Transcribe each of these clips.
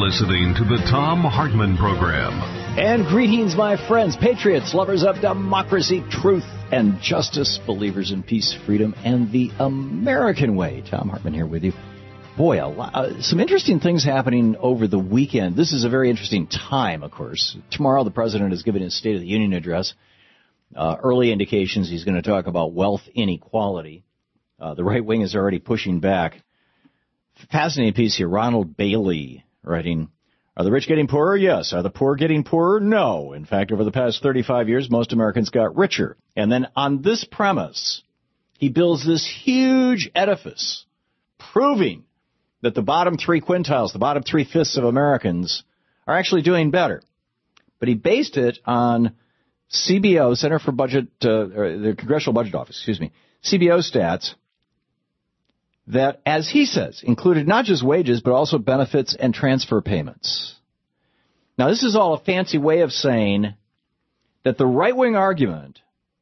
listening to the Thom Hartmann Program. And greetings, my friends, patriots, lovers of democracy, truth, and justice, believers in peace, freedom, and the American way. Thom Hartmann here with you. Boy, some interesting things happening over the weekend. This is a very interesting time, of course. Tomorrow, the president is giving his State of the Union address. Early indications he's going to talk about wealth inequality. The right wing is already pushing back. Fascinating piece here. Ronald Bailey writing, are the rich getting poorer? Yes. Are the poor getting poorer? No. In fact, over the past 35 years, most Americans got richer. And then on this premise, he builds this huge edifice proving that the bottom three quintiles, the bottom three-fifths of Americans are actually doing better. But he based it on CBO, Center for Budget, or the Congressional Budget Office, CBO stats that, as he says, included not just wages, but also benefits and transfer payments. Now, this is all a fancy way of saying that the right-wing argument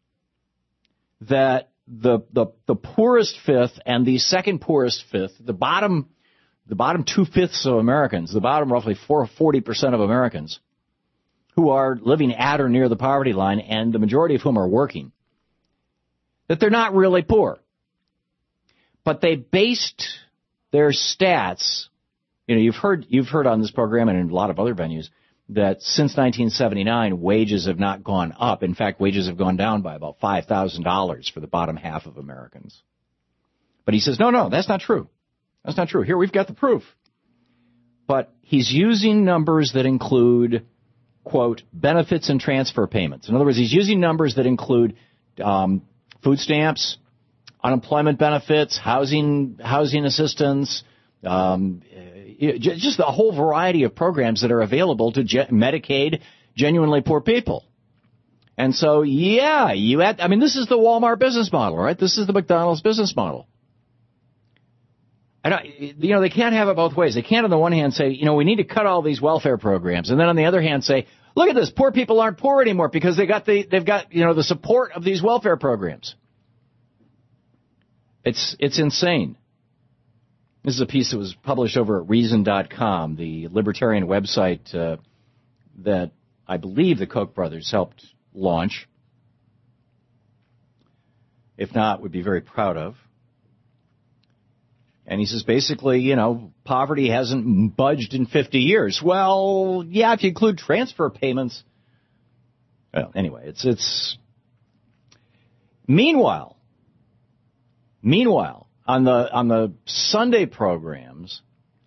that the poorest fifth and the second poorest fifth, the bottom two-fifths of Americans, the bottom roughly 40% of Americans, who are living at or near the poverty line, and the majority of whom are working, that they're not really poor. But they based their stats, you've heard on this program and in a lot of other venues that since 1979, wages have not gone up. In fact, wages have gone down by about $5,000 for the bottom half of Americans. But he says, no, that's not true. That's not true. Here, we've got the proof. But he's using numbers that include, quote, benefits and transfer payments. In other words, he's using numbers that include food stamps, unemployment benefits, housing assistance, just the whole variety of programs that are available to Medicaid, genuinely poor people. And so, this is the Walmart business model, right? This is the McDonald's business model. And, they can't have it both ways. They can't on the one hand say, we need to cut all these welfare programs, and then on the other hand say, look at this, poor people aren't poor anymore because they've got the support of these welfare programs. It's insane. This is a piece that was published over at Reason.com, the libertarian website that I believe the Koch brothers helped launch. If not, would be very proud of. And he says, basically, poverty hasn't budged in 50 years. Well, yeah, if you include transfer payments. Well, anyway, it's Meanwhile, on the Sunday programs,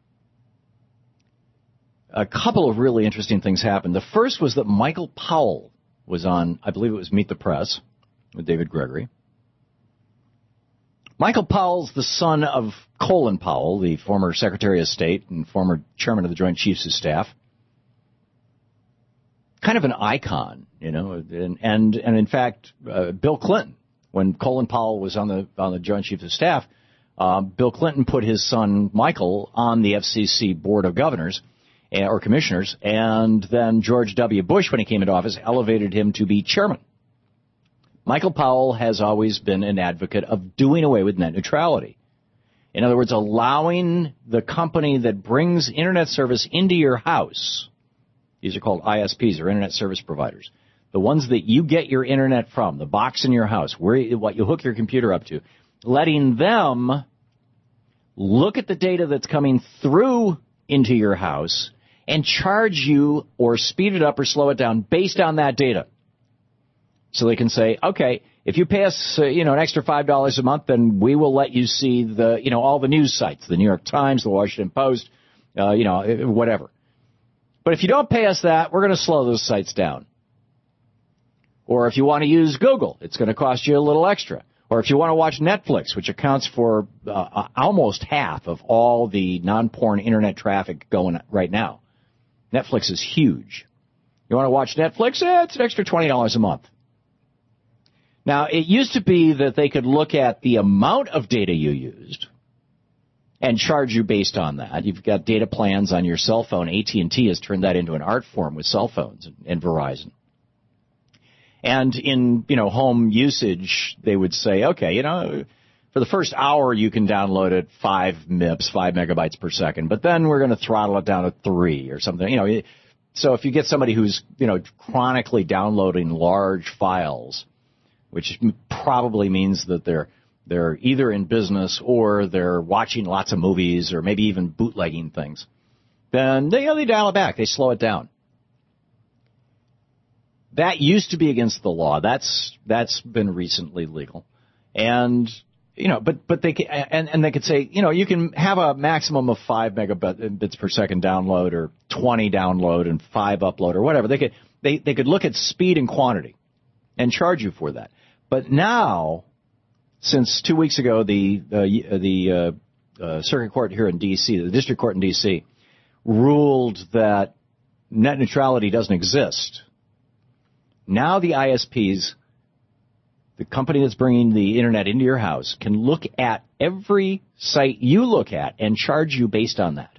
a couple of really interesting things happened. The first was that Michael Powell was on, I believe it was Meet the Press with David Gregory. Michael Powell's the son of Colin Powell, the former Secretary of State and former chairman of the Joint Chiefs of Staff. Kind of an icon, and in fact, Bill Clinton, when Colin Powell was on the Joint Chiefs of Staff, Bill Clinton put his son Michael on the FCC Board of Governors or Commissioners, and then George W. Bush, when he came into office, elevated him to be chairman. Michael Powell has always been an advocate of doing away with net neutrality. In other words, allowing the company that brings Internet service into your house, these are called ISPs, or Internet Service Providers, the ones that you get your Internet from, the box in your house, what you hook your computer up to, letting them look at the data that's coming through into your house and charge you or speed it up or slow it down based on that data. So they can say, okay, if you pay us, an extra $5 a month, then we will let you see all the news sites, the New York Times, the Washington Post, whatever. But if you don't pay us that, we're going to slow those sites down. Or if you want to use Google, it's going to cost you a little extra. Or if you want to watch Netflix, which accounts for almost half of all the non-porn Internet traffic going right now. Netflix is huge. You want to watch Netflix? It's an extra $20 a month. Now, it used to be that they could look at the amount of data you used and charge you based on that. You've got data plans on your cell phone. AT&T has turned that into an art form with cell phones and Verizon. And in, home usage, they would say, okay, For the first hour, you can download it 5 MIPS, 5 megabytes per second, but then we're going to throttle it down to 3 or something. So if you get somebody who's, chronically downloading large files, which probably means that they're either in business or they're watching lots of movies or maybe even bootlegging things, then they dial it back. They slow it down. That used to be against the law. That's been recently legal. And but they can, and they could say, you can have a maximum of 5 megabits per second download or 20 download and 5 upload or whatever. They could look at speed and quantity and charge you for that. But now, since 2 weeks ago, the circuit court here in D.C., the district court in D.C., ruled that net neutrality doesn't exist. Now the ISPs, the company that's bringing the internet into your house, can look at every site you look at and charge you based on that.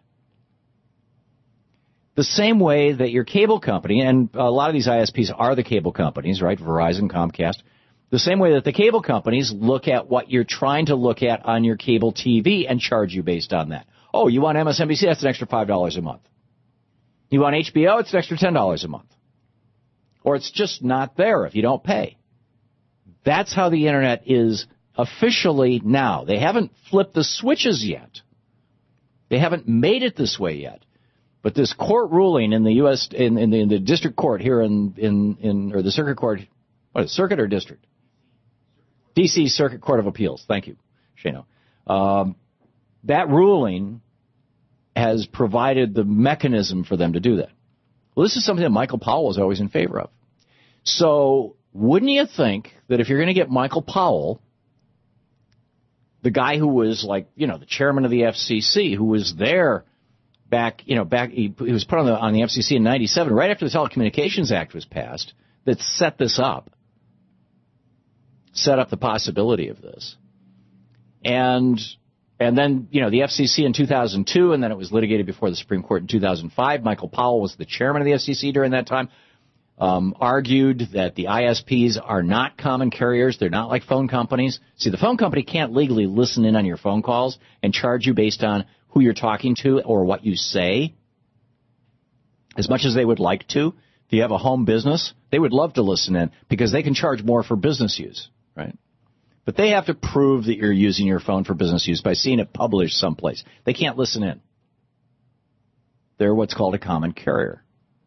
The same way that your cable company, and a lot of these ISPs are the cable companies, right? Verizon, Comcast. The same way that the cable companies look at what you're trying to look at on your cable TV and charge you based on that. Oh, you want MSNBC? That's an extra $5 a month. You want HBO? It's an extra $10 a month. Or it's just not there if you don't pay. That's how the internet is officially now. They haven't flipped the switches yet. They haven't made it this way yet. But this court ruling in the U.S. in the district court here in or the circuit court, what is it, circuit or district? D.C. Circuit Court of Appeals. Thank you, Shano. That ruling has provided the mechanism for them to do that. Well, this is something that Michael Powell was always in favor of. So wouldn't you think that if you're going to get Michael Powell, the guy who was like, the chairman of the FCC, who was there he was put on the FCC in 97, right after the Telecommunications Act was passed, that set this up, set up the possibility of this. And then, the FCC in 2002, and then it was litigated before the Supreme Court in 2005. Michael Powell was the chairman of the FCC during that time, argued that the ISPs are not common carriers. They're not like phone companies. See, the phone company can't legally listen in on your phone calls and charge you based on who you're talking to or what you say, as much as they would like to. If you have a home business, they would love to listen in because they can charge more for business use, right? But they have to prove that you're using your phone for business use by seeing it published someplace. They can't listen in. They're what's called a common carrier.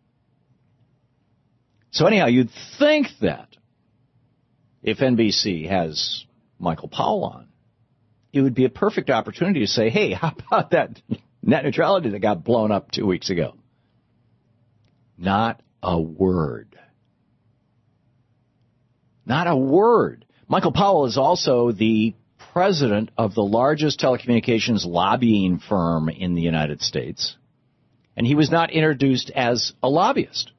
So anyhow, you'd think that if NBC has Michael Powell on, it would be a perfect opportunity to say, hey, how about that net neutrality that got blown up 2 weeks ago? Not a word. Not a word. Michael Powell is also the president of the largest telecommunications lobbying firm in the United States, and he was not introduced as a lobbyist.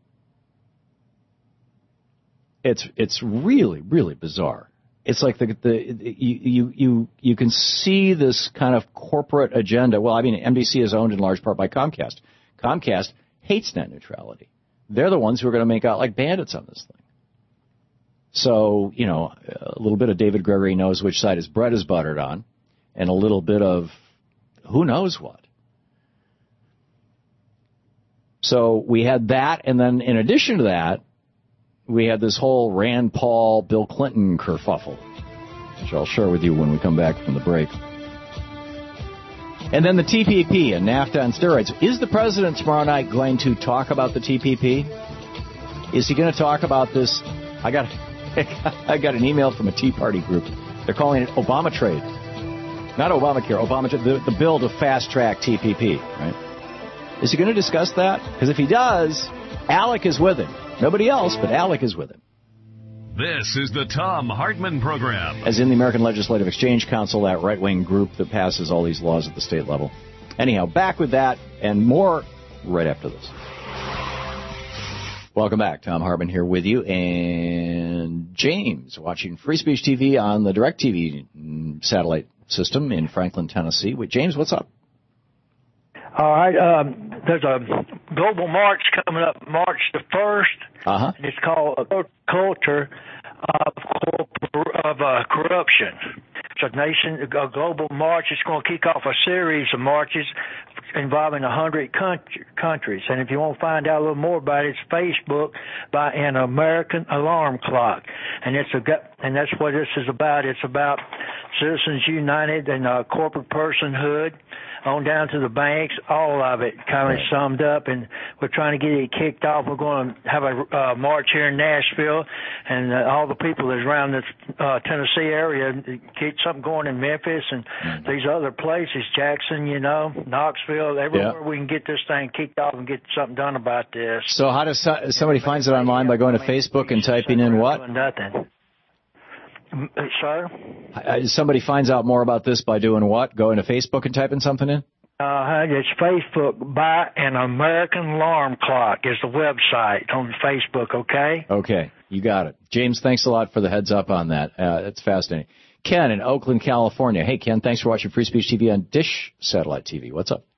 It's really, really bizarre. It's like you can see this kind of corporate agenda. Well, I mean, NBC is owned in large part by Comcast. Comcast hates net neutrality. They're the ones who are going to make out like bandits on this thing. So, a little bit of David Gregory knows which side his bread is buttered on, and a little bit of who knows what. So we had that, and then in addition to that, we had this whole Rand Paul, Bill Clinton kerfuffle, which I'll share with you when we come back from the break. And then the TPP and NAFTA and steroids. Is the president tomorrow night going to talk about the TPP? Is he going to talk about this? I got an email from a Tea Party group. They're calling it Obama trade. Not Obamacare, the bill to fast-track TPP, right? Is he going to discuss that? Because if he does, Alec is with him. Nobody else, but Alec is with him. This is the Thom Hartmann Program. As in the American Legislative Exchange Council, that right-wing group that passes all these laws at the state level. Anyhow, back with that and more right after this. Welcome back. Thom Hartmann here with you. And James watching Free Speech TV on the DirecTV satellite system in Franklin, Tennessee. James, what's up? All right. There's a global march coming up March the 1st. And it's called a culture of corruption. a global march. It's going to kick off a series of marches involving 100 countries. And if you want to find out a little more about it, it's Facebook by an American Alarm Clock. And that's what this is about. It's about Citizens United and corporate personhood on down to the banks, all of it kind of summed up, and we're trying to get it kicked off. We're going to have a march here in Nashville, and all the people that's around the Tennessee area, get something going in Memphis and these other places, Jackson, Knoxville, everywhere we can get this thing kicked off and get something done about this. So how does somebody finds it online? By going to Facebook and typing in what? Nothing. Sir? Somebody finds out more about this by doing what? Going to Facebook and typing something in? It's Facebook by an American Alarm Clock is the website on Facebook, okay? Okay, you got it. James, thanks a lot for the heads up on that. That's fascinating. Ken in Oakland, California. Hey, Ken, thanks for watching Free Speech TV on Dish Satellite TV. What's up?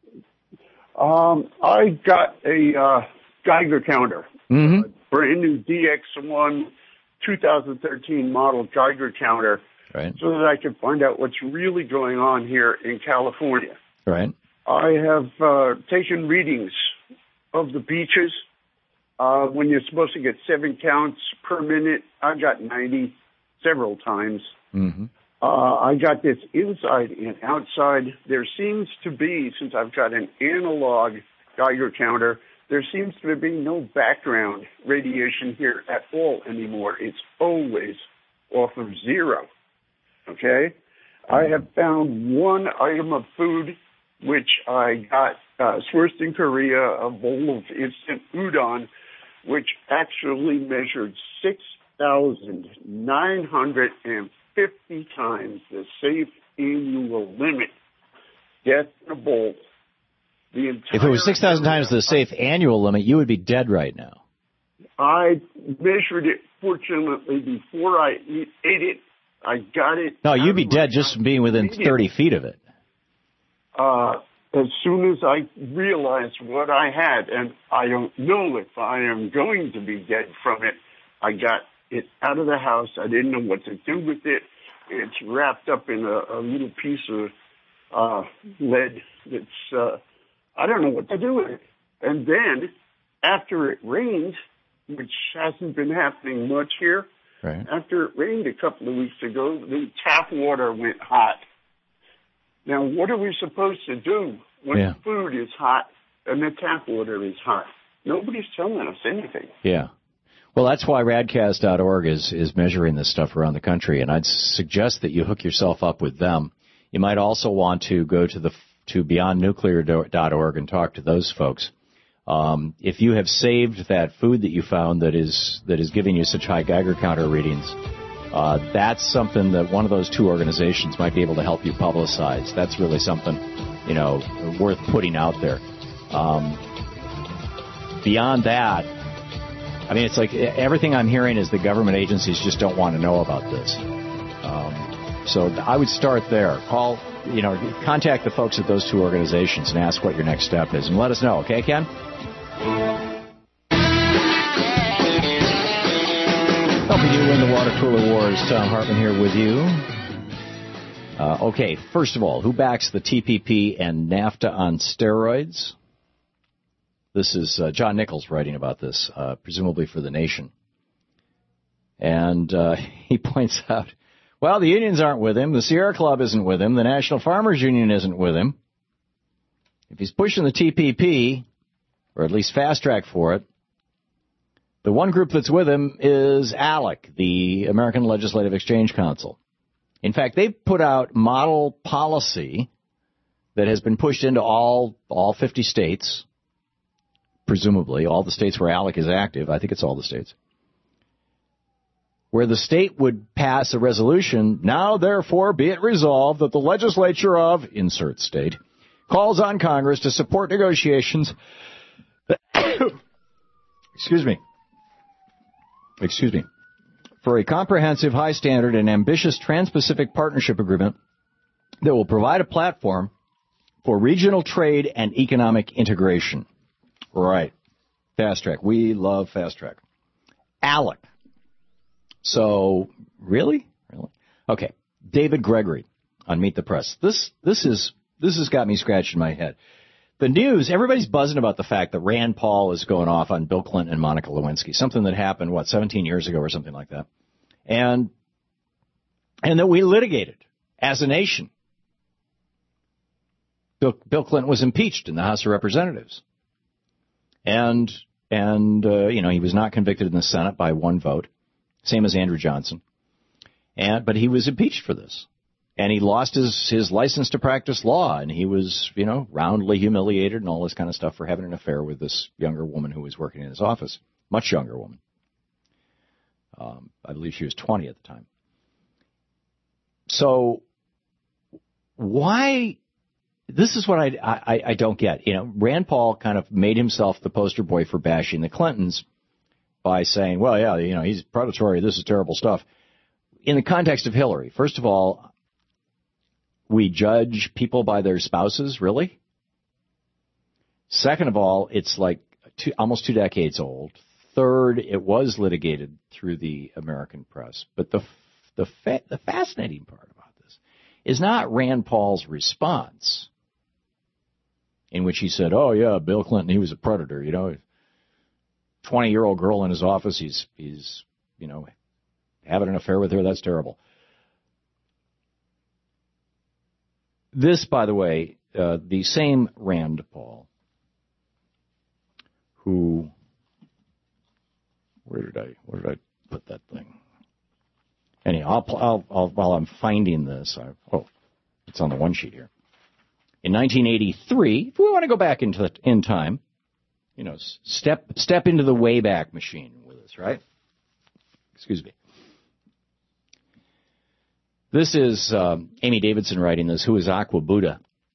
I got a Geiger counter, brand new DX1 2013 model Geiger counter, right, so that I could find out what's really going on here in California. Right. I have taken readings of the beaches. When you're supposed to get 7 counts per minute, I got 90 several times. Mm-hmm. I got this inside and outside. There seems to be, since I've got an analog Geiger counter, there seems to be no background radiation here at all anymore. It's always off of 0. Okay? I have found one item of food which I got sourced in Korea, a bowl of instant udon, which actually measured 6,950 times the safe annual limit. Get in a bowl. If it was 6,000 times the safe annual limit, you would be dead right now. I measured it, fortunately, before I ate it. I got it. No, you'd be dead just from being within 30 feet of it. As soon as I realized what I had, and I don't know if I am going to be dead from it, I got it out of the house. I didn't know what to do with it. It's wrapped up in a little piece of lead that's... I don't know what to do with it. And then, after it rained, which hasn't been happening much here, right, after it rained a couple of weeks ago, the tap water went hot. Now, what are we supposed to do when the food is hot and the tap water is hot? Nobody's telling us anything. Yeah. Well, that's why radcast.org is measuring this stuff around the country, and I'd suggest that you hook yourself up with them. You might also want to go to beyondnuclear.org and talk to those folks. If you have saved that food that you found that is giving you such high Geiger counter readings, that's something that one of those two organizations might be able to help you publicize. That's really something, worth putting out there. Beyond that, I mean, it's like everything I'm hearing is the government agencies just don't want to know about this. So I would start there. Contact the folks at those two organizations and ask what your next step is, and let us know. Okay, Ken? Helping you win the water cooler wars. Tom Hartman here with you. Okay, first of all, who backs the TPP and NAFTA on steroids? This is John Nichols writing about this, presumably for The Nation. And he points out, well, the unions aren't with him. The Sierra Club isn't with him. The National Farmers Union isn't with him. If he's pushing the TPP, or at least fast track for it, the one group that's with him is ALEC, the American Legislative Exchange Council. In fact, they've put out model policy that has been pushed into all 50 states, presumably, all the states where ALEC is active. I think it's all the states. Where the state would pass a resolution, now therefore be it resolved that the legislature of, insert state, calls on Congress to support negotiations, excuse me, for a comprehensive, high standard, and ambitious Trans-Pacific Partnership Agreement that will provide a platform for regional trade and economic integration. Right. Fast track. We love fast track. ALEC. So, really? Okay. David Gregory on Meet the Press. This has got me scratching my head. The news, everybody's buzzing about the fact that Rand Paul is going off on Bill Clinton and Monica Lewinsky, something that happened, 17 years ago or something like that. And that we litigated as a nation. Bill Clinton was impeached in the House of Representatives. And he was not convicted in the Senate by one vote, same as Andrew Johnson. But he was impeached for this. And he lost his license to practice law, and he was, roundly humiliated and all this kind of stuff for having an affair with this younger woman who was working in his office, much younger woman. I believe she was 20 at the time. So why? This is what I don't get. Rand Paul kind of made himself the poster boy for bashing the Clintons by saying, well, yeah, he's predatory. This is terrible stuff. In the context of Hillary, first of all, we judge people by their spouses, really? Second of all, it's like almost 2 decades old. Third, it was litigated through the American press. But the fascinating part about this is not Rand Paul's response, in which he said, oh, yeah, Bill Clinton, he was a predator, 20-year-old girl in his office, he's having an affair with her, that's terrible. This, by the way, the same Rand Paul, who, where did I put that thing? Anyhow, I'll while I'm finding this, it's on the one sheet here. In 1983, if we want to go back in time, step into the Wayback Machine with us, right? Excuse me. This is Amy Davidson writing this, who is Aqua Buddha.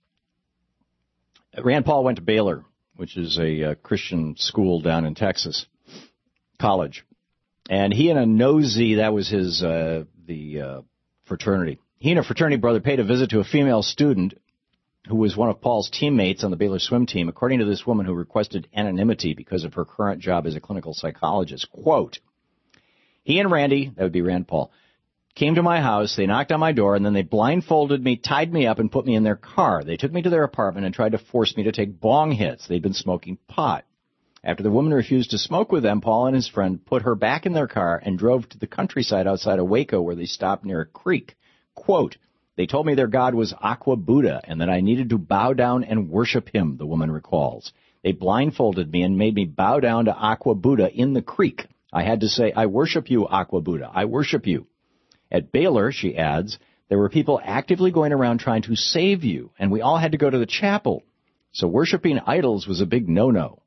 Rand Paul went to Baylor, which is a Christian school down in Texas, college. And he and a nosy, that was his the fraternity. He and a fraternity brother paid a visit to a female student who was one of Paul's teammates on the Baylor swim team, according to this woman who requested anonymity because of her current job as a clinical psychologist. Quote, he and Randy, that would be Rand Paul, came to my house, they knocked on my door, and then they blindfolded me, tied me up, and put me in their car. They took me to their apartment and tried to force me to take bong hits. They'd been smoking pot. After the woman refused to smoke with them, Paul and his friend put her back in their car and drove to the countryside outside of Waco, where they stopped near a creek. Quote, they told me their god was Aqua Buddha and that I needed to bow down and worship him, the woman recalls. They blindfolded me and made me bow down to Aqua Buddha in the creek. I had to say, I worship you, Aqua Buddha. I worship you. At Baylor, she adds, there were people actively going around trying to save you, and we all had to go to the chapel. So worshiping idols was a big no-no.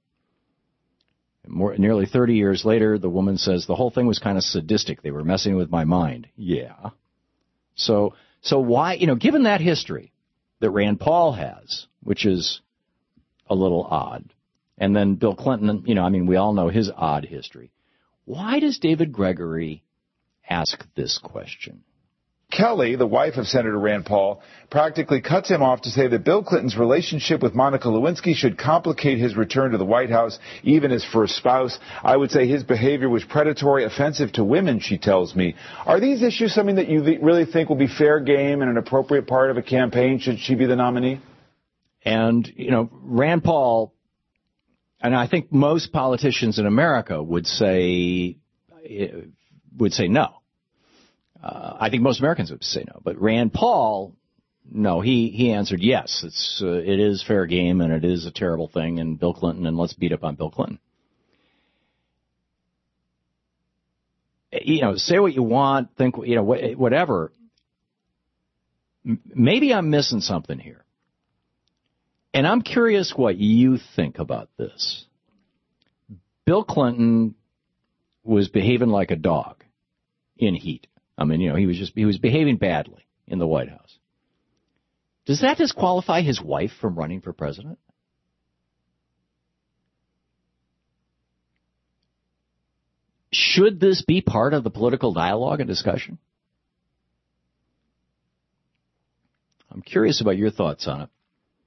Nearly 30 years later, the woman says, the whole thing was kind of sadistic. They were messing with my mind. Yeah. So why, given that history that Rand Paul has, which is a little odd, and then Bill Clinton, we all know his odd history. Why does David Gregory ask this question? Kelly, the wife of Senator Rand Paul, practically cuts him off to say that Bill Clinton's relationship with Monica Lewinsky should complicate his return to the White House, even his first spouse. I would say his behavior was predatory, offensive to women, she tells me. Are these issues something that you really think will be fair game and an appropriate part of a campaign should she be the nominee? And, Rand Paul, and I think most politicians in America would say no. I think most Americans would say no, but Rand Paul, no, he answered yes. It is fair game and it is a terrible thing, and Bill Clinton, and let's beat up on Bill Clinton. Say what you want, think, whatever. Maybe I'm missing something here. And I'm curious what you think about this. Bill Clinton was behaving like a dog in heat. He was behaving badly in the White House. Does that disqualify his wife from running for president? Should this be part of the political dialogue and discussion? I'm curious about your thoughts on it.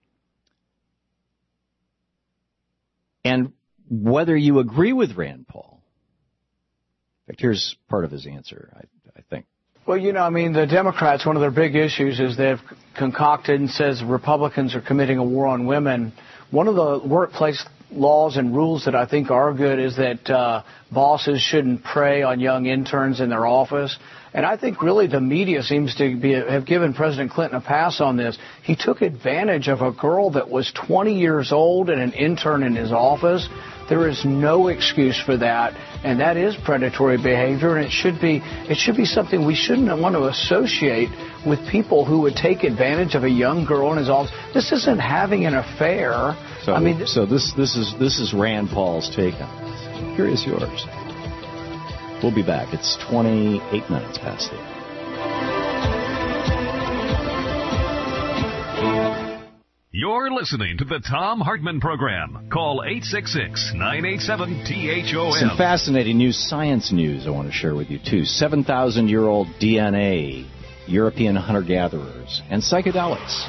And whether you agree with Rand Paul. In fact, here's part of his answer, I think. Well, the Democrats, one of their big issues is they've concocted and says Republicans are committing a war on women. One of the workplace laws and rules that I think are good is that bosses shouldn't prey on young interns in their office. And I think really the media seems to have given President Clinton a pass on this. He took advantage of a girl that was 20 years old and an intern in his office. There is no excuse for that, and that is predatory behavior, and it should be something we shouldn't want to associate with people who would take advantage of a young girl in his office. This isn't having an affair. So this is Rand Paul's take on this. Curious yours. We'll be back. It's 28 minutes past the hour. You're listening to the Thom Hartmann Program. Call 866-987-THOM. Some fascinating new science news I want to share with you, too. 7,000-year-old DNA, European hunter-gatherers, and psychedelics.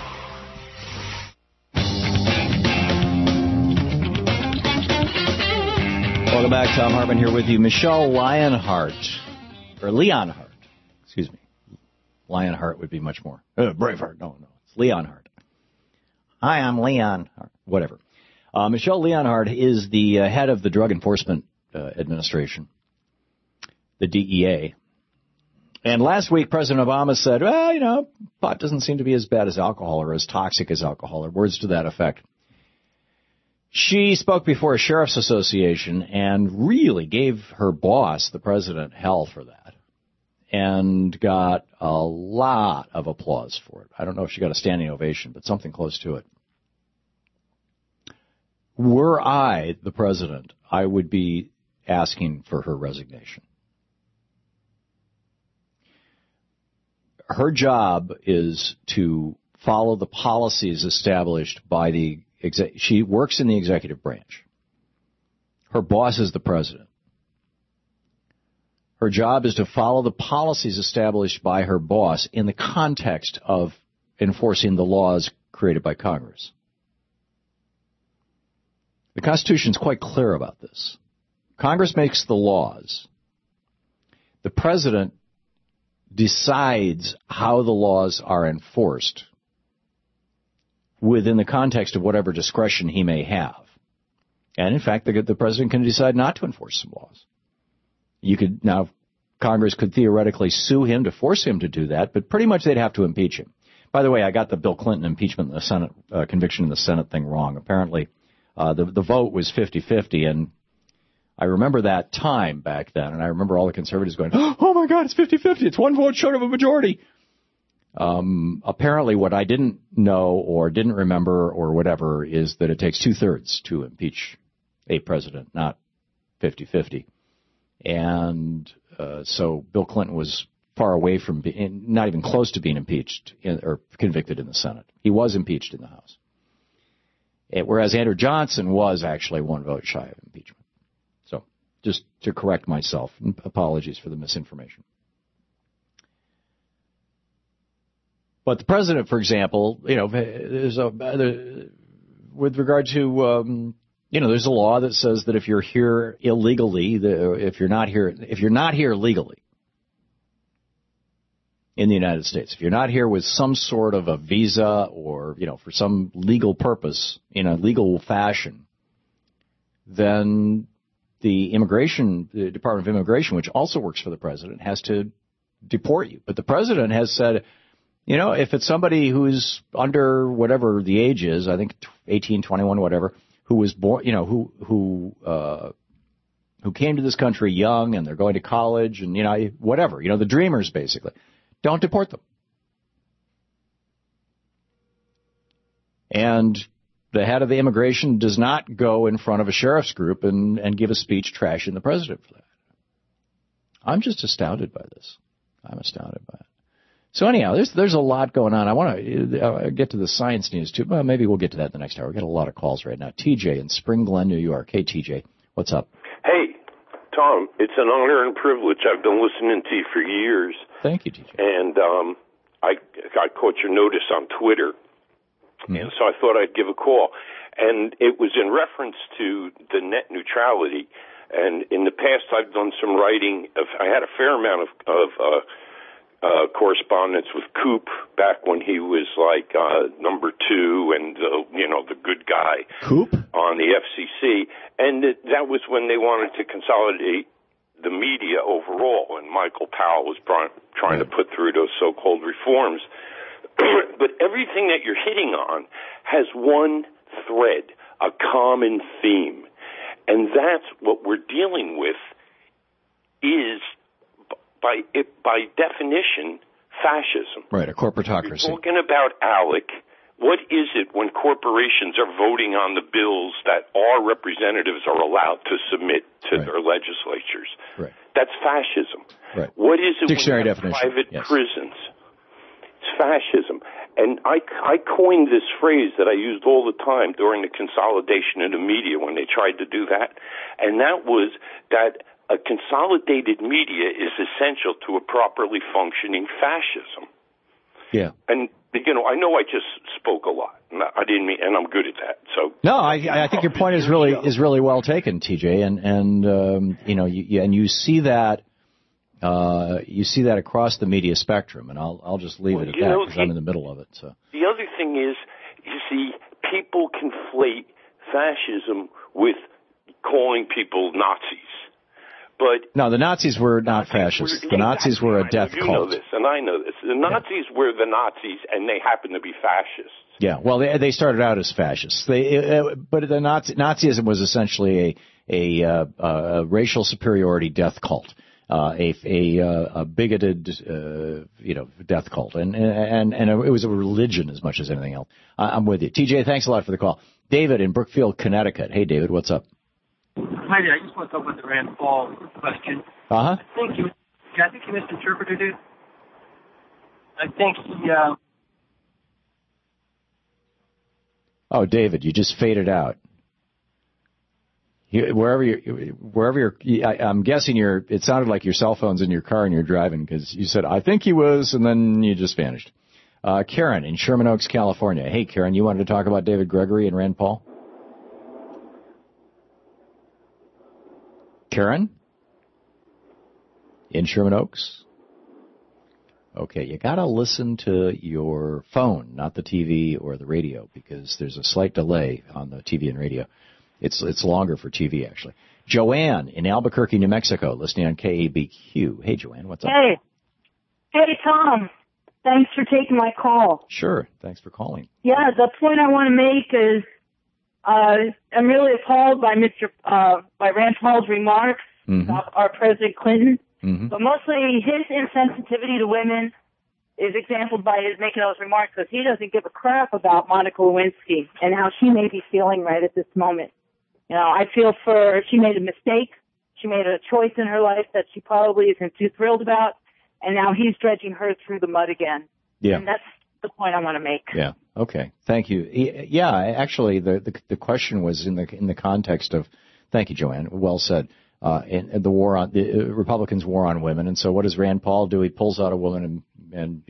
Welcome back. Thom Hartmann here with you. Michelle Leonhart. Excuse me. Lionheart would be much more. Braveheart. No. It's Leonhart. Hi, I'm Leonhart. Whatever. Michelle Leonhart is the head of the Drug Enforcement Administration, the DEA. And last week, President Obama said, well, pot doesn't seem to be as bad as alcohol or as toxic as alcohol, or words to that effect. She spoke before a sheriff's association and really gave her boss, the president, hell for that, and got a lot of applause for it. I don't know if she got a standing ovation, but something close to it. Were I the president, I would be asking for her resignation. Her job is to follow the policies established by she works in the executive branch. Her boss is the president. Her job is to follow the policies established by her boss in the context of enforcing the laws created by Congress. The Constitution is quite clear about this. Congress makes the laws. The president decides how the laws are enforced within the context of whatever discretion he may have. And in fact, the president can decide not to enforce some laws. Congress could theoretically sue him to force him to do that, but pretty much they'd have to impeach him. By the way, I got the Bill Clinton impeachment in the Senate, conviction in the Senate thing wrong. Apparently, the vote was 50-50, and I remember that time back then, and I remember all the conservatives going, oh my God, it's 50-50, it's one vote short of a majority. Apparently what I didn't know or didn't remember or whatever is that it takes 2/3 to impeach a president, not 50-50. And so Bill Clinton was far away from being, not even close to being impeached or convicted in the Senate. He was impeached in the House. Whereas Andrew Johnson was actually one vote shy of impeachment. So just to correct myself, apologies for the misinformation. But the president, for example, with regard to, there's a law that says that if you're here illegally, if you're not here legally in the United States, if you're not here with some sort of a visa or, for some legal purpose in a legal fashion, then the Department of Immigration, which also works for the president, has to deport you. But the president has said, if it's somebody who's under whatever the age is, I think 18, 21, whatever, who was born, who came to this country young and they're going to college and, whatever, the dreamers basically, don't deport them. And the head of the immigration does not go in front of a sheriff's group and give a speech trashing the president for that. I'm just astounded by this. I'm astounded by it. So anyhow, there's a lot going on. I want to get to the science news, too. Well, maybe we'll get to that in the next hour. We've got a lot of calls right now. TJ in Spring Glen, New York. Hey, TJ, what's up? Hey, Tom, it's an honor and privilege. I've been listening to you for years. Thank you, TJ. And I caught your notice on Twitter, and so I thought I'd give a call. And it was in reference to the net neutrality. And in the past, I've done some writing. I had a fair amount of correspondence with Coop back when he was like number 2 and the good guy Coop on the FCC, and that was when they wanted to consolidate the media overall, and Michael Powell was trying to put through those so-called reforms. But everything that you're hitting on has one thread, a common theme, and that's what we're dealing with is, by definition, fascism. Right, a corporatocracy. You're talking about ALEC. What is it when corporations are voting on the bills that our representatives are allowed to submit to their legislatures? Right. That's fascism. Right. What is it Dictionary when you have definition. private prisons? It's fascism. And I coined this phrase that I used all the time during the consolidation of the media when they tried to do that, and that was that a consolidated media is essential to a properly functioning fascism. Yeah. And, I know I just spoke a lot. I didn't mean, and I'm good at that. So no, I think your point is really well taken, TJ, and you see that across the media spectrum, and I'll just leave it at that because I'm in the middle of it. So the other thing is, you see, people conflate fascism with calling people Nazis. But no, the Nazis were not fascists. The Nazis were a death cult. You know this, and I know this. The Nazis were the Nazis, and they happen to be fascists. Yeah, well, they started out as fascists. But the Nazism was essentially a racial superiority death cult, a bigoted, death cult, and it was a religion as much as anything else. I'm with you, TJ. Thanks a lot for the call, David in Brookfield, Connecticut. Hey, David, what's up? Hi there. I just want to talk about the Rand Paul question. Uh-huh. I think he misinterpreted it. I think he. Oh, David, you just faded out. Wherever you're, I'm guessing it sounded like your cell phone's in your car and you're driving because you said, I think he was, and then you just vanished. Karen in Sherman Oaks, California. Hey, Karen, you wanted to talk about David Gregory and Rand Paul? Karen? In Sherman Oaks? Okay, you gotta listen to your phone, not the TV or the radio, because there's a slight delay on the TV and radio. It's longer for TV, actually. Joanne in Albuquerque, New Mexico, listening on KABQ. Hey, Joanne, what's up? Hey, Tom. Thanks for taking my call. Sure, thanks for calling. Yeah, the point I want to make is I'm really appalled by by Rand Paul's remarks about our President Clinton, but mostly his insensitivity to women is exampled by his making those remarks because he doesn't give a crap about Monica Lewinsky and how she may be feeling right at this moment. I feel she made a mistake. She made a choice in her life that she probably isn't too thrilled about, and now he's dredging her through the mud again. Yeah. And that's the point I want to make. Yeah. Okay. Thank you. Yeah. Actually, the question was in the context of. Thank you, Joanne. Well said. In the Republicans' war on women, and so what does Rand Paul do? He pulls out a woman and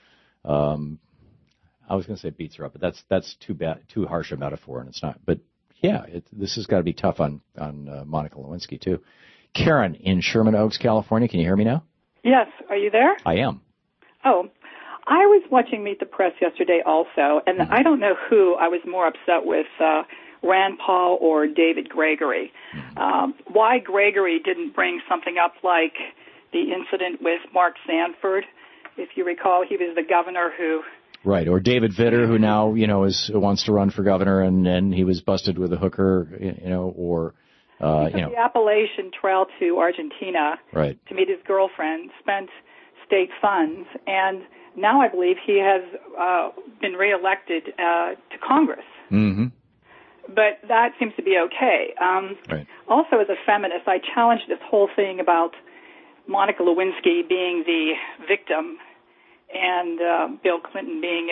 I was going to say beats her up, but that's too harsh a metaphor, and it's not. But yeah, this has got to be tough on Monica Lewinsky too. Karen in Sherman Oaks, California. Can you hear me now? Yes. Are you there? I am. Oh. I was watching Meet the Press yesterday also, and I don't know who I was more upset with, Rand Paul or David Gregory. Why Gregory didn't bring something up like the incident with Mark Sanford. If you recall, he was the governor who... Right, or David Vitter, who now, wants to run for governor, and he was busted with a hooker, or... He took the Appalachian Trail to Argentina to meet his girlfriend, spent state funds, and... Now I believe he has been reelected to Congress. Mm-hmm. But that seems to be okay. Also, as a feminist, I challenge this whole thing about Monica Lewinsky being the victim and Bill Clinton being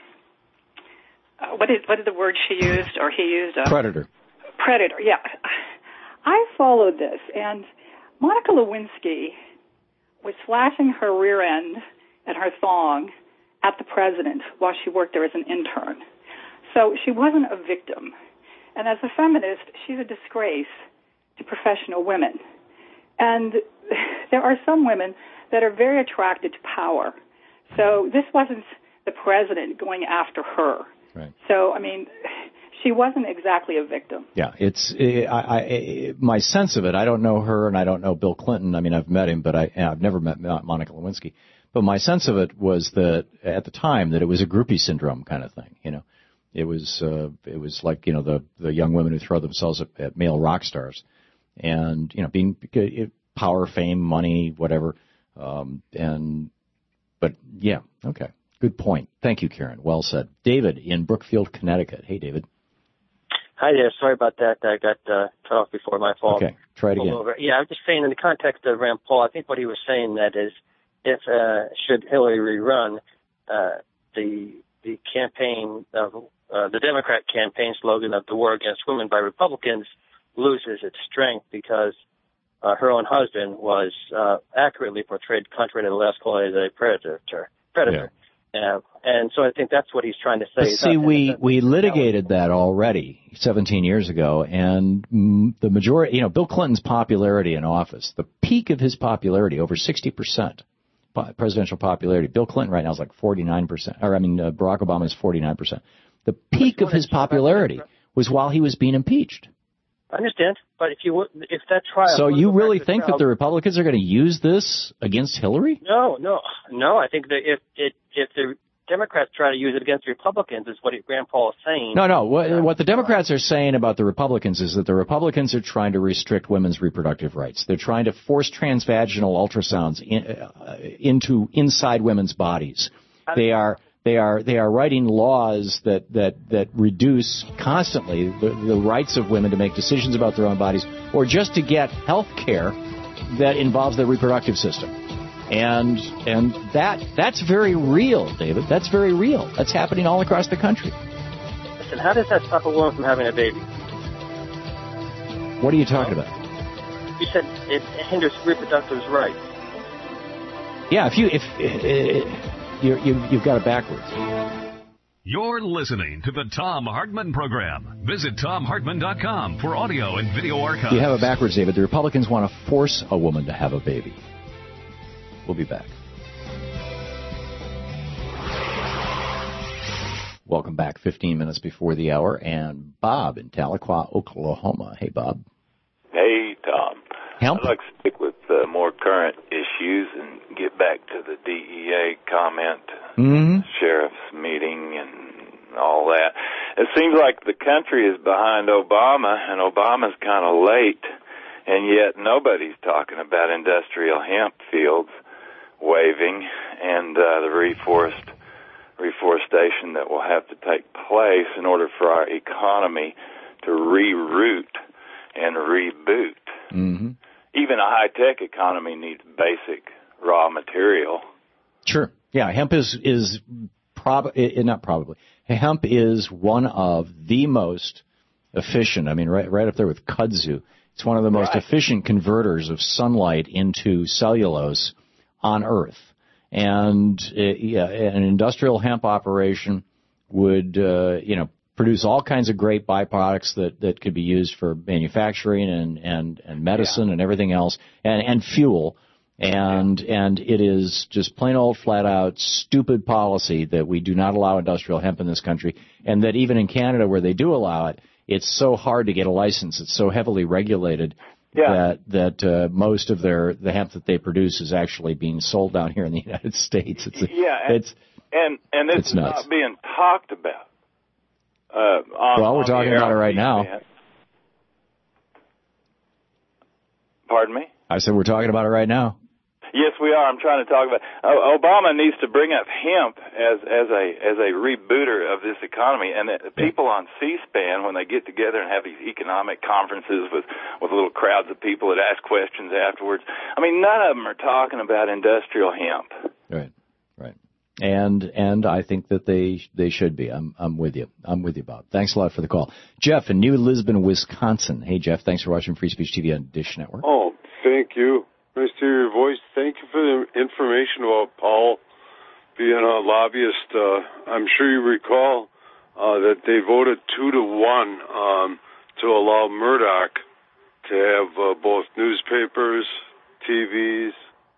what is the word she used or he used? Predator. Predator, yeah. I followed this, and Monica Lewinsky was flashing her rear end and her thong at the president while she worked there as an intern. So she wasn't a victim. And as a feminist, she's a disgrace to professional women. And there are some women that are very attracted to power. So this wasn't the president going after her. Right. So, I mean, she wasn't exactly a victim. Yeah, it's my sense of it. I don't know her, and I don't know Bill Clinton. I mean, I've met him, but I've never met Monica Lewinsky. But my sense of it was that at the time that it was a groupie syndrome kind of thing. You know, it was like, you know, the young women who throw themselves at male rock stars, and, you know, being power, fame, money, whatever. But yeah, okay. Good point. Thank you, Karen. Well said. David in Brookfield, Connecticut. Hey, David. Hi there. Sorry about that. I got cut off before my fault. Okay. Try it again. Yeah, I was just saying in the context of Rand Paul, I think what he was saying that is if should Hillary rerun, the campaign of the Democrat campaign slogan of the war against women by Republicans loses its strength because her own husband was accurately portrayed contrary to the last call as a predator. Yeah. And so I think that's what he's trying to say. But see, we litigated that already 17 years ago, and the majority, you know, Bill Clinton's popularity in office, the peak of his popularity, over 60% presidential popularity. Bill Clinton right now is like 49%, or I mean, Barack Obama is 49%. The peak of his popularity was while he was being impeached. I understand, but if that trial. So you really think that the Republicans are going to use this against Hillary? No. I think that if the Democrats try to use it against the Republicans, is what Rand Paul is saying. No. What the Democrats are saying about the Republicans is that the Republicans are trying to restrict women's reproductive rights. They're trying to force transvaginal ultrasounds into inside women's bodies. They are writing laws that reduce constantly the rights of women to make decisions about their own bodies, or just to get health care that involves their reproductive system. And that's very real, David. That's very real. That's happening all across the country. Listen, how does that stop a woman from having a baby? What are you talking about? You said it hinders reproductive rights. Yeah, You've got it backwards. You're listening to the Thom Hartmann Program. Visit ThomHartmann.com for audio and video archives. You have it backwards, David. The Republicans want to force a woman to have a baby. We'll be back. Welcome back. 15 minutes before the hour. And Bob in Tahlequah, Oklahoma. Hey, Bob. Hey, Tom. Hemp? I'd like to stick with more current issues and get back to the DEA comment, sheriff's meeting, and all that. It seems like the country is behind Obama, and Obama's kind of late, and yet nobody's talking about industrial hemp fields waving and the reforestation that will have to take place in order for our economy to reroute and reboot. Mm-hmm. Even a high-tech economy needs basic raw material. Sure. Yeah, hemp hemp is one of the most efficient, I mean, right up there with kudzu. It's one of the most efficient converters of sunlight into cellulose on Earth. And an industrial hemp operation would, produce all kinds of great byproducts that could be used for manufacturing and medicine and everything else, and fuel. And it is just plain old flat out stupid policy that we do not allow industrial hemp in this country, and that even in Canada where they do allow it, it's so hard to get a license. It's so heavily regulated that most of the hemp that they produce is actually being sold down here in the United States. It's nuts. Not being talked about. We're talking about it right now. Pardon me? I said we're talking about it right now. Yes, we are. I'm trying to talk about. Obama needs to bring up hemp as a rebooter of this economy, and people on C-SPAN, when they get together and have these economic conferences with little crowds of people that ask questions afterwards. I mean, none of them are talking about industrial hemp. Right. And I think that they should be. I'm with you. I'm with you, Bob. Thanks a lot for the call. Jeff in New Lisbon, Wisconsin. Hey, Jeff, thanks for watching Free Speech TV on Dish Network. Oh, thank you. Nice to hear your voice. Thank you for the information about Paul being a lobbyist. I'm sure you recall that they voted 2-1 to allow Murdoch to have both newspapers, TVs,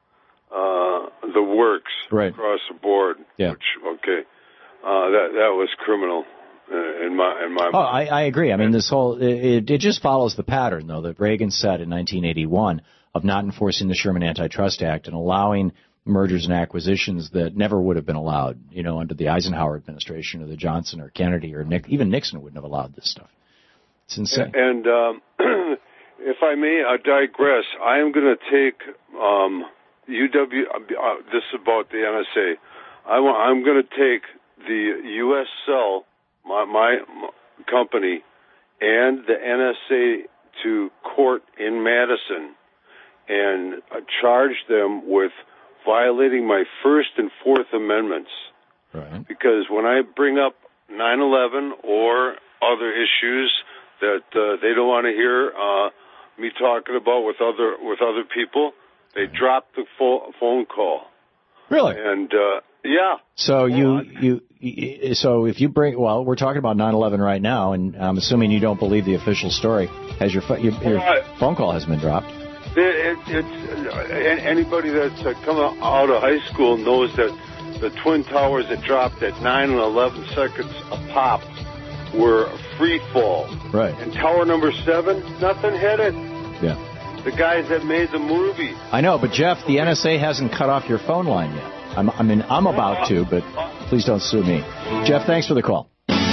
the works right. across the board. Yeah. Which, okay, that was criminal in my. Oh, I agree. I mean, this whole it just follows the pattern though that Reagan set in 1981 of not enforcing the Sherman Antitrust Act and allowing mergers and acquisitions that never would have been allowed, under the Eisenhower administration or the Johnson or Kennedy or even Nixon wouldn't have allowed this stuff. It's insane. And if I may digress, I am going to take UW. This is about the NSA. I'm going to take the U.S. cell, my company, and the NSA to court in Madison and charge them with violating my First and Fourth Amendments. Right. Because when I bring up 9/11 or other issues that they don't want to hear me talking about with other people, they drop the phone call. Really? And yeah. So so if you we're talking about 9/11 right now, and I'm assuming you don't believe the official story. Has your phone call hasn't been dropped? It's anybody that's come out of high school knows that the Twin Towers that dropped at 9 and 11 seconds a pop were free fall. Right. And Tower number 7, nothing hit it. Yeah. The guys that made the movie. I know, but Jeff, the NSA hasn't cut off your phone line yet. I'm about to, but please don't sue me. Jeff, thanks for the call.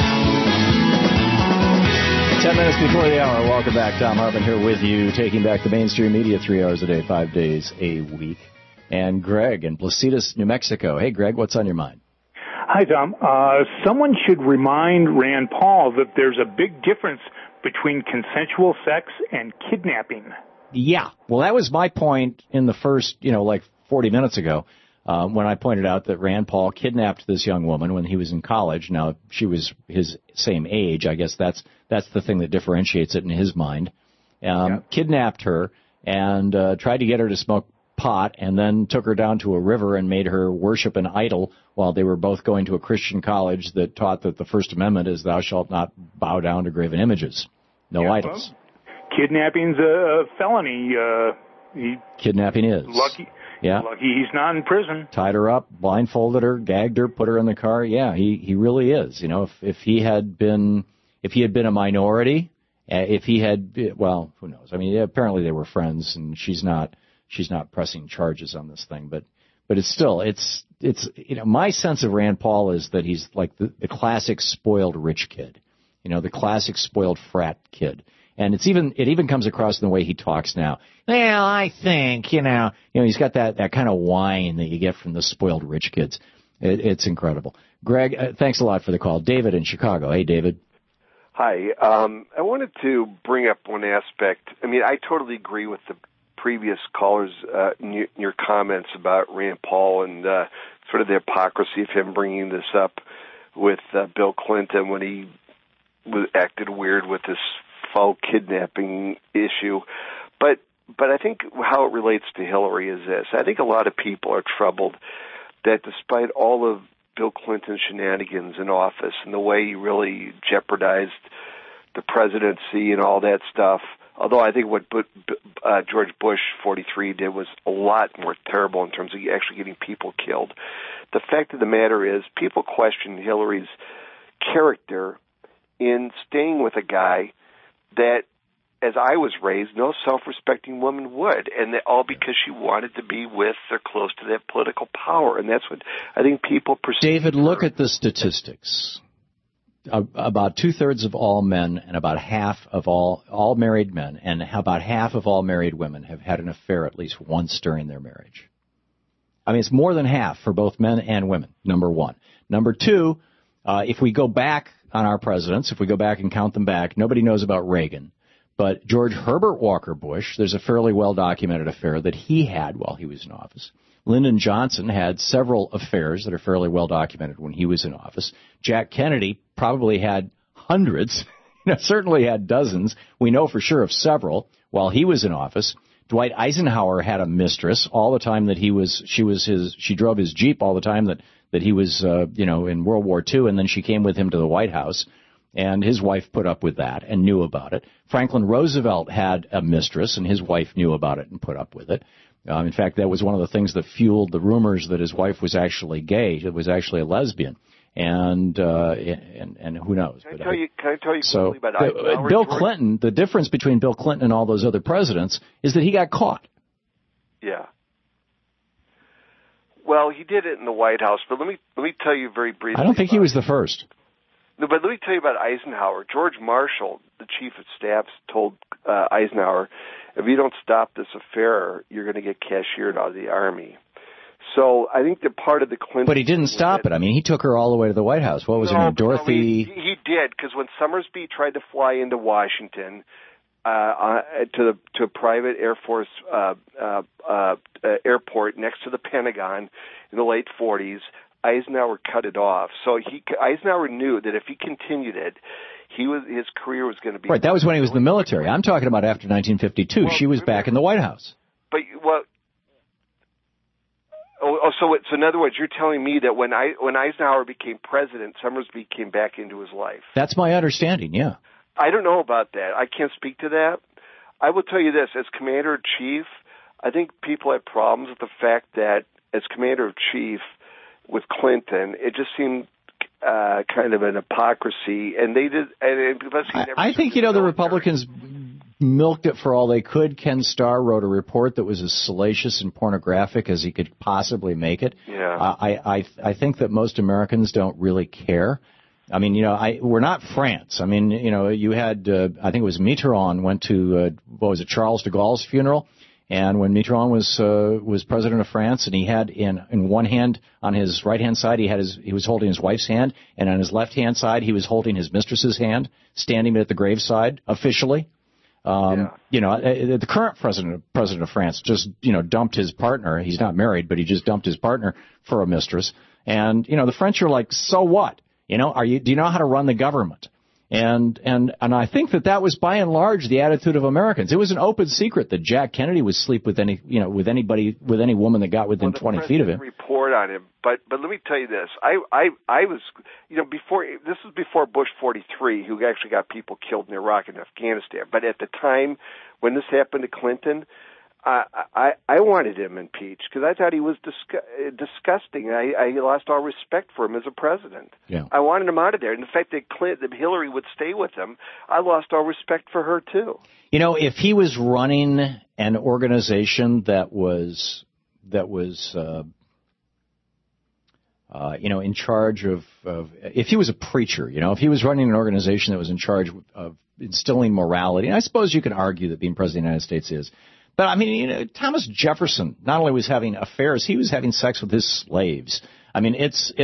10 minutes before the hour. Welcome back. Tom Hartman here with you, taking back the mainstream media 3 hours a day, 5 days a week. And Greg in Placitas, New Mexico. Hey, Greg, what's on your mind? Hi, Tom. Someone should remind Rand Paul that there's a big difference between consensual sex and kidnapping. Yeah. Well, that was my point in the first, 40 minutes ago, when I pointed out that Rand Paul kidnapped this young woman when he was in college. Now, she was his same age. I guess that's the thing that differentiates it in his mind. Kidnapped her and tried to get her to smoke pot, and then took her down to a river and made her worship an idol while they were both going to a Christian college that taught that the First Amendment is thou shalt not bow down to graven images. No idols. Well, kidnapping's a felony. Kidnapping is. Lucky he's not in prison. Tied her up, blindfolded her, gagged her, put her in the car. Yeah, he really is. If he had been a minority, if he had, well, who knows? I mean, apparently they were friends, and she's not pressing charges on this thing, but it's still, it's my sense of Rand Paul is that he's like the classic spoiled rich kid, the classic spoiled frat kid. And it even comes across in the way he talks now. Well, I think, he's got that kind of whine that you get from the spoiled rich kids. It's incredible. Greg, thanks a lot for the call. David in Chicago. Hey, David. Hi. I wanted to bring up one aspect. I mean, I totally agree with the previous callers in your comments about Rand Paul and sort of the hypocrisy of him bringing this up with Bill Clinton when he acted weird with this faux kidnapping issue. But I think how it relates to Hillary is this. I think a lot of people are troubled that despite all of Bill Clinton's shenanigans in office and the way he really jeopardized the presidency and all that stuff, although I think what George Bush 43 did was a lot more terrible in terms of actually getting people killed. The fact of the matter is people question Hillary's character in staying with a guy that, as I was raised, no self-respecting woman would, and all because she wanted to be with or close to that political power, and that's what I think people perceive. David, look at the statistics. About 2/3 of all men and about half of all married men and about half of all married women have had an affair at least once during their marriage. I mean, it's more than half for both men and women, number one. Number two, if we go back on our presidents, if we go back and count them back, nobody knows about Reagan. But George Herbert Walker Bush, there's a fairly well-documented affair that he had while he was in office. Lyndon Johnson had several affairs that are fairly well-documented when he was in office. Jack Kennedy probably had hundreds, certainly had dozens. We know for sure of several while he was in office. Dwight Eisenhower had a mistress all the time that she drove his Jeep all the time that he was, in World War II, and then she came with him to the White House. And his wife put up with that and knew about it. Franklin Roosevelt had a mistress, and his wife knew about it and put up with it. In fact, that was one of the things that fueled the rumors that his wife was actually gay. It was actually a lesbian. And who knows? Can I tell you so quickly about Bill Clinton, the difference between Bill Clinton and all those other presidents is that he got caught. Yeah. Well, he did it in the White House, but let me tell you very briefly. I don't think he was the first. No, but let me tell you about Eisenhower. George Marshall, the chief of staff, told Eisenhower, if you don't stop this affair, you're going to get cashiered out of the Army. So I think that part of the Clinton... But he didn't stop it. I mean, he took her all the way to the White House. What was her name? Dorothy... No, he did, because when Summersby tried to fly into Washington to a private Air Force airport next to the Pentagon in the late 40s, Eisenhower cut it off. So Eisenhower knew that if he continued it, his career was going to be... Right, that was when he was in the military. I'm talking about after 1952. Well, she was back in the White House. But, well... So in other words, you're telling me that when Eisenhower became president, Summersby came back into his life. That's my understanding, yeah. I don't know about that. I can't speak to that. I will tell you this. As Commander-in-Chief, I think people have problems with the fact that as Commander-in-Chief with Clinton, it just seemed kind of an hypocrisy. And they did... I think, the Republicans milked it for all they could. Ken Starr wrote a report that was as salacious and pornographic as he could possibly make it. Yeah. I think that most Americans don't really care. I mean, we're not France. I mean, you had, I think it was Mitterrand went to, Charles de Gaulle's funeral. And when Mitterrand was president of France, and he had in one hand, on his right hand side, he was holding his wife's hand, and on his left hand side, he was holding his mistress's hand, standing at the graveside officially. The current president of France just, dumped his partner. He's not married, but he just dumped his partner for a mistress. And, the French are like, so what? Do you know how to run the government? And I think that was by and large the attitude of Americans. It was an open secret that Jack Kennedy would sleep with any woman that got within 20 feet of him. Report on him, but let me tell you this. I was, this was before Bush 43, who actually got people killed in Iraq and Afghanistan. But at the time when this happened to Clinton, I wanted him impeached because I thought he was disgusting. I lost all respect for him as a president. Yeah. I wanted him out of there. And the fact that Hillary would stay with him, I lost all respect for her too. If he was running an organization that was in charge of if he was a preacher, if he was running an organization that was in charge of instilling morality, and I suppose you could argue that being president of the United States is. But I mean, Thomas Jefferson not only was having affairs, he was having sex with his slaves. I mean,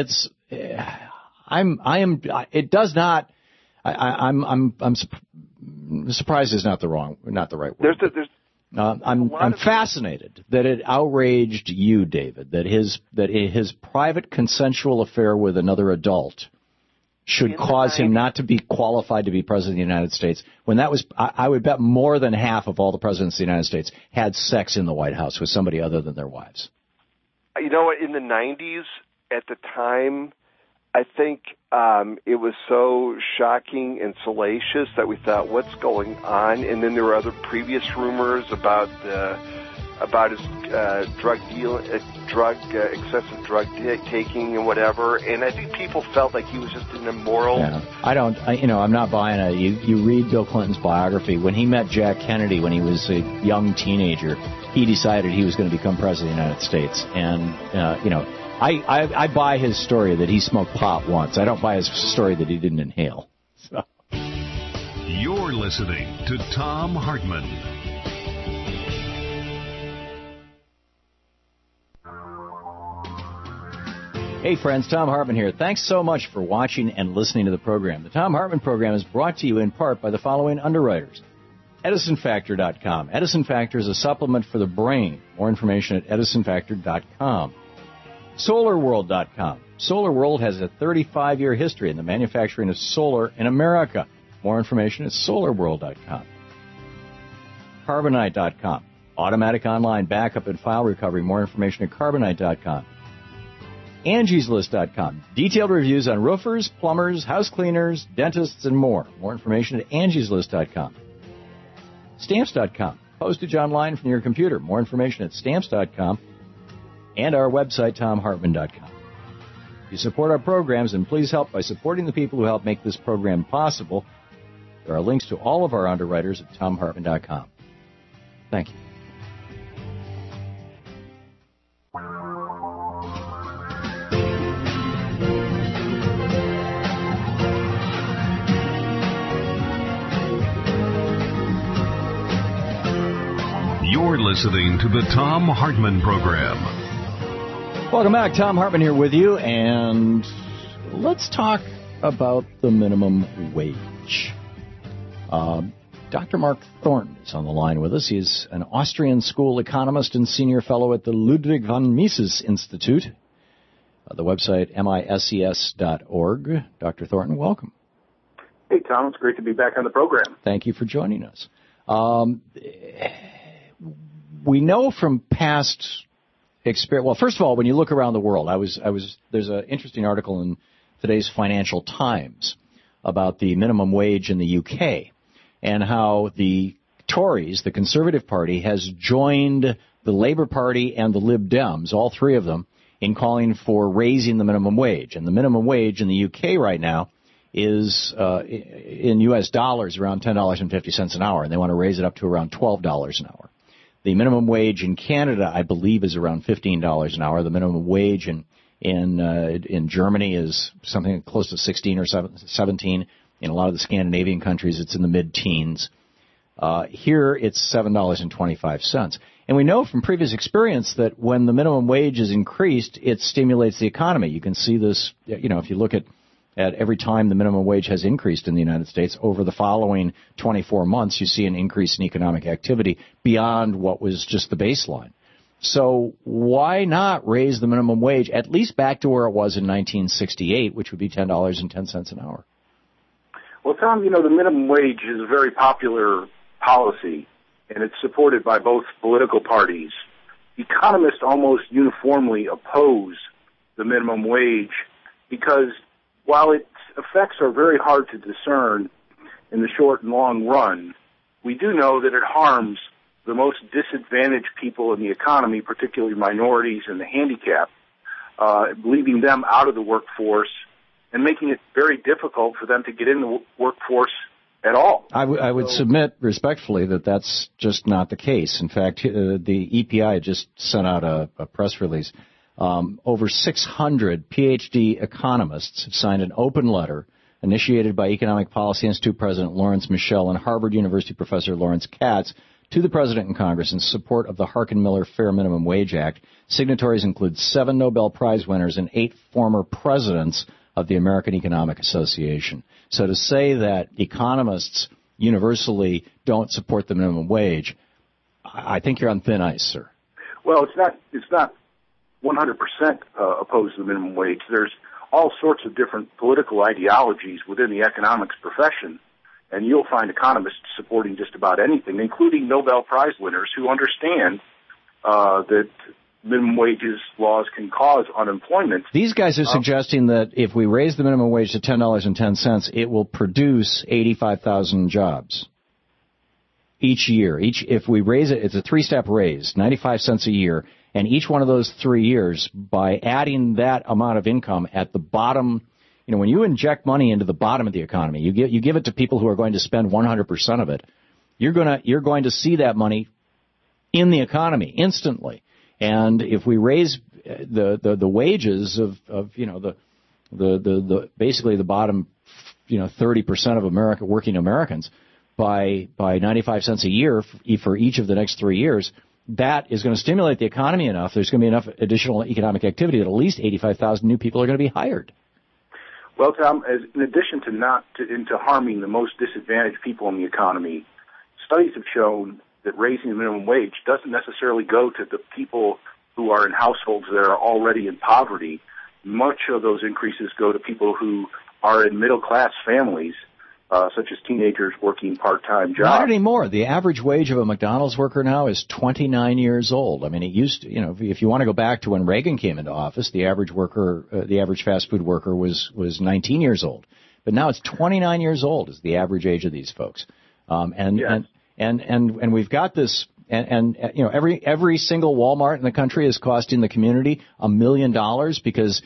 I'm surprised is not the right word. I'm fascinated that it outraged you, David, that his private consensual affair with another adult should cause him not to be qualified to be president of the United States, when that was, I would bet more than half of all the presidents of the United States had sex in the White House with somebody other than their wives. You know what, in the 90s, at the time, I think it was so shocking and salacious that we thought, what's going on? And then there were other previous rumors about his excessive drug taking and whatever. And I think people felt like he was just an immoral. Yeah. I'm not buying it. You read Bill Clinton's biography. When he met Jack Kennedy when he was a young teenager, he decided he was going to become president of the United States. And, I buy his story that he smoked pot once. I don't buy his story that he didn't inhale. So. You're listening to Thom Hartmann. Hey friends, Thom Hartmann here. Thanks so much for watching and listening to the program. The Thom Hartmann program is brought to you in part by the following underwriters. EdisonFactor.com. Edison Factor is a supplement for the brain. More information at EdisonFactor.com. SolarWorld.com. SolarWorld has a 35-year history in the manufacturing of solar in America. More information at SolarWorld.com. Carbonite.com. Automatic online backup and file recovery. More information at Carbonite.com. AngiesList.com. Detailed reviews on roofers, plumbers, house cleaners, dentists, and more. More information at AngiesList.com. Stamps.com. postage online from your computer. More information at Stamps.com and our website, TomHartman.com. If you support our programs, and please help by supporting the people who help make this program possible, there are links to all of our underwriters at TomHartman.com. Thank you. You're listening to the Thom Hartmann Program. Welcome back. Thom Hartmann here with you, and let's talk about the minimum wage. Dr. Mark Thornton is on the line with us. He's an Austrian school economist and senior fellow at the Ludwig von Mises Institute. The website, mises.org. Dr. Thornton, welcome. Hey, Tom. It's great to be back on the program. Thank you for joining us. We know from past experience. Well, first of all, when you look around the world, there's an interesting article in today's Financial Times about the minimum wage in the UK and how the Tories, the Conservative Party, has joined the Labour Party and the Lib Dems, all three of them, in calling for raising the minimum wage. And the minimum wage in the UK right now is, in U.S. dollars, around $10.50 an hour, and they want to raise it up to around $12 an hour. The minimum wage in Canada, I believe, is around $15 an hour. The minimum wage in Germany is something close to 16 or 17. In a lot of the Scandinavian countries, it's in the mid-teens. Here, it's $7.25. And we know from previous experience that when the minimum wage is increased, it stimulates the economy. You can see this, if you look at every time the minimum wage has increased in the United States, over the following 24 months, you see an increase in economic activity beyond what was just the baseline. So why not raise the minimum wage at least back to where it was in 1968, which would be $10.10 an hour? Well, Tom, the minimum wage is a very popular policy, and it's supported by both political parties. Economists almost uniformly oppose the minimum wage because while its effects are very hard to discern in the short and long run, we do know that it harms the most disadvantaged people in the economy, particularly minorities and the handicapped, leaving them out of the workforce and making it very difficult for them to get in the workforce at all. I would submit respectfully that that's just not the case. In fact, the EPI just sent out a press release. Over 600 PhD economists have signed an open letter initiated by Economic Policy Institute President Lawrence Michel and Harvard University Professor Lawrence Katz to the President and Congress in support of the Harkin-Miller Fair Minimum Wage Act. Signatories include 7 Nobel Prize winners and 8 former presidents of the American Economic Association. So to say that economists universally don't support the minimum wage, I think you're on thin ice, sir. Well, it's not 100% opposed to the minimum wage. There's all sorts of different political ideologies within the economics profession, and you'll find economists supporting just about anything, including Nobel Prize winners who understand that minimum wages laws can cause unemployment. These guys are suggesting that if we raise the minimum wage to $10.10, it will produce 85,000 jobs each year. If we raise it, it's a 3-step raise, 95 cents a year. And each one of those 3 years, by adding that amount of income at the bottom, when you inject money into the bottom of the economy, you give it to people who are going to spend 100% of it, you're going to see that money in the economy instantly. And if we raise the wages of the basically the bottom 30% of working Americans by 95 cents a year for each of the next 3 years, that is going to stimulate the economy enough. There's going to be enough additional economic activity that at least 85,000 new people are going to be hired. Well, Tom, in addition to harming the most disadvantaged people in the economy, studies have shown that raising the minimum wage doesn't necessarily go to the people who are in households that are already in poverty. Much of those increases go to people who are in middle-class families, such as teenagers working part-time jobs. Not anymore. The average wage of a McDonald's worker now is 29 years old. I mean, it used to, if you want to go back to when Reagan came into office, the average fast food worker was 19 years old. But now it's 29 years old is the average age of these folks. And And we've got this, and you know, every single Walmart in the country is costing the community $1 million because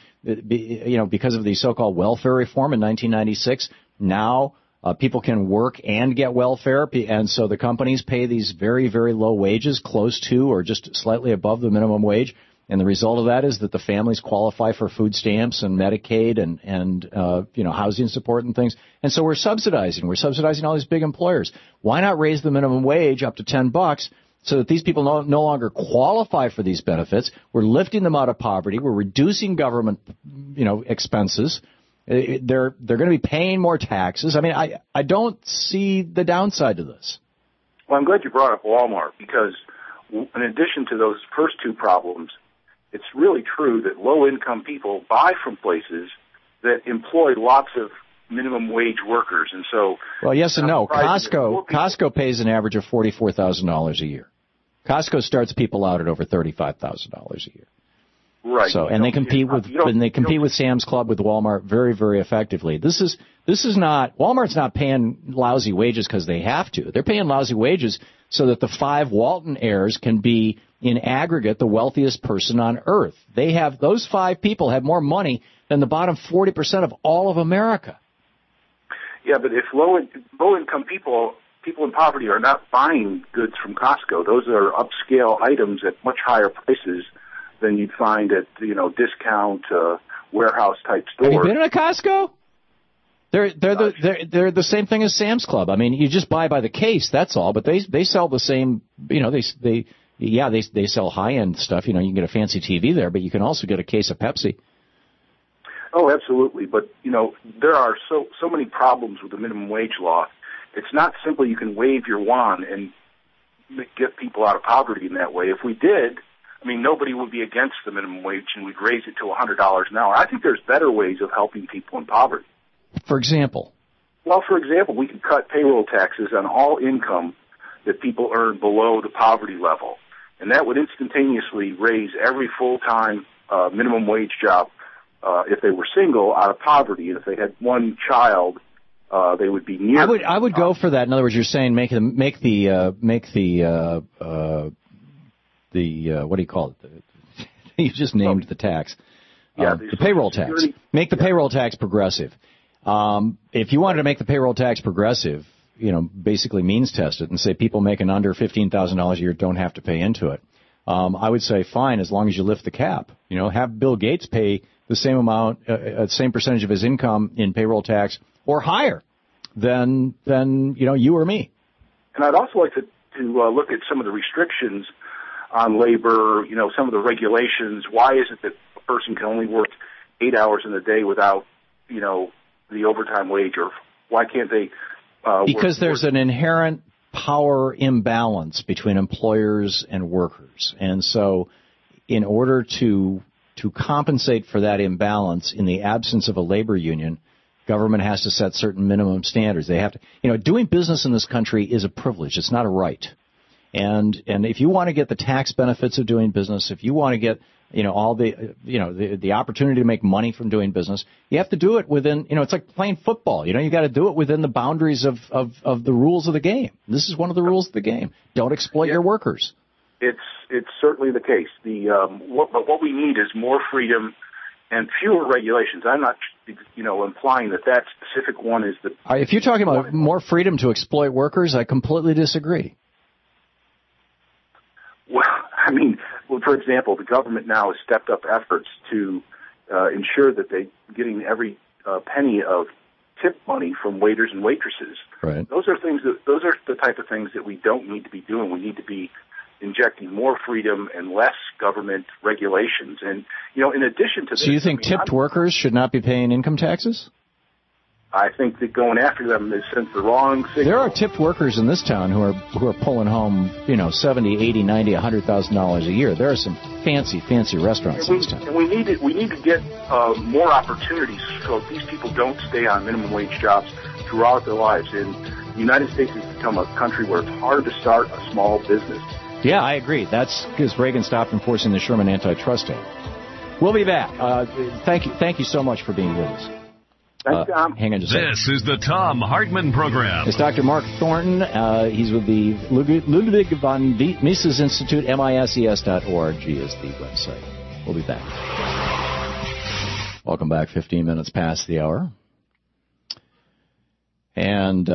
of the so-called welfare reform in 1996. Now people can work and get welfare, and so the companies pay these very, very low wages, close to or just slightly above the minimum wage. And the result of that is that the families qualify for food stamps and Medicaid and housing support and things. And so we're subsidizing all these big employers. Why not raise the minimum wage up to $10 so that these people no longer qualify for these benefits? We're lifting them out of poverty. We're reducing government, expenses. They're going to be paying more taxes. I mean, I don't see the downside to this. Well, I'm glad you brought up Walmart because in addition to those first two problems, it's really true that low-income people buy from places that employ lots of minimum wage workers, and so. Well, yes and no. Costco pays an average of $44,000 a year. Costco starts people out at over $35,000 a year. Right. So, and they compete with Sam's Club, with Walmart very, very effectively. This is not Walmart's not paying lousy wages because they have to. They're paying lousy wages so that the 5 Walton heirs can be, in aggregate, the wealthiest person on earth. Those 5 people have more money than the bottom 40% of all of America. Yeah, but if low-income people in poverty are not buying goods from Costco, those are upscale items at much higher prices than you'd find at, discount warehouse-type stores. Have you been in a Costco? They're the same thing as Sam's Club. I mean, you just buy by the case, that's all. But they sell the same. They sell high-end stuff. You can get a fancy TV there, but you can also get a case of Pepsi. Oh, absolutely. But there are so many problems with the minimum wage law. It's not simply you can wave your wand and get people out of poverty in that way. If we did, nobody would be against the minimum wage, and we'd raise it to $100 an hour. I think there's better ways of helping people in poverty. For example? Well, we could cut payroll taxes on all income that people earn below the poverty level. And that would instantaneously raise every full-time minimum wage job, if they were single, out of poverty. And if they had one child, they would be near. I would go for that. In other words, you're saying make the what do you call it? You just named the tax. The payroll tax. Make the payroll tax progressive. If you wanted to make the payroll tax progressive, basically means test it and say people making under $15,000 a year don't have to pay into it. I would say fine, as long as you lift the cap. Have Bill Gates pay the same amount, same percentage of his income in payroll tax or higher than you or me. And I'd also like to look at some of the restrictions on labor, some of the regulations. Why is it that a person can only work 8 hours in a day without, the overtime wage, or why can't they because there's an inherent power imbalance between employers and workers. And so in order to compensate for that imbalance in the absence of a labor union, government has to set certain minimum standards. They have to, doing business in this country is a privilege. It's not a right. And if you want to get the tax benefits of doing business, if you want to get all the opportunity to make money from doing business, you have to do it within, it's like playing football. You got to do it within the boundaries of the rules of the game. This is one of the rules of the game. Don't exploit your workers. It's certainly the case. What we need is more freedom and fewer regulations. I'm not, implying that specific one is the. If you're talking about more freedom to exploit workers, I completely disagree. Well, for example, the government now has stepped up efforts to ensure that they're getting every penny of tip money from waiters and waitresses. Right. Those are the type of things that we don't need to be doing. We need to be injecting more freedom and less government regulations. And, in addition to this... So you think tipped workers should not be paying income taxes? I think that going after them sends the wrong signal. There are tipped workers in this town who are pulling home, $70, $80, $90, $100,000 a year. There are some fancy restaurants in this town. And we need to get more opportunities so these people don't stay on minimum wage jobs throughout their lives. And the United States has become a country where it's hard to start a small business. Yeah, I agree. That's because Reagan stopped enforcing the Sherman Antitrust Act. We'll be back. Thank you so much for being with us. Hang on just a second. This is the Thom Hartmann Program. It's Dr. Mark Thornton. He's with the Ludwig von Mises Institute. MISES.org is the website. We'll be back. Welcome back. 15 minutes past the hour. And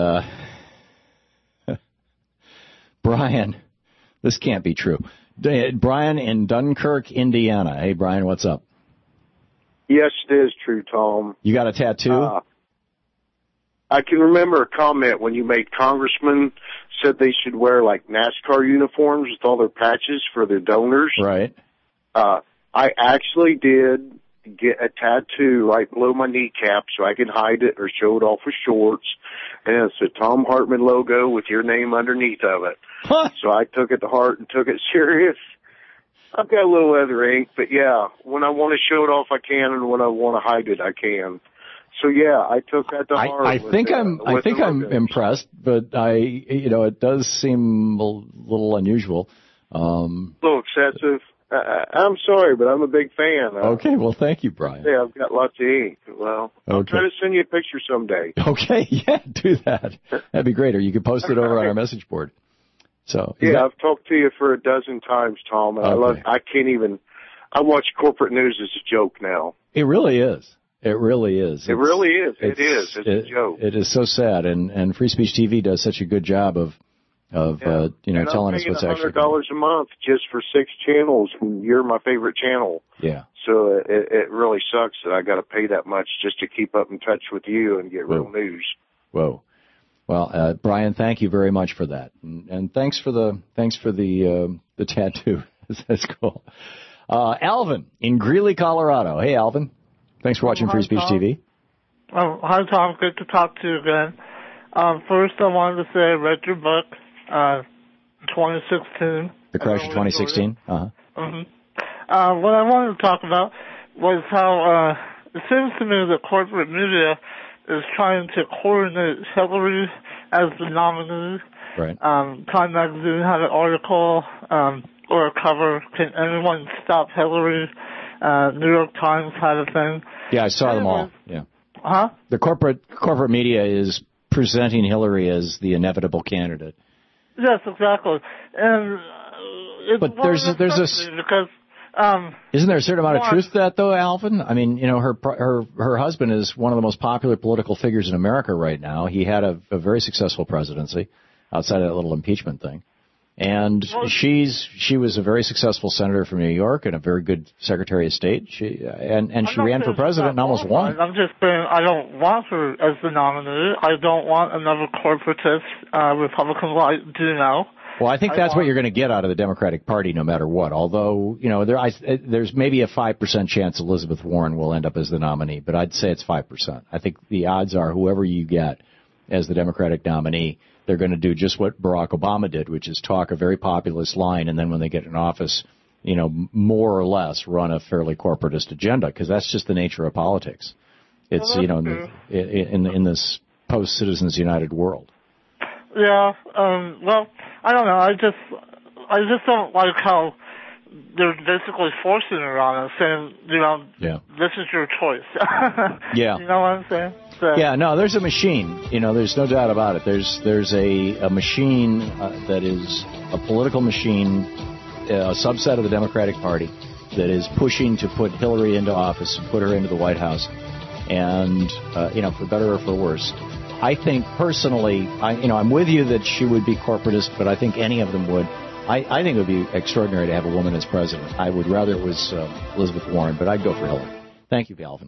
Brian, this can't be true. Brian in Dunkirk, Indiana. Hey, Brian, what's up? Yes, it is true, Tom. You got a tattoo? I can remember a comment when you made congressmen said they should wear like NASCAR uniforms with all their patches for their donors. Right. I actually did get a tattoo right below my kneecap so I could hide it or show it off with shorts. And it's a Thom Hartmann logo with your name underneath of it. Huh. So I took it to heart and took it serious. I've got a little other ink, but yeah, when I want to show it off, I can, and when I want to hide it, I can. So yeah, I took that to heart. I think I'm impressed, but it does seem a little unusual. A little excessive. I'm sorry, but I'm a big fan. Okay, well, thank you, Brian. Yeah, I've got lots of ink. Well, I'll try to send you a picture someday. Okay, yeah, do that. That'd be great. Or you could post it over on our message board. So yeah, I've talked to you for a dozen times, Tom, and I can't even. I watch corporate news as a joke now. It really is. It really is. It really is. It is. It's a joke. It is so sad, and Free Speech TV does such a good job of telling us what's actually $100 a month just for 6 channels, and you're my favorite channel. Yeah. So it really sucks that I got to pay that much just to keep up in touch with you and get real news. Whoa. Well, Brian, thank you very much for that, and thanks for the tattoo. That's cool. Alvin in Greeley, Colorado. Hey, Alvin. Thanks for watching Free Speech TV. Oh, hi, Tom. Good to talk to you again. First, I wanted to say I read your book, 2016. The Crash of 2016? Uh-huh. Mm-hmm. What I wanted to talk about was how it seems to me that corporate media is trying to coordinate Hillary as the nominee. Right. Time Magazine had an article or a cover, Can Anyone Stop Hillary? New York Times had a thing. Yeah, I saw them all. Yeah. Huh? The corporate media is presenting Hillary as the inevitable candidate. Yes, exactly. And but there's because isn't there a certain amount of truth to that, though, Alvin? I mean, her husband is one of the most popular political figures in America right now. He had a very successful presidency outside of that little impeachment thing. And she was a very successful senator from New York and a very good Secretary of State. She ran for president and almost won. I'm just saying I don't want her as the nominee. I don't want another corporatist Republican like Juneau. Well, I think that's what you're going to get out of the Democratic Party no matter what. Although, there's maybe a 5% chance Elizabeth Warren will end up as the nominee, but I'd say it's 5%. I think the odds are whoever you get as the Democratic nominee, they're going to do just what Barack Obama did, which is talk a very populist line, and then when they get in office, more or less run a fairly corporatist agenda, because that's just the nature of politics. It's, in this post-Citizens United world. Yeah, well, I don't know. I just don't like how they're basically forcing it on us, saying, this is your choice. Yeah. You know what I'm saying? So. Yeah, no, there's a machine. There's no doubt about it. There's a machine that is a political machine, a subset of the Democratic Party that is pushing to put Hillary into office and put her into the White House, and for better or for worse. I think personally, I'm with you that she would be corporatist, but I think any of them would. I think it would be extraordinary to have a woman as president. I would rather it was Elizabeth Warren, but I'd go for Hillary. Thank you, Alvin.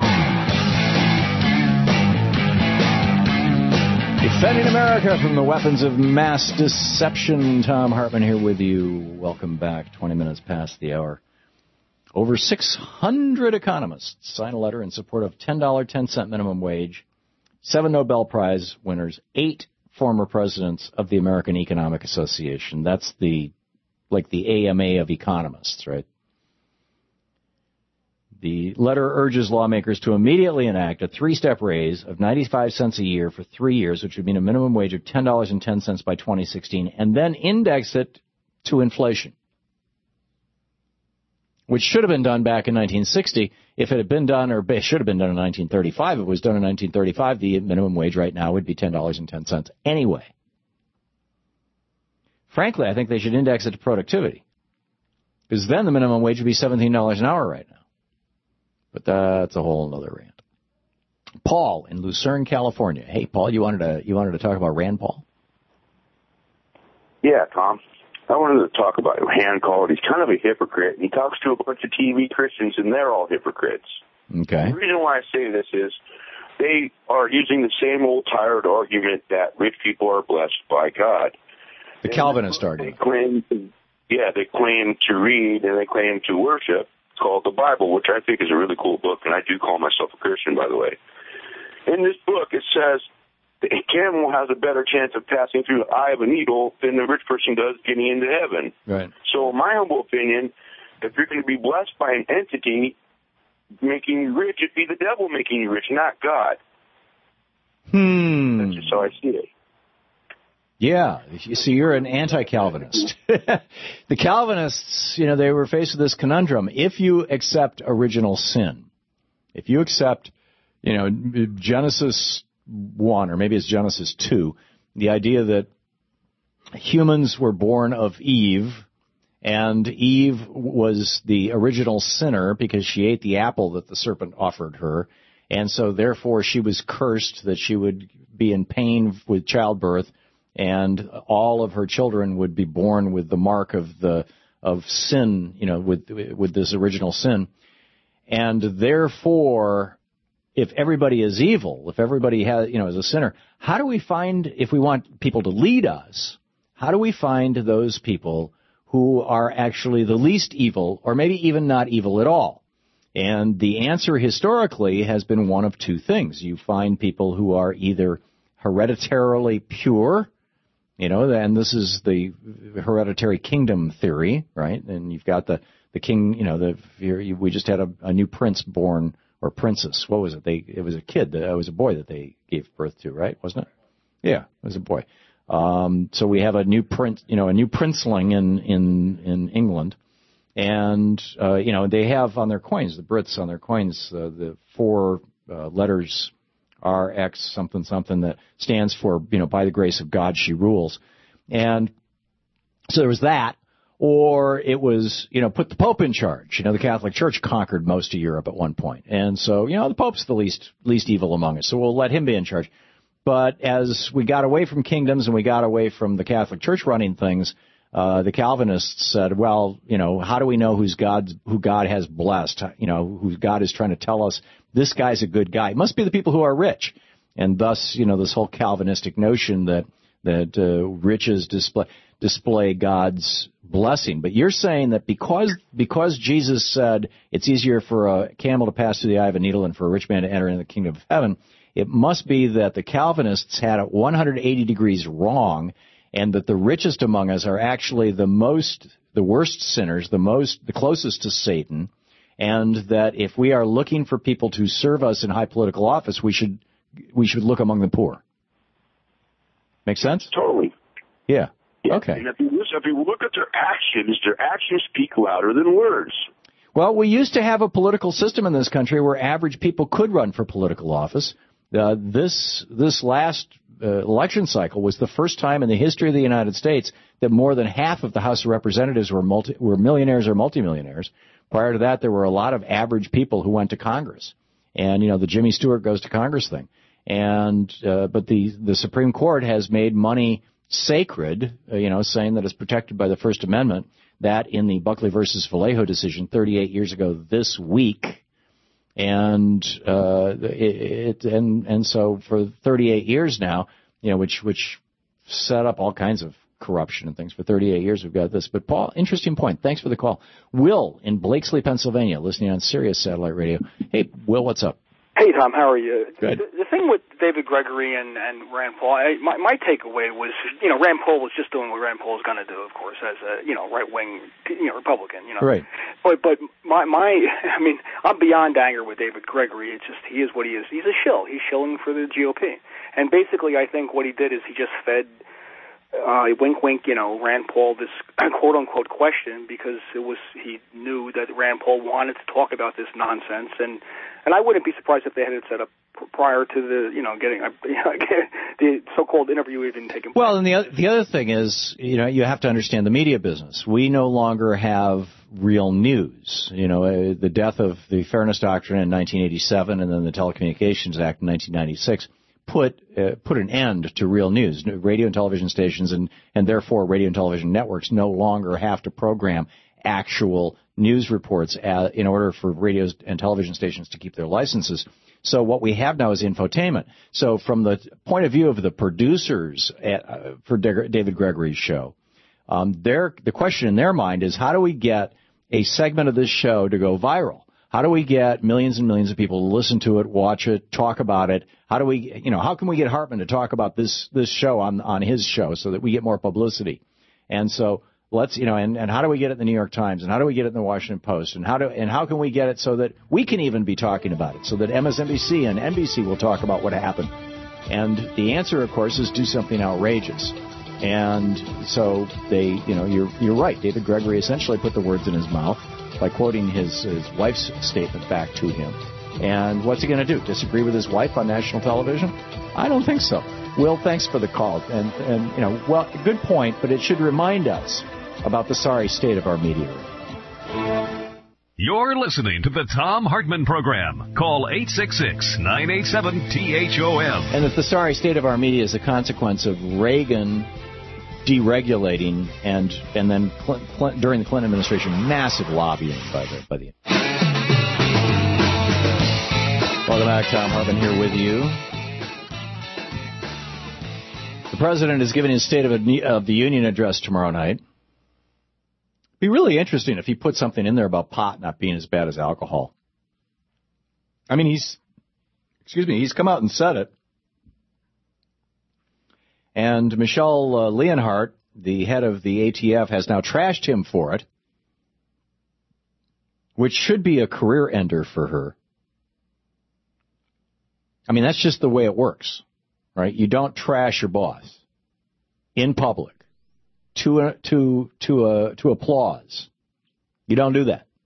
Defending America from the weapons of mass deception. Thom Hartmann here with you. Welcome back. 20 minutes past the hour. Over 600 economists sign a letter in support of $10, 10-cent minimum wage. 7 Nobel Prize winners, 8 former presidents of the American Economic Association. That's the AMA of economists, right? The letter urges lawmakers to immediately enact a 3-step raise of 95 cents a year for 3 years, which would mean a minimum wage of $10.10 by 2016, and then index it to inflation. which should have been done back in 1960. If it had been done, or it should have been done in 1935, if it was done in 1935, the minimum wage right now would be $10.10 anyway. Frankly, I think they should index it to productivity, because then the minimum wage would be $17 an hour right now. But that's a whole other rant. Paul in Lucerne, California. Hey, Paul, you wanted to talk about Rand Paul? Yeah, Tom. I wanted to talk about Rand Paul. He's kind of a hypocrite. He talks to a bunch of TV Christians, and they're all hypocrites. Okay. The reason why I say this is they are using the same old tired argument that rich people are blessed by God. The Calvinist argument. They claim to read and they claim to worship. It's called the Bible, which I think is a really cool book, and I do call myself a Christian, by the way. In this book, it says a camel has a better chance of passing through the eye of a needle than the rich person does getting into heaven. Right. So in my humble opinion, if you're going to be blessed by an entity making you rich, it'd be the devil making you rich, not God. That's just how I see it. Yeah, you see, you're an anti-Calvinist. The Calvinists, they were faced with this conundrum. If you accept original sin, if you accept, Genesis 1, or maybe it's Genesis 2, the idea that humans were born of Eve, and Eve was the original sinner because she ate the apple that the serpent offered her, and so therefore she was cursed that she would be in pain with childbirth, and all of her children would be born with the mark of sin, with this original sin. And therefore, if everybody is evil, if everybody has, is a sinner, how do we find, if we want people to lead us, how do we find those people who are actually the least evil, or maybe even not evil at all? And the answer historically has been one of two things. You find people who are either hereditarily pure, and this is the hereditary kingdom theory, right? And you've got the king, we just had a new prince born, or princess. What was it? It was a kid. It was a boy that they gave birth to, right? Wasn't it? Yeah, it was a boy. So we have a new prince, a new princeling in England. And, they have on their coins, the Brits on their coins, the 4 letters RX something something that stands for, by the grace of God she rules. And so there was that. Or it was, put the Pope in charge. The Catholic Church conquered most of Europe at one point. And so, the Pope's the least evil among us, so we'll let him be in charge. But as we got away from kingdoms and we got away from the Catholic Church running things, the Calvinists said, well, how do we know who God has blessed? Who God is trying to tell us this guy's a good guy? It must be the people who are rich. And thus, this whole Calvinistic notion that riches display God's blessing. But you're saying that because Jesus said it's easier for a camel to pass through the eye of a needle than for a rich man to enter into the kingdom of heaven, it must be that the Calvinists had it 180 degrees wrong, and that the richest among us are actually the worst sinners, the closest to Satan, and that if we are looking for people to serve us in high political office, we should look among the poor. Make sense? Totally. Yeah. Yeah. Okay. And if you look at their actions speak louder than words. Well, we used to have a political system in this country where average people could run for political office. This last election cycle was the first time in the history of the United States that more than half of the House of Representatives were millionaires or multimillionaires. Prior to that, there were a lot of average people who went to Congress. And, the Jimmy Stewart goes to Congress thing. And but the Supreme Court has made money sacred, saying that it's protected by the First Amendment, that in the Buckley versus Vallejo decision 38 years ago this week. And and so for 38 years now, which set up all kinds of corruption and things. For 38 years we've got this. But Paul, interesting point. Thanks for the call. Will in Blakesley, Pennsylvania, listening on Sirius Satellite Radio. Hey, Will, what's up? Hey, Tom, how are you? Good. The thing with David Gregory and Rand Paul, my takeaway was, Rand Paul was just doing what Rand Paul is going to do, of course, as a, right-wing, Republican, Right. But I'm beyond anger with David Gregory. It's just, he is what he is. He's a shill. He's shilling for the GOP. And basically, I think what he did is he just fed wink, wink, Rand Paul this quote-unquote question because he knew that Rand Paul wanted to talk about this nonsense, and I wouldn't be surprised if they had it set up prior to the, getting the so-called interview even taking place. Well, and the other thing is, you have to understand the media business. We no longer have real news. The death of the Fairness Doctrine in 1987 and then the Telecommunications Act in 1996 put an end to real news. Radio and television stations and therefore radio and television networks no longer have to program actual news reports in order for radio and television stations to keep their licenses. So what we have now is infotainment. So from the point of view of the producers for David Gregory's show, the question in their mind is, how do we get a segment of this show to go viral? How do we get millions and millions of people to listen to it, watch it, talk about it? How do we, how can we get Hartman to talk about this show on his show so that we get more publicity? And so let's, and how do we get it in the New York Times, and how do we get it in the Washington Post, and how can we get it so that we can even be talking about it, so that MSNBC and NBC will talk about what happened? And the answer, of course, is do something outrageous. And so they, you're right. David Gregory essentially put the words in his mouth by quoting his wife's statement back to him. And what's he going to do? Disagree with his wife on national television? I don't think so. Will, thanks for the call. And well, good point, but it should remind us about the sorry state of our media. You're listening to the Thom Hartmann Program. Call 866-987-THOM. And if the sorry state of our media is a consequence of Reagan deregulating and then during the Clinton administration, massive lobbying by the Welcome back. Thom Hartmann here with you. The president is giving his State of the Union address tomorrow night. It'd be really interesting if he put something in there about pot not being as bad as alcohol. I mean, he's come out and said it. And Michelle Leonhardt, the head of the ATF, has now trashed him for it, which should be a career ender for her. I mean, that's just the way it works, right? You don't trash your boss in public to applause. You don't do that.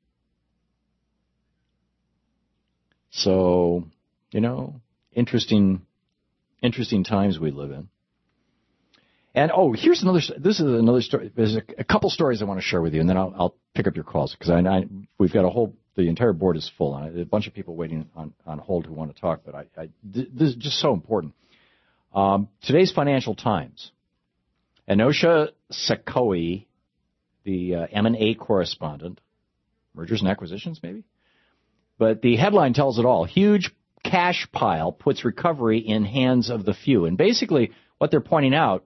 So, interesting times we live in. And, here's this is another story. There's a couple stories I want to share with you, and then I'll pick up your calls, because we've got the entire board is full. And a bunch of people waiting on hold who want to talk, but this is just so important. Today's Financial Times. Anosha Sakoe, the M&A correspondent, mergers and acquisitions maybe? But the headline tells it all. Huge cash pile puts recovery in hands of the few. And basically what they're pointing out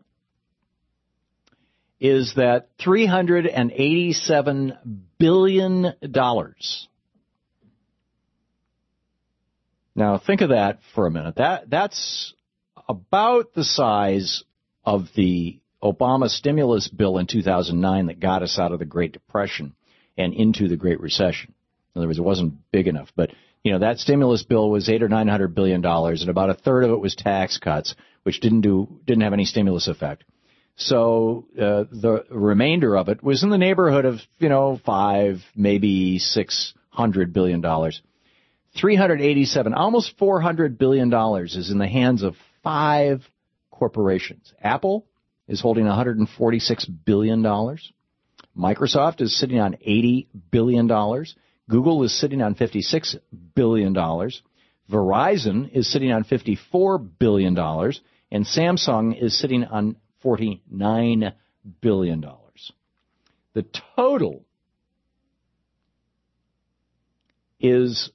is that $387 billion. Now, think of that for a minute. That's about the size of the Obama stimulus bill in 2009 that got us out of the Great Depression and into the Great Recession. In other words, it wasn't big enough. But, that stimulus bill was $800 or $900 billion, and about a third of it was tax cuts, which didn't have any stimulus effect. So the remainder of it was in the neighborhood of, $500, maybe $600 billion. 387, almost $400 billion is in the hands of 5 corporations. Apple is holding $146 billion. Microsoft is sitting on $80 billion. Google is sitting on $56 billion. Verizon is sitting on $54 billion. And Samsung is sitting on $49 billion. The total is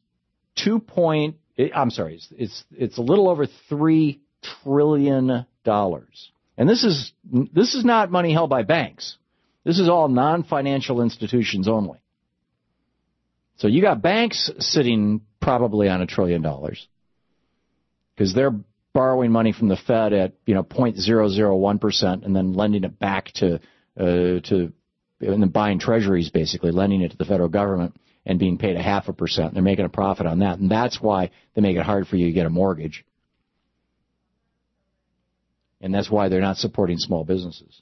it's a little over $3 trillion. And this is not money held by banks. This is all non-financial institutions only. So you got banks sitting probably on $1 trillion because they're borrowing money from the Fed at 0.001% and then lending it back and then buying treasuries, basically lending it to the federal government and being paid 0.5%. They're making a profit on that, and that's why they make it hard for you to get a mortgage. And that's why they're not supporting small businesses.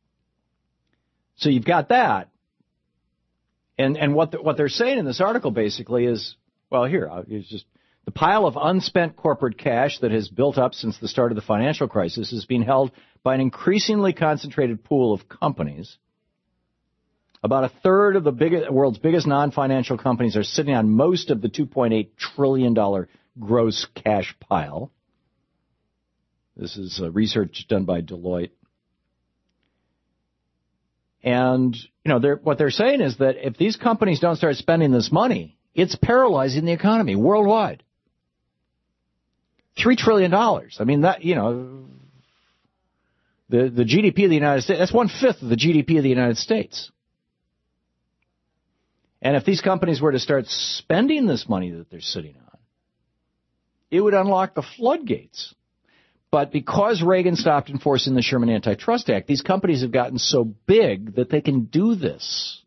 So you've got that. And what they're saying in this article basically is, well, here, it's just the pile of unspent corporate cash that has built up since the start of the financial crisis is being held by an increasingly concentrated pool of companies. About a third of the world's biggest non-financial companies are sitting on most of the $2.8 trillion gross cash pile. This is research done by Deloitte. And, what they're saying is that if these companies don't start spending this money, it's paralyzing the economy worldwide. $3 trillion. I mean, that, the GDP of the United States, that's 1/5 of the GDP of the United States. And if these companies were to start spending this money that they're sitting on, it would unlock the floodgates. But because Reagan stopped enforcing the Sherman Antitrust Act, these companies have gotten so big that they can do this.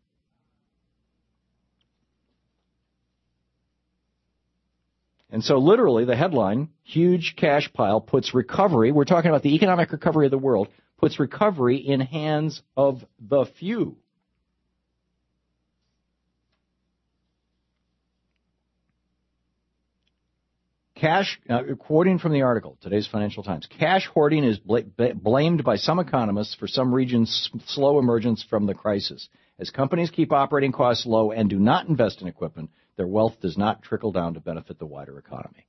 And so literally the headline, huge cash pile puts recovery, we're talking about the economic recovery of the world, puts recovery in hands of the few. Cash, quoting from the article, today's Financial Times, cash hoarding is blamed by some economists for some regions' slow emergence from the crisis. As companies keep operating costs low and do not invest in equipment, their wealth does not trickle down to benefit the wider economy.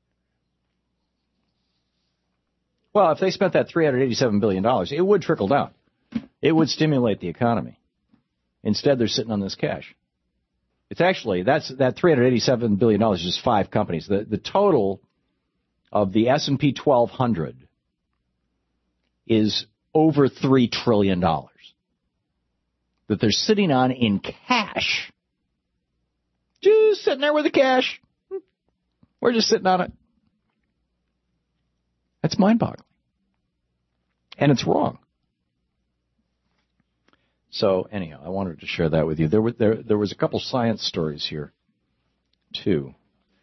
Well, if they spent that $387 billion, it would trickle down. It would stimulate the economy. Instead, they're sitting on this cash. It's actually, that $387 billion is just 5 companies. The total of the S&P 1200 is over $3 trillion that they're sitting on in cash. Just sitting there with the cash. We're just sitting on it. That's mind-boggling. And it's wrong. So anyhow, I wanted to share that with you. There was a couple science stories here, too.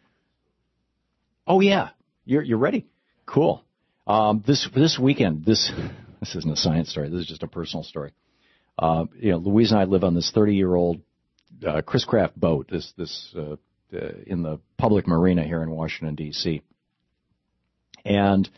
Oh yeah, you're ready? Cool. This weekend, this isn't a science story. This is just a personal story. Louise and I live on this 30-year-old Chris Craft boat. This in the public marina here in Washington D.C. And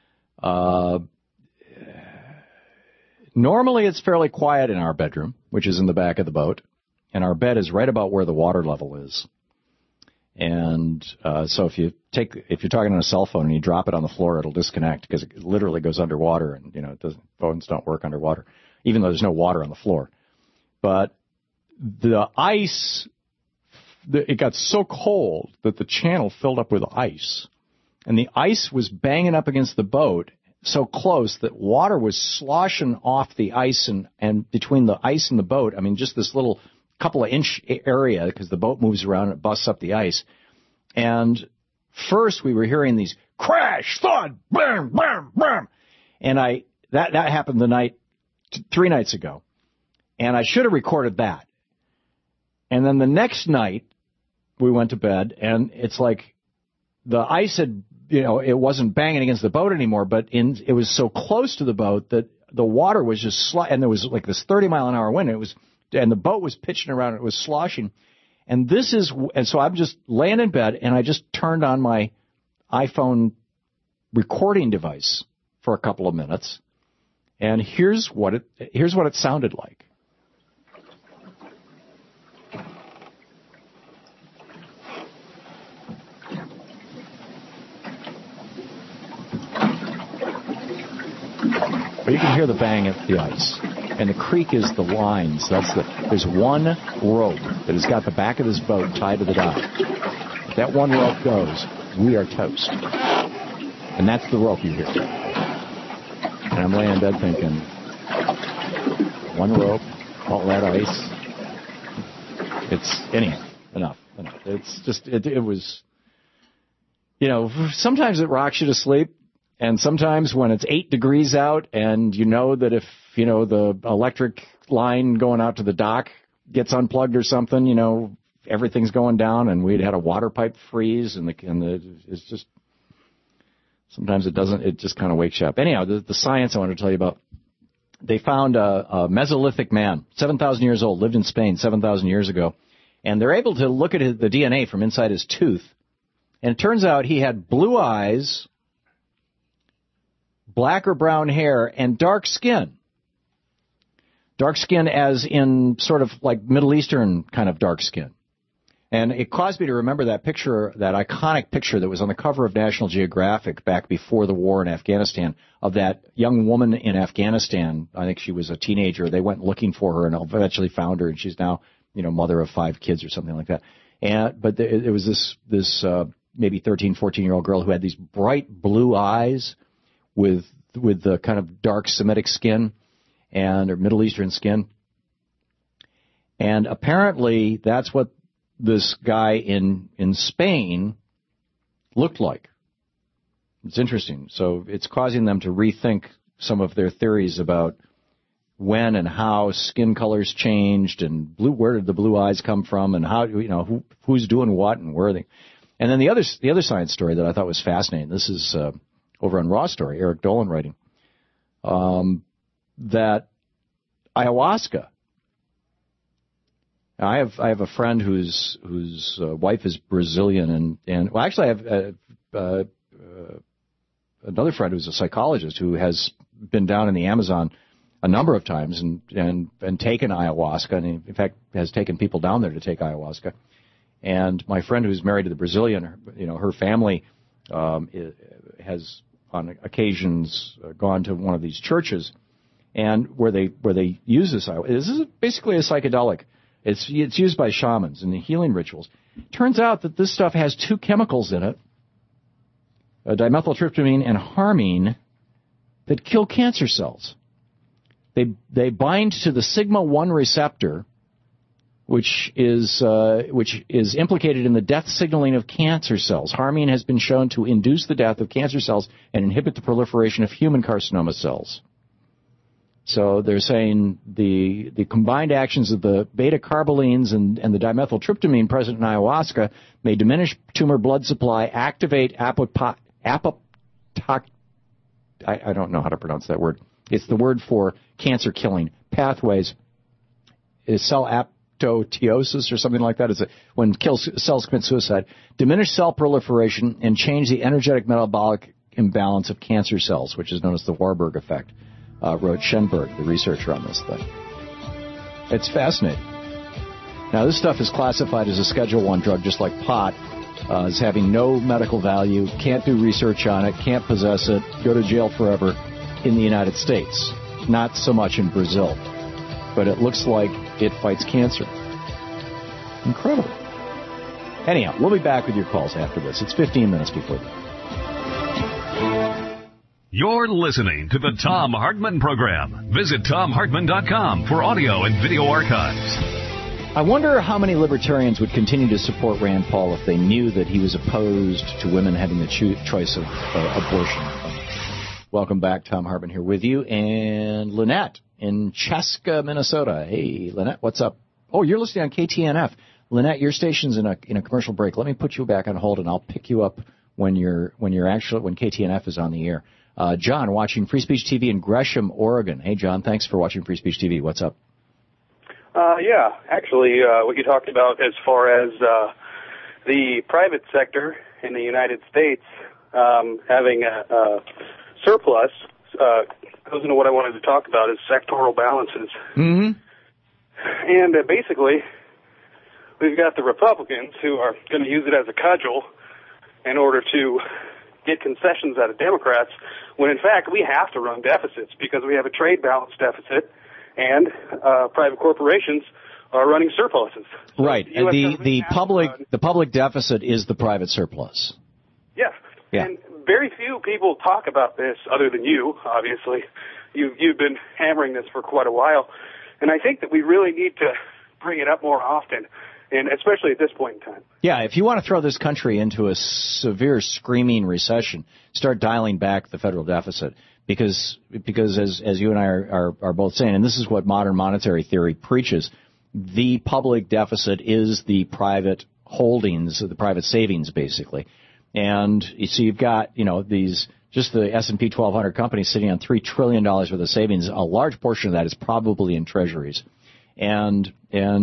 normally it's fairly quiet in our bedroom, which is in the back of the boat, and our bed is right about where the water level is. And so if you're talking on a cell phone and you drop it on the floor, it'll disconnect because it literally goes underwater, and phones don't work underwater, even though there's no water on the floor. But the ice, it got so cold that the channel filled up with ice, and the ice was banging up against the boat so close that water was sloshing off the ice and between the ice and the boat. I mean, just this little couple of inch area, because the boat moves around and it busts up the ice. And first we were hearing these crash, thud, bam, bam, bam. And that happened 3 nights ago. And I should have recorded that. And then the next night we went to bed, and it's like the ice had, it wasn't banging against the boat anymore, but it was so close to the boat that the water was just and there was like this 30-mile-an-hour wind. And the boat was pitching around. It was sloshing. And so I'm just laying in bed, and I just turned on my iPhone recording device for a couple of minutes. And here's what it sounded like. But you can hear the bang of the ice. And the creek is the lines. There's one rope that has got the back of this boat tied to the dock. If that one rope goes, we are toast. And that's the rope you hear. And I'm laying in bed thinking, one rope, all that ice. Enough. It's just, it was, sometimes it rocks you to sleep. And sometimes when it's 8 degrees out and you know that if, the electric line going out to the dock gets unplugged or something, everything's going down, and we'd had a water pipe freeze, and it's just Sometimes it doesn't. It just kind of wakes you up. Anyhow, the science I want to tell you about. They found a Mesolithic man, 7,000 years old, lived in Spain 7,000 years ago. And they're able to look at the DNA from inside his tooth. And it turns out he had blue eyes, black or brown hair, and dark skin. Dark skin as in sort of like Middle Eastern kind of dark skin. And it caused me to remember that picture, that iconic picture that was on the cover of National Geographic back before the war in Afghanistan, of that young woman in Afghanistan. I think she was a teenager. They went looking for her and eventually found her, and she's now, mother of 5 kids or something like that. But it was this maybe 13, 14-year-old girl who had these bright blue eyes with the kind of dark Semitic skin or Middle Eastern skin. And apparently that's what this guy in Spain looked like. It's interesting. So it's causing them to rethink some of their theories about when and how skin colors changed and where did the blue eyes come from and how, who's doing what and where are they. And then the other science story that I thought was fascinating, this is over on Raw Story, Eric Dolan writing, that ayahuasca. I have a friend whose wife is Brazilian, and well, actually I have another friend who's a psychologist who has been down in the Amazon a number of times and taken ayahuasca, and in fact has taken people down there to take ayahuasca. And my friend who's married to the Brazilian, her family has on occasions gone to one of these churches, and where they use this ayahuasca. This is basically a psychedelic. It's used by shamans in the healing rituals. Turns out that this stuff has 2 chemicals in it, dimethyltryptamine and harmine, that kill cancer cells. They bind to the sigma-1 receptor, which is implicated in the death signaling of cancer cells. Harmine has been shown to induce the death of cancer cells and inhibit the proliferation of human carcinoma cells. So they're saying the combined actions of the beta-carbolines and the dimethyltryptamine present in ayahuasca may diminish tumor blood supply, activate I don't know how to pronounce that word. It's the word for cancer-killing pathways. Is cell apoptosis or something like that? Is it when cells commit suicide? Diminish cell proliferation and change the energetic metabolic imbalance of cancer cells, which is known as the Warburg effect. Wrote Schenberg, the researcher on this thing. It's fascinating. Now, this stuff is classified as a Schedule I drug, just like pot, as having no medical value, can't do research on it, can't possess it, go to jail forever in the United States. Not so much in Brazil. But it looks like it fights cancer. Incredible. Anyhow, we'll be back with your calls after this. It's 15 minutes before that. You're listening to the Thom Hartmann Program. Visit ThomHartmann.com for audio and video archives. I wonder how many libertarians would continue to support Rand Paul if they knew that he was opposed to women having the choice of abortion. Welcome back. Thom Hartmann here with you. And Lynette in Chaska, Minnesota. Hey, Lynette, what's up? Oh, you're listening on KTNF. Lynette, your station's in a commercial break. Let me put you back on hold, and I'll pick you up when KTNF is on the air. John, watching Free Speech TV in Gresham, Oregon. Hey, John, thanks for watching Free Speech TV. What's up? Yeah, actually, what you talked about as far as the private sector in the United States having a surplus goes into what I wanted to talk about is sectoral balances. Mm-hmm. And basically, we've got the Republicans who are going to use it as a cudgel in order to get concessions out of Democrats, when in fact we have to run deficits because we have a trade balance deficit and private corporations are running surpluses. Right. And the public deficit is the private surplus. Yes. Yeah. And very few people talk about this other than you, obviously. You've been hammering this for quite a while. And I think that we really need to bring it up more often, and especially at this point in time. Yeah, if you want to throw this country into a severe screaming recession, start dialing back the federal deficit. Because as you and I are both saying, and this is what modern monetary theory preaches, the public deficit is the private holdings, the private savings, basically. And so you've got, these just the S&P 1200 companies sitting on $3 trillion worth of savings. A large portion of that is probably in treasuries. And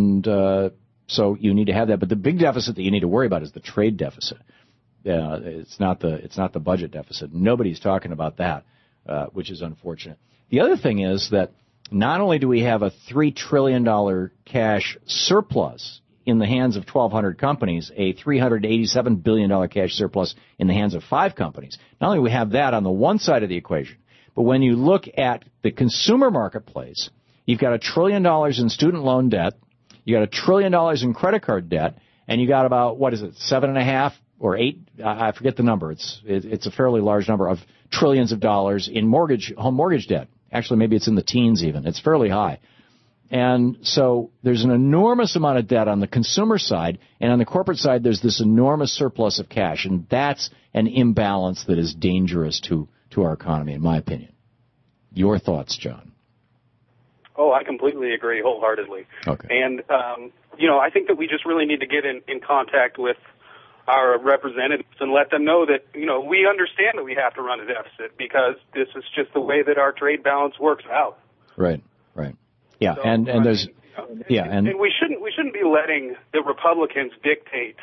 so you need to have that. But the big deficit that you need to worry about is the trade deficit. It's not the budget deficit. Nobody's talking about that, which is unfortunate. The other thing is that not only do we have a $3 trillion cash surplus in the hands of 1,200 companies, a $387 billion cash surplus in the hands of 5 companies. Not only do we have that on the one side of the equation, but when you look at the consumer marketplace, you've got $1 trillion in student loan debt, you got $1 trillion in credit card debt, and you got about, 7.5 or 8, I forget the number. It's a fairly large number of trillions of dollars in home mortgage debt. Actually, maybe it's in the teens even. It's fairly high. And so there's an enormous amount of debt on the consumer side, and on the corporate side, there's this enormous surplus of cash, and that's an imbalance that is dangerous to our economy, in my opinion. Your thoughts, John? Oh, I completely agree wholeheartedly. Okay. And, I think that we just really need to get in contact with our representatives and let them know that, we understand that we have to run a deficit because this is just the way that our trade balance works out. Right. Yeah, so, and there's, and we shouldn't be letting the Republicans dictate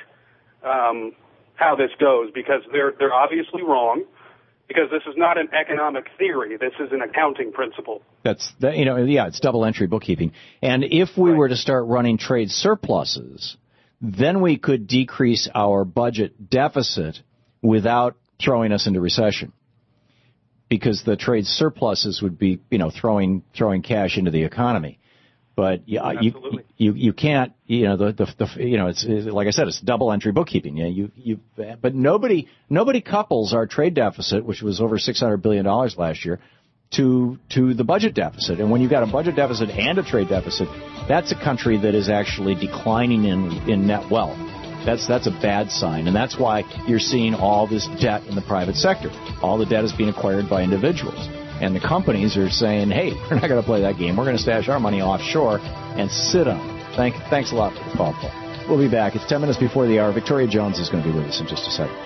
how this goes because they're obviously wrong. Because this is not an economic theory. This is an accounting principle. It's double entry bookkeeping. And if we were to start running trade surpluses, then we could decrease our budget deficit without throwing us into recession. Because the trade surpluses would be, throwing cash into the economy. But you can't, it's like I said, it's double entry bookkeeping. But nobody couples our trade deficit, which was over $600 billion last year, to the budget deficit. And when you've got a budget deficit and a trade deficit, that's a country that is actually declining in net wealth. That's a bad sign, and that's why you're seeing all this debt in the private sector. All the debt is being acquired by individuals. And the companies are saying, hey, we're not going to play that game. We're going to stash our money offshore and sit on it. Thanks a lot for the call, Paul. We'll be back. It's 10 minutes before the hour. Victoria Jones is going to be with us in just a second.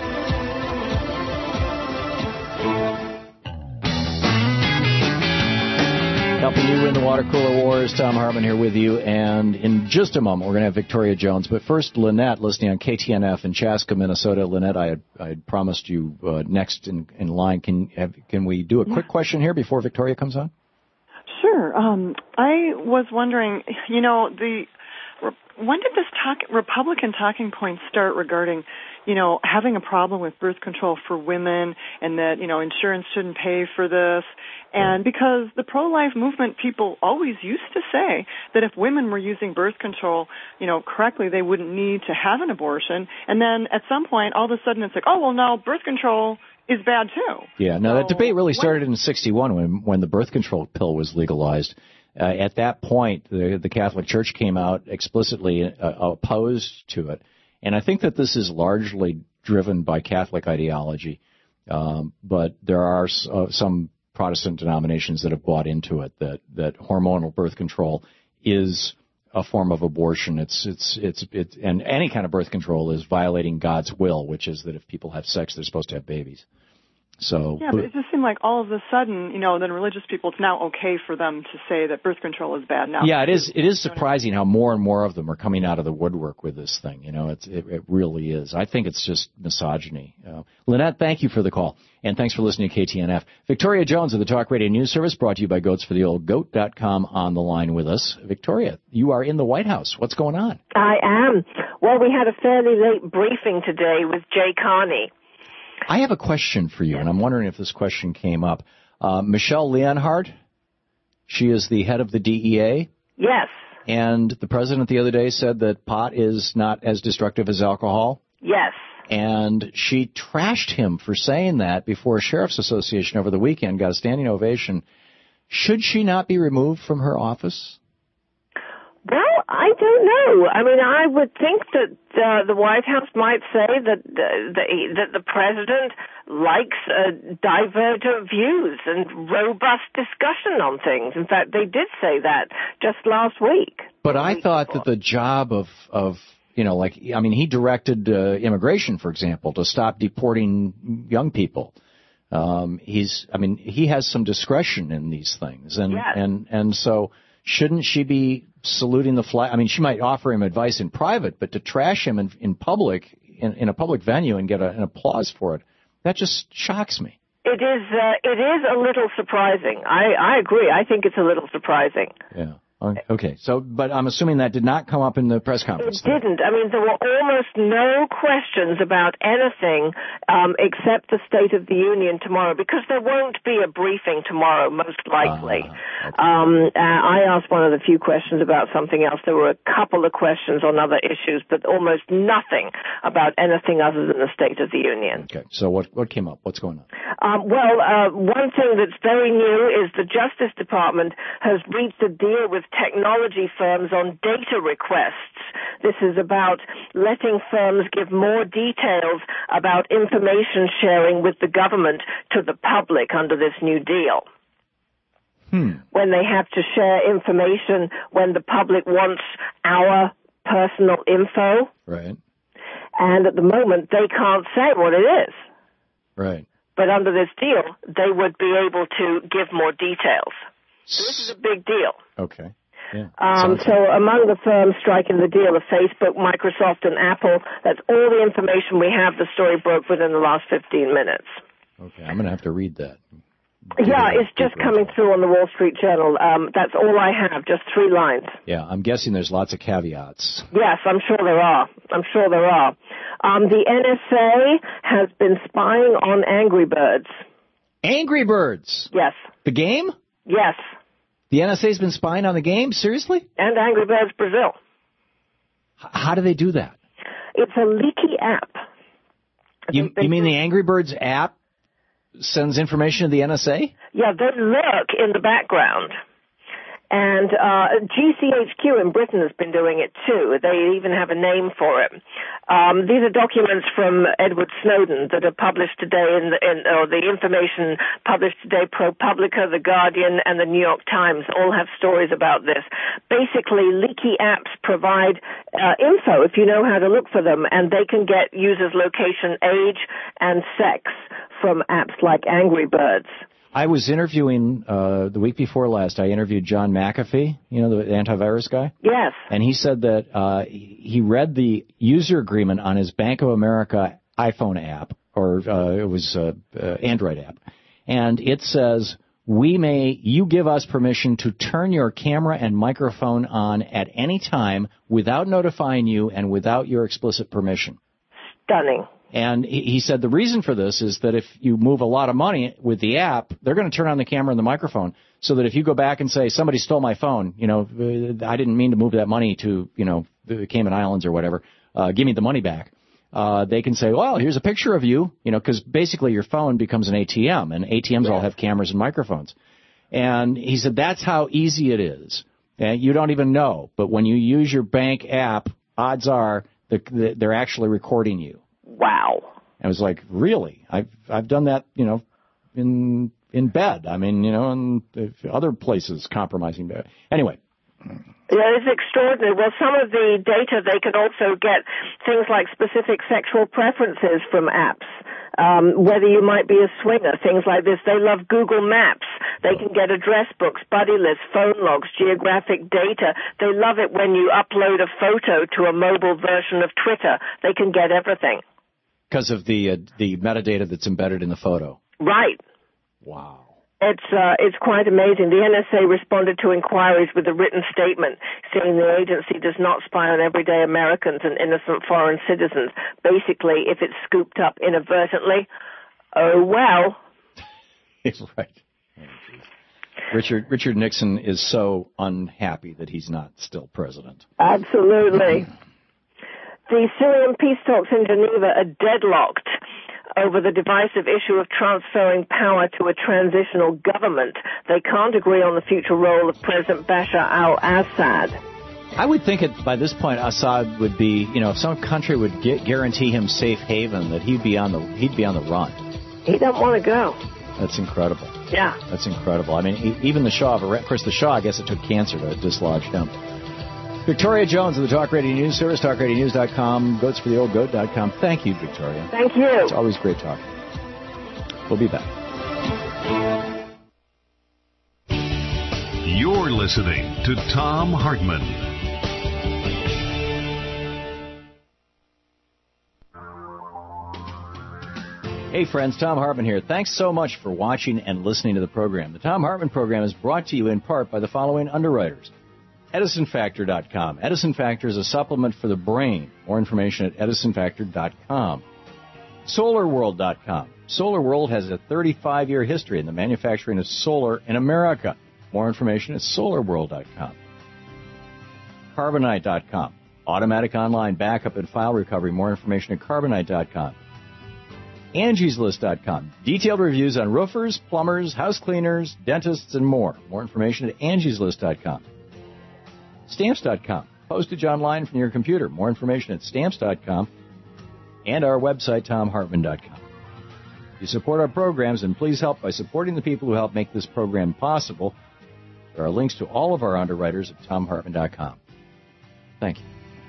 Helping you win the water cooler wars, Tom Hartman here with you. And in just a moment, we're going to have Victoria Jones. But first, Lynette, listening on KTNF in Chaska, Minnesota. Lynette, I had promised you next in line. Can we do a quick question here before Victoria comes on? Sure. I was wondering, when did this Republican talking point start regarding, having a problem with birth control for women and that, insurance shouldn't pay for this? And because the pro-life movement people always used to say that if women were using birth control, correctly, they wouldn't need to have an abortion. And then at some point, all of a sudden it's like, oh, well, no, birth control is bad too. Yeah, no, that debate really started in 1961 when the birth control pill was legalized. At that point, the Catholic Church came out explicitly opposed to it. And I think that this is largely driven by Catholic ideology. But there are some Protestant denominations that have bought into it, that hormonal birth control is a form of abortion. And any kind of birth control is violating God's will, which is that if people have sex, they're supposed to have babies. So, yeah, but it just seemed like all of a sudden, then religious people, it's now okay for them to say that birth control is bad now. Yeah, it is surprising how more and more of them are coming out of the woodwork with this thing. It really is. I think it's just misogyny. Lynette, thank you for the call, and thanks for listening to KTNF. Victoria Jones of the Talk Radio News Service, brought to you by GoatsForTheOldGoat.com, on the line with us. Victoria, you are in the White House. What's going on? I am. Well, we had a fairly late briefing today with Jay Carney. I have a question for you, and I'm wondering if this question came up. Michelle Leonhard, she is the head of the DEA. Yes. And the president the other day said that pot is not as destructive as alcohol. Yes. And she trashed him for saying that before a sheriff's association over the weekend, got a standing ovation. Should she not be removed from her office? Well, I don't know. I mean, I would think that the White House might say that the president likes divergent views and robust discussion on things. In fact, they did say that just last week. But I thought that the job of he directed immigration, for example, to stop deporting young people. He has some discretion in these things, and yes. and so shouldn't she be saluting the flag? I mean, she might offer him advice in private, but to trash him in public, in a public venue, and get an applause for it, that just shocks me. It is a little surprising. I agree. I think it's a little surprising. Yeah. Okay. So, but I'm assuming that did not come up in the press conference. It didn't. I mean, there were almost no questions about anything except the State of the Union tomorrow, because there won't be a briefing tomorrow, most likely. Okay. I asked one of the few questions about something else. There were a couple of questions on other issues, but almost nothing about anything other than the State of the Union. Okay. So what came up? What's going on? One thing that's very new is the Justice Department has reached a deal with technology firms on data requests. This is about letting firms give more details about information sharing with the government to the public under this new deal. When they have to share information when the public wants our personal info. Right. And at the moment, they can't say what it is. Right. But under this deal, they would be able to give more details. So this is a big deal. Okay. Yeah. So among the firms striking the deal are Facebook, Microsoft, and Apple. That's all the information we have. The story broke within the last 15 minutes. Okay, I'm going to have to read that. Yeah, it's just coming through on the Wall Street Journal. That's all I have, just 3 lines. Yeah, I'm guessing there's lots of caveats. Yes, I'm sure there are. The NSA has been spying on Angry Birds. Angry Birds? Yes. The game? Yes. The NSA's been spying on the game? Seriously? And Angry Birds Brazil. How do they do that? It's a leaky app. You mean the Angry Birds app sends information to the NSA? Yeah, they lurk in the background. And GCHQ in Britain has been doing it too. They even have a name for it. These are documents from Edward Snowden that are published today or the information published today. ProPublica, The Guardian, and the New York Times all have stories about this. Basically, leaky apps provide info if you know how to look for them, and they can get users' location, age, and sex from apps like Angry Birds. I was interviewing, the week before last, I interviewed John McAfee, you know, the antivirus guy? Yes. And he said that he read the user agreement on his Bank of America iPhone app, or it was Android app, and it says, you give us permission to turn your camera and microphone on at any time without notifying you and without your explicit permission. Stunning. And he said the reason for this is that if you move a lot of money with the app, they're going to turn on the camera and the microphone so that if you go back and say, somebody stole my phone, you know, I didn't mean to move that money to, you know, the Cayman Islands or whatever, give me the money back. They can say, well, here's a picture of you, you know, because basically your phone becomes an ATM, and ATMs all have cameras and microphones. And he said that's how easy it is. And you don't even know. But when you use your bank app, odds are they're actually recording you. Wow. I was like, really? I've done that, you know, in bed. I mean, you know, and other places compromising bed. Anyway. Yeah, it's extraordinary. Well, some of the data, they can also get things like specific sexual preferences from apps. Whether you might be a swinger, things like this. They love Google Maps. They can get address books, buddy lists, phone logs, geographic data. They love it when you upload a photo to a mobile version of Twitter. They can get everything. Because of the metadata that's embedded in the photo. Right. Wow. It's quite amazing. The NSA responded to inquiries with a written statement saying the agency does not spy on everyday Americans and innocent foreign citizens. Basically, if it's scooped up inadvertently, oh well. Right. Oh, Richard Nixon is so unhappy that he's not still president. Absolutely. The Syrian peace talks in Geneva are deadlocked over the divisive issue of transferring power to a transitional government. They can't agree on the future role of President Bashar al-Assad. I would think by this point Assad would be, you know, if some country would guarantee him safe haven, that he'd be on the run. He doesn't want to go. That's incredible. Yeah. That's incredible. I mean, even the Shah, of course, the Shah, I guess it took cancer to dislodge him. Victoria Jones of the Talk Radio News Service, talkradionews.com, goatsfortheoldgoat.com. Thank you, Victoria. Thank you. It's always great talking. We'll be back. listening to Thom Hartmann. Hey friends, Thom Hartmann here. Thanks so much for watching and listening to the program. The Thom Hartmann program is brought to you in part by the following underwriters. EdisonFactor.com. Edison Factor is a supplement for the brain. More information at EdisonFactor.com. SolarWorld.com. SolarWorld has a 35-year history in the manufacturing of solar in America. More information at SolarWorld.com. Carbonite.com. Automatic online backup and file recovery. More information at Carbonite.com. AngiesList.com. Detailed reviews on roofers, plumbers, house cleaners, dentists, and more. More information at AngiesList.com. Stamps.com. Postage online from your computer. More information at Stamps.com. And our website, ThomHartmann.com. If you support our programs, and please help by supporting the people who help make this program possible. There are links to all of our underwriters at ThomHartmann.com. Thank you.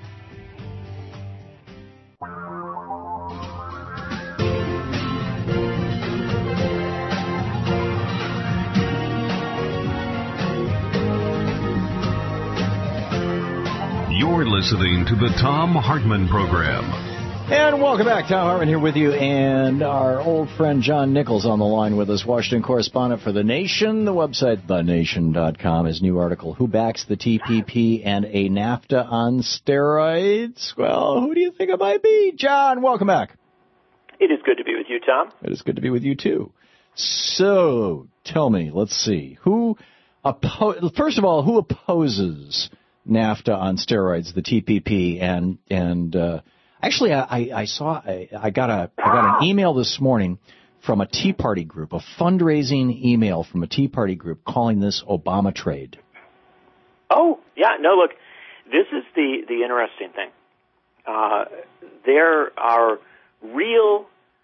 You're listening to the Thom Hartmann Program. And welcome back. Thom Hartmann here with you, and our old friend John Nichols on the line with us, Washington correspondent for The Nation. The website, thenation.com, his new article, Who Backs the TPP and a NAFTA on Steroids? Well, who do you think it might be? John, welcome back. It is good to be with you, Tom. It is good to be with you, too. So, tell me, let's see. First of all, who opposes NAFTA on steroids, the TPP, actually, I got an email this morning from a Tea Party group, a fundraising email from a Tea Party group calling this Obama trade. Oh, yeah, no, look, this is the interesting thing. There are real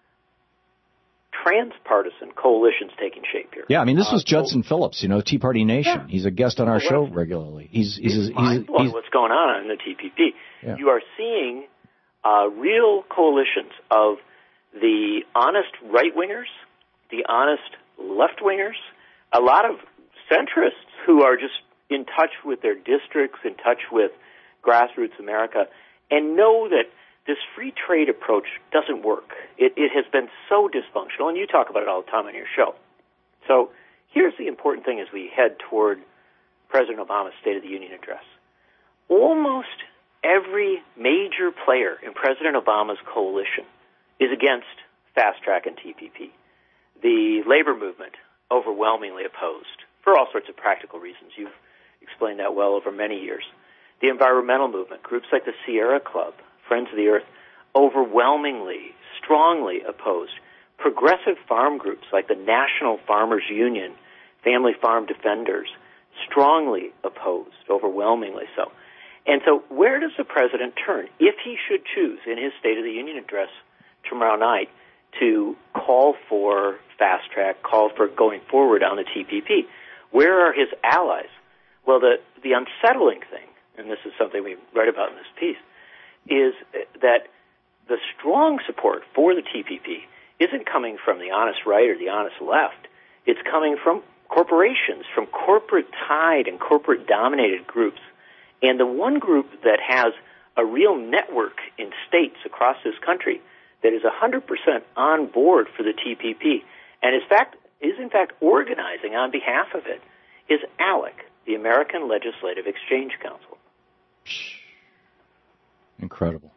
transpartisan coalitions taking shape here. Yeah, I mean, this was Judson Phillips, Tea Party Nation. Yeah. He's a guest on our show regularly. He's what's going on in the TPP. Yeah. You are seeing real coalitions of the honest right-wingers, the honest left-wingers, a lot of centrists who are just in touch with their districts, in touch with grassroots America, and know that this free trade approach doesn't work. It has been so dysfunctional, and you talk about it all the time on your show. So here's the important thing as we head toward President Obama's State of the Union address. Almost every major player in President Obama's coalition is against fast track and TPP. The labor movement, overwhelmingly opposed, for all sorts of practical reasons. You've explained that well over many years. The environmental movement, groups like the Sierra Club, Friends of the Earth, overwhelmingly, strongly opposed. Progressive farm groups like the National Farmers Union, Family Farm Defenders, strongly opposed, overwhelmingly so. And so where does the president turn if he should choose in his State of the Union address tomorrow night to call for fast track, call for going forward on the TPP? Where are his allies? Well, the unsettling thing, and this is something we write about in this piece, is that the strong support for the TPP isn't coming from the honest right or the honest left. It's coming from corporations, from corporate-tied and corporate-dominated groups. And the one group that has a real network in states across this country that is 100% on board for the TPP and is in fact organizing on behalf of it is ALEC, the American Legislative Exchange Council. Incredible.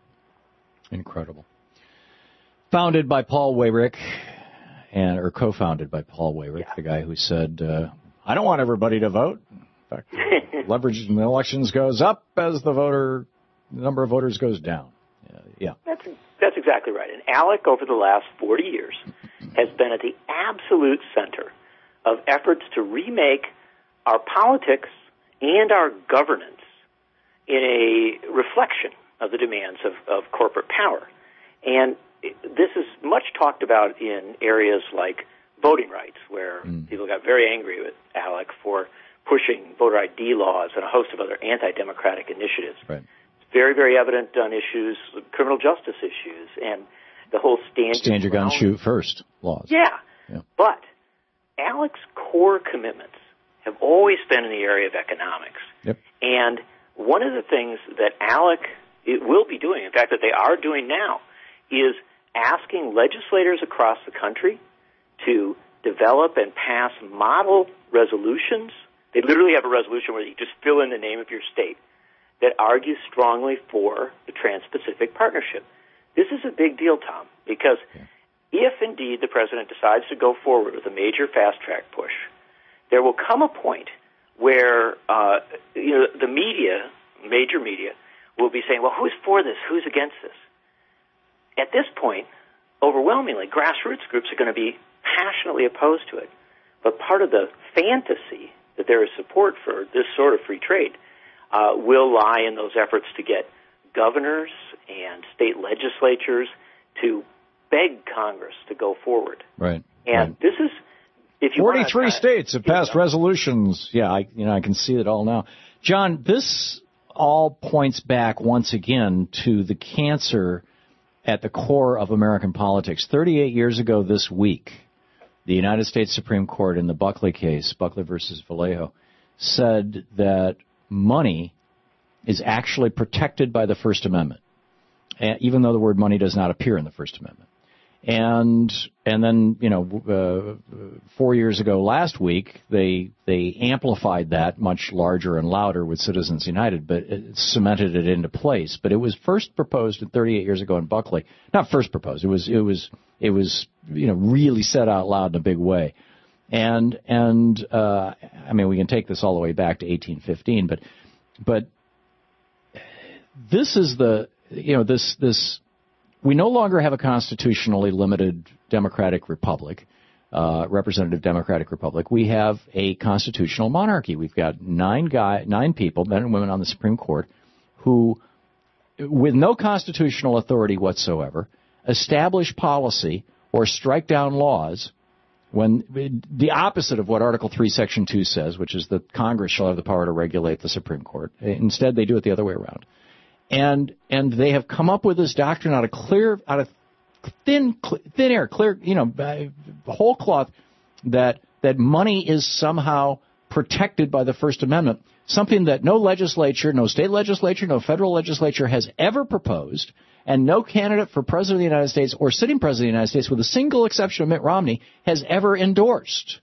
Founded by Paul Weyrich, or co-founded by Paul Weyrich, the guy who said, I don't want everybody to vote. In fact, leverage in the elections goes up as the number of voters goes down. Yeah. That's exactly right. And ALEC, over the last 40 years, has been at the absolute center of efforts to remake our politics and our governance in a reflection of the demands of corporate power. And this is much talked about in areas like voting rights, where people got very angry with ALEC for pushing voter ID laws and a host of other anti-democratic initiatives. Right. It's very, very evident on issues, criminal justice issues, and the whole stand your gun, shoot first laws. Yeah. But ALEC's core commitments have always been in the area of economics. Yep. And one of the things that ALEC will be doing, in fact, that they are doing now, is asking legislators across the country to develop and pass model resolutions. They literally have a resolution where you just fill in the name of your state that argues strongly for the Trans-Pacific Partnership. This is a big deal, Tom, because if indeed the president decides to go forward with a major fast-track push, there will come a point where the media, major media, will be saying, well, who's for this? Who's against this? At this point, overwhelmingly, grassroots groups are going to be passionately opposed to it. But part of the fantasy that there is support for this sort of free trade will lie in those efforts to get governors and state legislatures to beg Congress to go forward. Right. And this is, if you 43 states have passed resolutions. Yeah, I can see it all now. John, this all points back once again to the cancer at the core of American politics. 38 years ago this week, the United States Supreme Court in the Buckley case, Buckley versus Vallejo, said that money is actually protected by the First Amendment, even though the word money does not appear in the First Amendment. And then 4 years ago last week, they amplified that much larger and louder with Citizens United, but it cemented it into place. But it was first proposed 38 years ago in Buckley. Not first proposed. It was really said out loud in a big way. And we can take this all the way back to 1815, but this is this. We no longer have a constitutionally limited democratic republic, representative democratic republic. We have a constitutional monarchy. We've got nine people, men and women on the Supreme Court, who, with no constitutional authority whatsoever, establish policy or strike down laws when the opposite of what Article 3, Section 2 says, which is that Congress shall have the power to regulate the Supreme Court. Instead, they do it the other way around. And they have come up with this doctrine out of thin air, whole cloth, that money is somehow protected by the First Amendment, something that no legislature, no state legislature, no federal legislature has ever proposed, and no candidate for president of the United States or sitting president of the United States, with a single exception of Mitt Romney, has ever endorsed.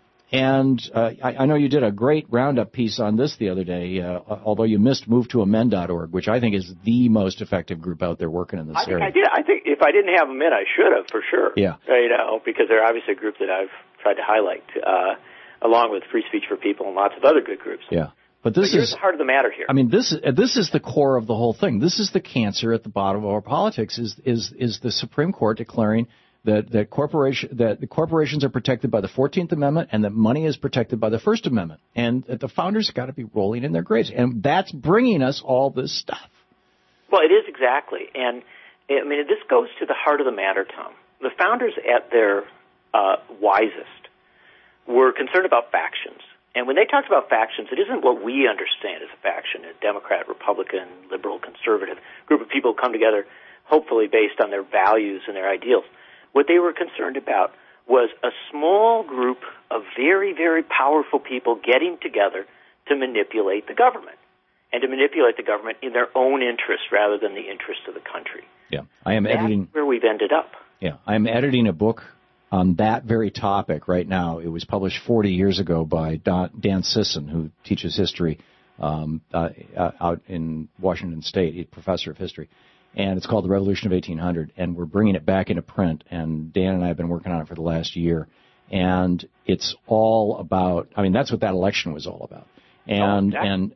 And I know you did a great roundup piece on this the other day, although you missed MoveToAmend.org, which I think is the most effective group out there working in this area. I did. I think if I didn't have them in, I should have, for sure. Yeah. Because they're obviously a group that I've tried to highlight, along with Free Speech for People and lots of other good groups. Yeah. But here's the heart of the matter here. I mean, this is the core of the whole thing. This is the cancer at the bottom of our politics, is the Supreme Court declaring that the corporations are protected by the 14th Amendment and that money is protected by the First Amendment, and that the founders have got to be rolling in their graves, and that's bringing us all this stuff. Well, it is exactly, and I mean this goes to the heart of the matter, Tom. The founders, at their wisest, were concerned about factions, and when they talked about factions, it isn't what we understand as a faction: a Democrat, Republican, liberal, conservative group of people who come together, hopefully based on their values and their ideals. What they were concerned about was a small group of very, very powerful people getting together to manipulate the government, and to manipulate the government in their own interest rather than the interest of the country. Yeah, That's where we've ended up. Yeah, I am editing a book on that very topic right now. It was published 40 years ago by Dan Sisson, who teaches history out in Washington State. He's a professor of history. And it's called The Revolution of 1800, and we're bringing it back into print, and Dan and I have been working on it for the last year. And it's all about, I mean, that's what that election was all about. And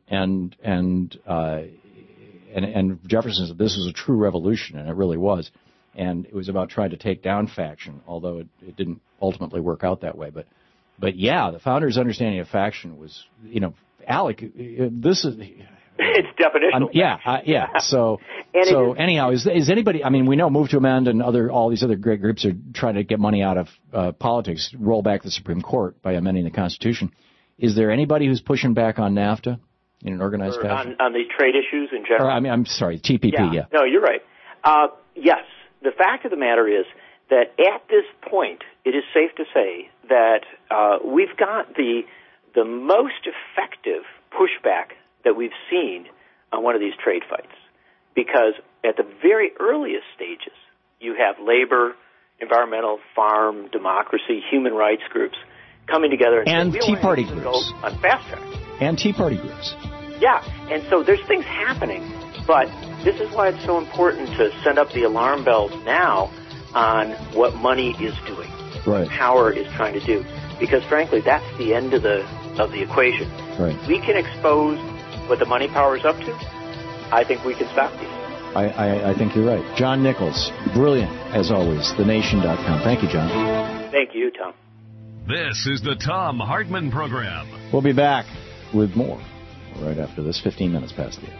Jefferson said this was a true revolution, and it really was. And it was about trying to take down faction, although it didn't ultimately work out that way. But yeah, the founders' understanding of faction was, Alec, this is... It's definitional. Yeah. So anyhow, is anybody? I mean, we know Move to Amend and all these other great groups are trying to get money out of politics, roll back the Supreme Court by amending the Constitution. Is there anybody who's pushing back on NAFTA in an organized fashion? On the trade issues in general? I'm sorry, TPP. Yeah. No, you're right. Yes, the fact of the matter is that at this point, it is safe to say that we've got the the most effective pushback that we've seen on one of these trade fights. Because at the very earliest stages, you have labor, environmental, farm, democracy, human rights groups coming together and say, Tea Party groups go on fast track. And Tea Party groups. Yeah, and so there's things happening, but this is why it's so important to send up the alarm bells now on what money is doing, right. what power is trying to do, because frankly, that's the end of the equation. Right. We can expose what the money power is up to. I think we can stop these. I think you're right. John Nichols, brilliant as always. TheNation.com. Thank you, John. Thank you, Tom. This is the Thom Hartmann Program. We'll be back with more right after this, 15 minutes past the hour.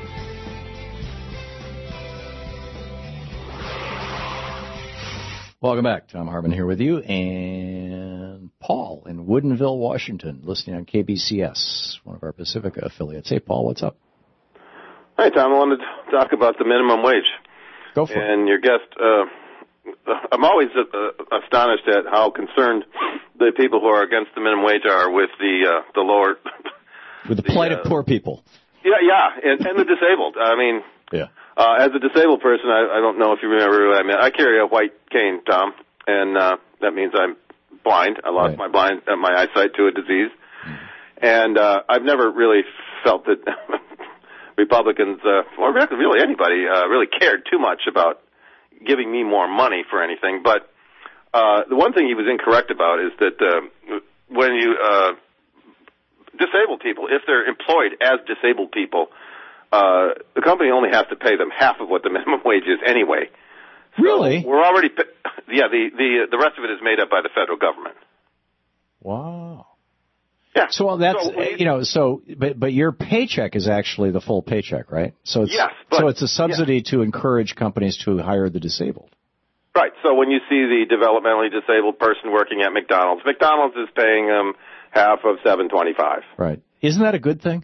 Welcome back. Thom Hartmann here with you, and Paul in Woodinville, Washington, listening on KBCS, one of our Pacifica affiliates. Hey, Paul, what's up? Hi, Tom. I wanted to talk about the minimum wage. Go for it. And your guest, I'm always astonished at how concerned the people who are against the minimum wage are with the lower... With the plight of poor people. Yeah, and the disabled. I mean... Yeah. As a disabled person, I don't know if you remember what I mean. I carry a white cane, Tom, and that means I'm blind. I lost my eyesight to a disease. And I've never really felt that Republicans, or really anybody, really cared too much about giving me more money for anything. But the one thing he was incorrect about is that when you disabled people, if they're employed as disabled people, the company only has to pay them half of what the minimum wage is anyway. So really? We're already, the rest of it is made up by the federal government. Wow. Yeah. So that's, but your paycheck is actually the full paycheck, right? So it's, yes. So it's a subsidy to encourage companies to hire the disabled. Right. So when you see the developmentally disabled person working at McDonald's is paying them half of $7.25. Right. Isn't that a good thing?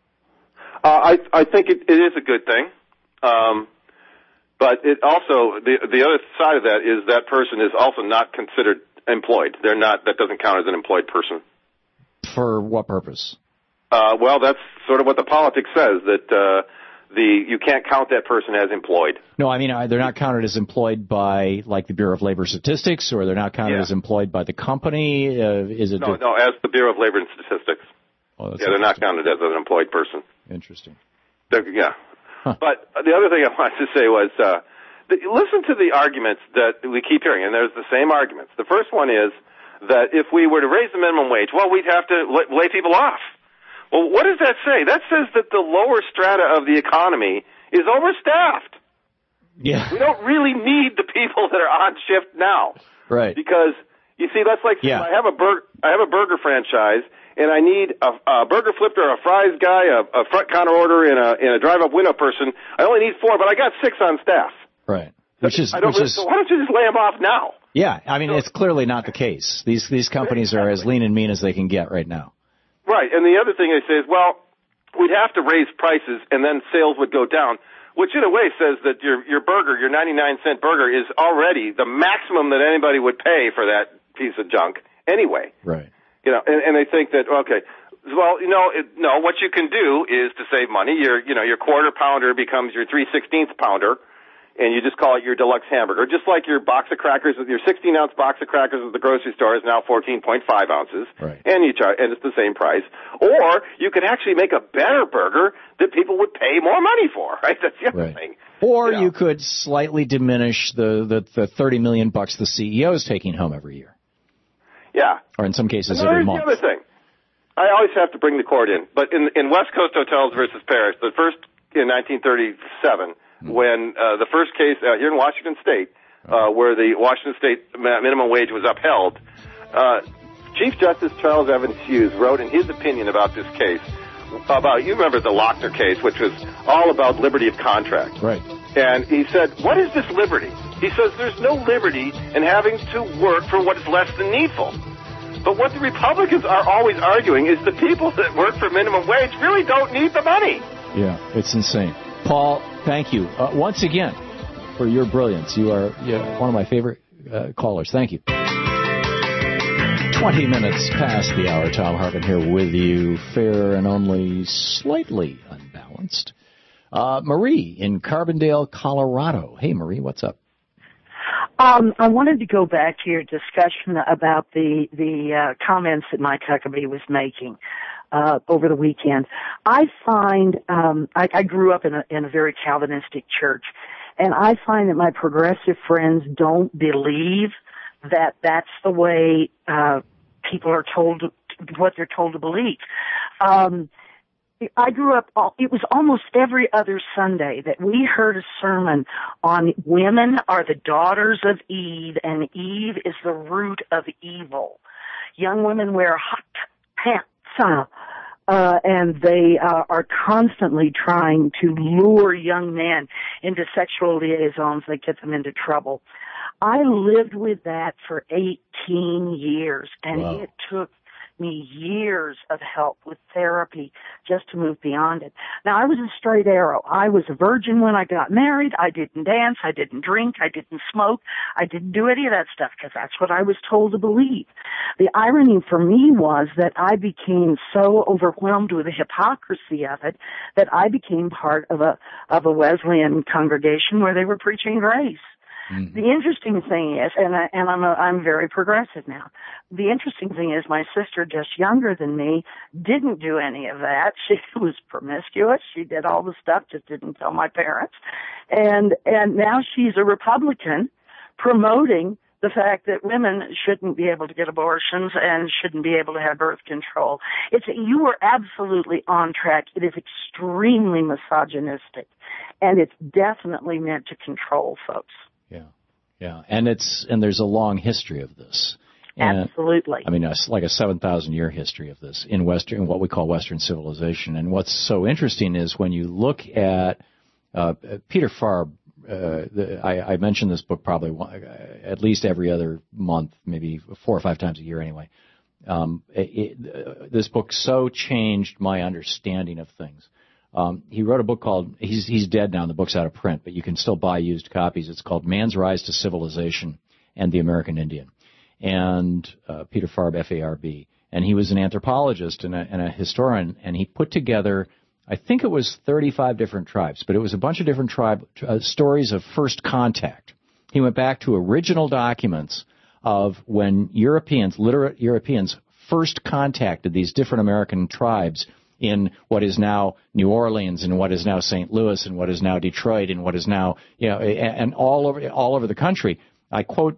I think it is a good thing, but it also the other side of that is that person is also not considered employed. They're not. That doesn't count as an employed person. For what purpose? Well, that's sort of what the politics says, that you can't count that person as employed. No, I mean they're not counted as employed by like the Bureau of Labor Statistics, or they're not counted as employed by the company. Is it? No, as the Bureau of Labor and Statistics. Oh, they're not counted as an employed person. Interesting. Yeah. Huh. But the other thing I wanted to say was, listen to the arguments that we keep hearing, and there's the same arguments. The first one is that if we were to raise the minimum wage, well, we'd have to lay people off. Well, what does that say? That says that the lower strata of the economy is overstaffed. Yeah. We don't really need the people that are on shift now. Right. Because, you see, that's like saying I have a burger franchise, and I need a burger flipper, a fries guy, a front counter order, and a drive-up window person. I only need 4, but I got 6 on staff. Right. So why don't you just lay them off now? Yeah, I mean, it's clearly not the case. These companies are as lean and mean as they can get right now. Right, and the other thing they say is, well, we'd have to raise prices, and then sales would go down, which in a way says that your burger, your 99-cent burger, is already the maximum that anybody would pay for that piece of junk anyway. Right. You know, and they think that, okay, well, no, what you can do is to save money. Your quarter pounder becomes your 3/16 pounder, and you just call it your deluxe hamburger. Just like your box of crackers, your 16-ounce box of crackers at the grocery store is now 14.5 ounces, right. and it's the same price. Or you could actually make a better burger that people would pay more money for, right? That's the other thing. Or you could slightly diminish the $30 million the CEO is taking home every year. Yeah. Or in some cases and every month. Here's the other thing. I always have to bring the court in. But in West Coast Hotels versus Paris, the first in 1937, when the first case here in Washington State, where the Washington State minimum wage was upheld, Chief Justice Charles Evans Hughes wrote in his opinion about this case, you remember the Lochner case, which was all about liberty of contract. Right. And he said, what is this liberty? He says there's no liberty in having to work for what is less than needful. But what the Republicans are always arguing is the people that work for minimum wage really don't need the money. Yeah, it's insane. Paul, thank you once again for your brilliance. You are one of my favorite callers. Thank you. 20 minutes past the hour. Tom Hartman here with you, fair and only slightly unbalanced. Marie in Carbondale, Colorado. Hey, Marie, what's up? I wanted to go back to your discussion about the comments that Mike Huckabee was making over the weekend. I find I grew up in a very Calvinistic church, and I find that my progressive friends don't believe that that's the way people are told what they're told to believe. I grew up, it was almost every other Sunday that we heard a sermon on women are the daughters of Eve, and Eve is the root of evil. Young women wear hot pants, and they are constantly trying to lure young men into sexual liaisons that get them into trouble. I lived with that for 18 years, and wow. It took me years of help with therapy just to move beyond it. Now, I was a straight arrow. I was a virgin when I got married. I didn't dance. I didn't drink. I didn't smoke. I didn't do any of that stuff because that's what I was told to believe. The irony for me was that I became so overwhelmed with the hypocrisy of it that I became part of a Wesleyan congregation where they were preaching grace. Mm-hmm. The interesting thing is, and I'm very progressive now. The interesting thing is, my sister, just younger than me, didn't do any of that. She was promiscuous. She did all the stuff, just didn't tell my parents. And now she's a Republican, promoting the fact that women shouldn't be able to get abortions and shouldn't be able to have birth control. You are absolutely on track. It is extremely misogynistic, and it's definitely meant to control folks. Yeah, and there's a long history of this. And, absolutely. I mean, it's like a 7,000-year history of this in what we call Western civilization. And what's so interesting is when you look at Peter Farb. I mention this book probably at least every other month, maybe 4 or 5 times a year anyway. This book so changed my understanding of things. He wrote a book called, he's dead now and the book's out of print, but you can still buy used copies. It's called Man's Rise to Civilization and the American Indian. And Peter Farb, F-A-R-B. And he was an anthropologist and a historian, and he put together, I think it was 35 different tribes, but it was a bunch of different stories of first contact. He went back to original documents of when literate Europeans first contacted these different American tribes in what is now New Orleans and what is now St. Louis and what is now Detroit and what is now, and all over the country. I quote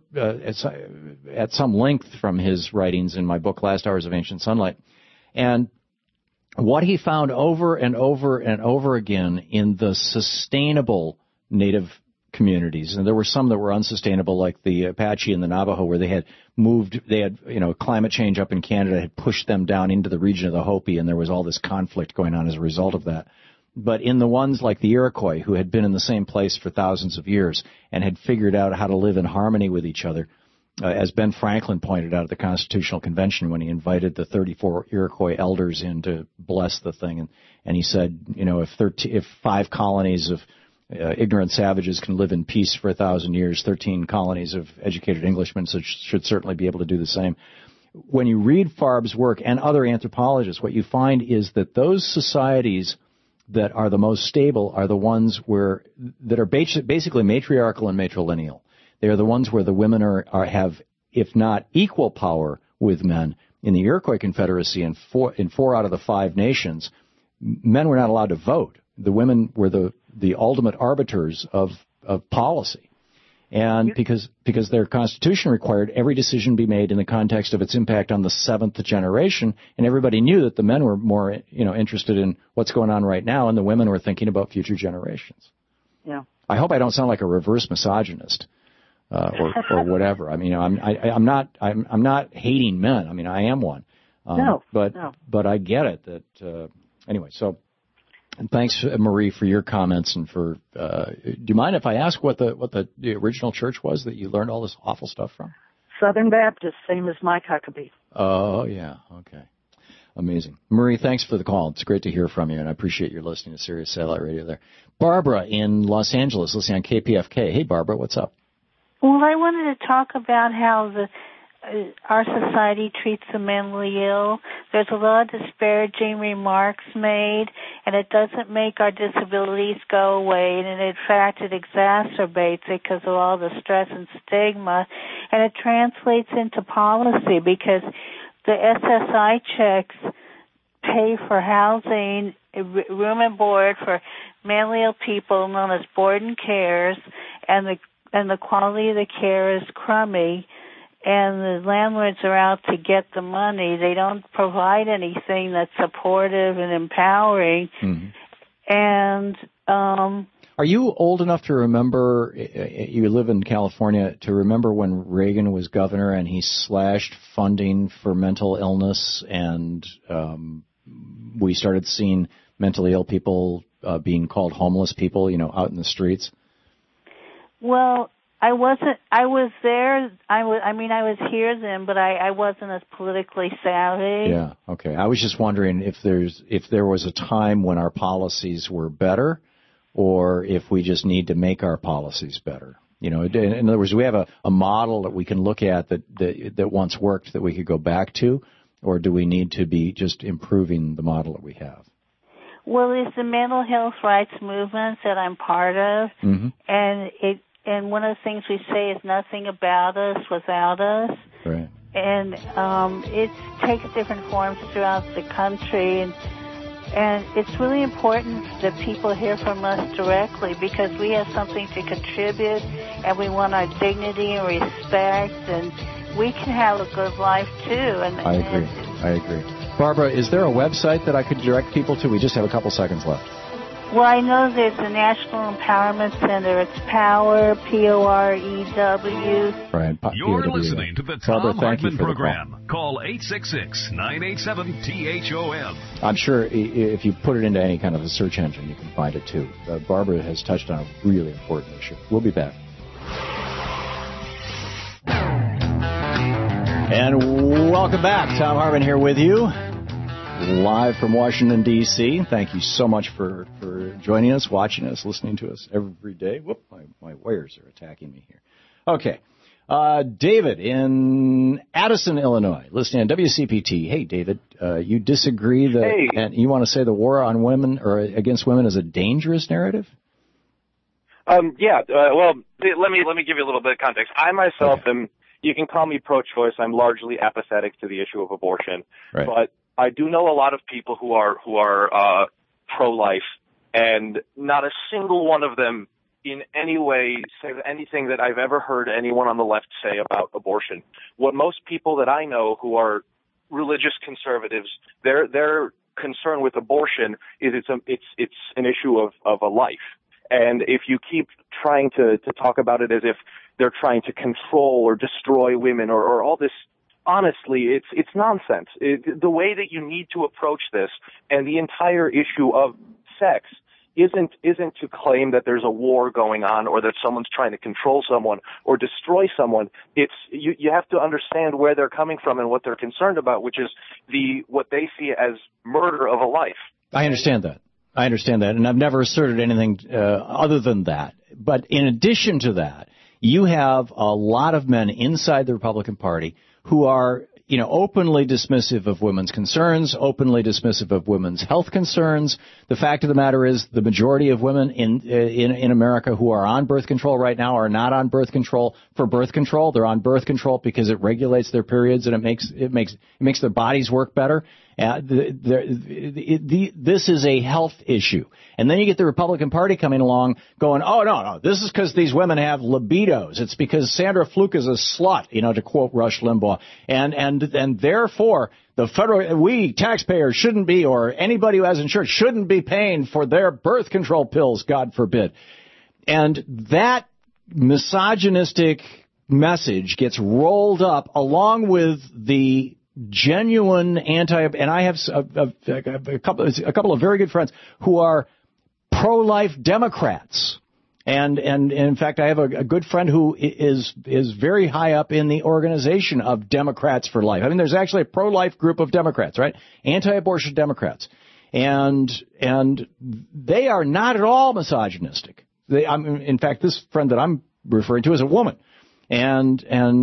at some length from his writings in my book, Last Hours of Ancient Sunlight. And what he found over and over and over again in the sustainable native communities, and there were some that were unsustainable, like the Apache and the Navajo, where they had climate change up in Canada had pushed them down into the region of the Hopi, and there was all this conflict going on as a result of that. But in the ones like the Iroquois, who had been in the same place for thousands of years and had figured out how to live in harmony with each other, as Ben Franklin pointed out at the Constitutional Convention when he invited the 34 Iroquois elders in to bless the thing, and he said, if 5 colonies of ignorant savages can live in peace for 1,000 years, 13 colonies of educated Englishmen should certainly be able to do the same. When you read Farb's work and other anthropologists, what you find is that those societies that are the most stable are the ones that are basically matriarchal and matrilineal. They are the ones where the women have, if not equal power with men. In the Iroquois Confederacy, in 4 out of the 5 nations, men were not allowed to vote. The women were the ultimate arbiters of policy. And because their constitution required every decision be made in the context of its impact on the 7th generation, and everybody knew that the men were more, interested in what's going on right now, and the women were thinking about future generations. Yeah. I hope I don't sound like a reverse misogynist, or whatever. I mean, I'm not hating men. I mean, I am one. But I get it that, anyway, so. And thanks, Marie, for your comments and for. Do you mind if I ask what the original church was that you learned all this awful stuff from? Southern Baptist, same as Mike Huckabee. Oh yeah, okay, amazing. Marie, thanks for the call. It's great to hear from you, and I appreciate your listening to Sirius Satellite Radio there. Barbara in Los Angeles, listening on KPFK. Hey, Barbara, what's up? Well, I wanted to talk about how our society treats the mentally ill. There's a lot of disparaging remarks made, and it doesn't make our disabilities go away, and in fact it exacerbates it because of all the stress and stigma, and it translates into policy because the SSI checks pay for housing, room and board for mentally ill people known as board and cares, and the quality of the care is crummy. And the landlords are out to get the money. They don't provide anything that's supportive and empowering. Mm-hmm. And are you old enough to remember, you live in California, to remember when Reagan was governor and he slashed funding for mental illness, and we started seeing mentally ill people being called homeless people, out in the streets? Well, I was there. I was here then, but I wasn't as politically savvy. Yeah, okay. I was just wondering if there was a time when our policies were better, or if we just need to make our policies better. In other words, do we have a model that we can look at that once worked that we could go back to, or do we need to be just improving the model that we have? Well, it's the mental health rights movement that I'm part of, mm-hmm. And one of the things we say is nothing about us without us. Right. And it takes different forms throughout the country, and it's really important that people hear from us directly because we have something to contribute, and we want our dignity and respect, and we can have a good life too. And I agree. Barbara, is there a website that I could direct people to? We just have a couple seconds left. Well, I know there's the National Empowerment Center. It's POWER, P-O-R-E-W. Right. You're listening to the Tom Hartman Program. Call 866-987-THOM. I'm sure if you put it into any kind of a search engine, you can find it too. Barbara has touched on a really important issue. We'll be back. And welcome back. Tom Hartman here with you. Live from Washington, D.C. Thank you so much for joining us, watching us, listening to us every day. Whoop, my wires are attacking me here. Okay. David in Addison, Illinois, listening on WCPT. Hey, David, you disagree and you want to say the war on women or against women is a dangerous narrative? Well, let me give you a little bit of context. I myself am, you can call me pro-choice. I'm largely apathetic to the issue of abortion. Right. But I do know a lot of people who are pro-life, and not a single one of them in any way says anything that I've ever heard anyone on the left say about abortion. What most people that I know who are religious conservatives, their concern with abortion is it's an issue of a life. And if you keep trying to talk about it as if they're trying to control or destroy women or all this, honestly, it's nonsense. The way that you need to approach this and the entire issue of sex isn't to claim that there's a war going on or that someone's trying to control someone or destroy someone. It's you have to understand where they're coming from and what they're concerned about, which is what they see as murder of a life. I understand that, and I've never asserted anything other than that. But in addition to that, you have a lot of men inside the Republican Party who are, openly dismissive of women's concerns, openly dismissive of women's health concerns. The fact of the matter is the majority of women in America who are on birth control right now are not on birth control for birth control. They're on birth control because it regulates their periods and it makes their bodies work better. This is a health issue. And then you get the Republican Party coming along going, oh, no, this is because these women have libidos. It's because Sandra Fluke is a slut, to quote Rush Limbaugh. And therefore, we taxpayers shouldn't be, or anybody who has insurance shouldn't be paying for their birth control pills, God forbid. And that misogynistic message gets rolled up along with the genuine and I have a couple of very good friends who are pro-life Democrats, and in fact I have a good friend who is very high up in the organization of Democrats for Life. I mean, there's actually a pro-life group of Democrats, right? Anti-abortion Democrats, and they are not at all misogynistic. In fact, this friend that I'm referring to is a woman. And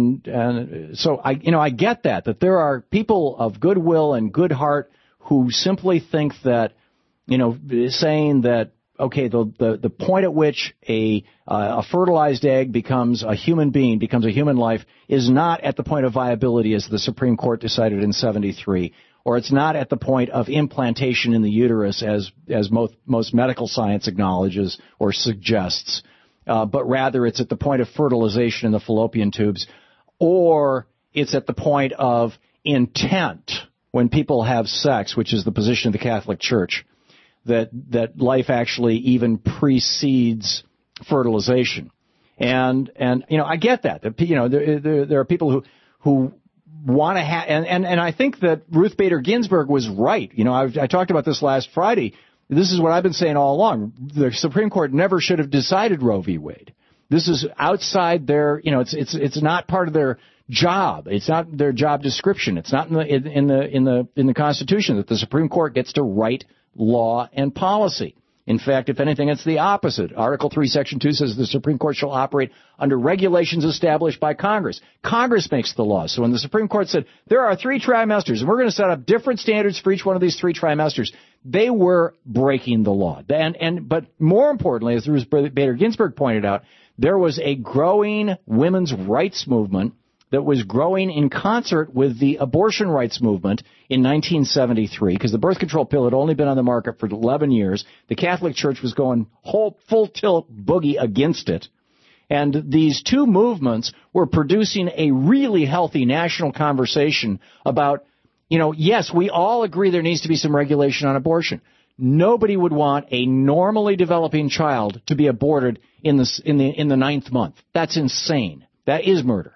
so I get that there are people of goodwill and good heart who simply think that, saying that, okay, the point at which a fertilized egg becomes a human being, becomes a human life, is not at the point of viability as the Supreme Court decided in 73, or it's not at the point of implantation in the uterus as most medical science acknowledges or suggests, but rather it's at the point of fertilization in the fallopian tubes, or it's at the point of intent when people have sex, which is the position of the Catholic Church, that life actually even precedes fertilization. And I get that. There are people who want to have, and I think that Ruth Bader Ginsburg was right. I talked about this last Friday. This is what I've been saying all along. The Supreme Court never should have decided Roe v. Wade. This is outside their, it's not part of their job. It's not their job description. It's not in the Constitution that the Supreme Court gets to write law and policy. In fact, if anything, it's the opposite. Article 3, Section 2 says the Supreme Court shall operate under regulations established by Congress. Congress makes the laws. So when the Supreme Court said there are 3 trimesters and we're going to set up different standards for each one of these 3 trimesters, they were breaking the law. But more importantly, as Ruth Bader Ginsburg pointed out, there was a growing women's rights movement that was growing in concert with the abortion rights movement in 1973, because the birth control pill had only been on the market for 11 years. The Catholic Church was going full tilt boogie against it. And these two movements were producing a really healthy national conversation about, yes, we all agree there needs to be some regulation on abortion. Nobody would want a normally developing child to be aborted in the 9th month. That's insane. That is murder.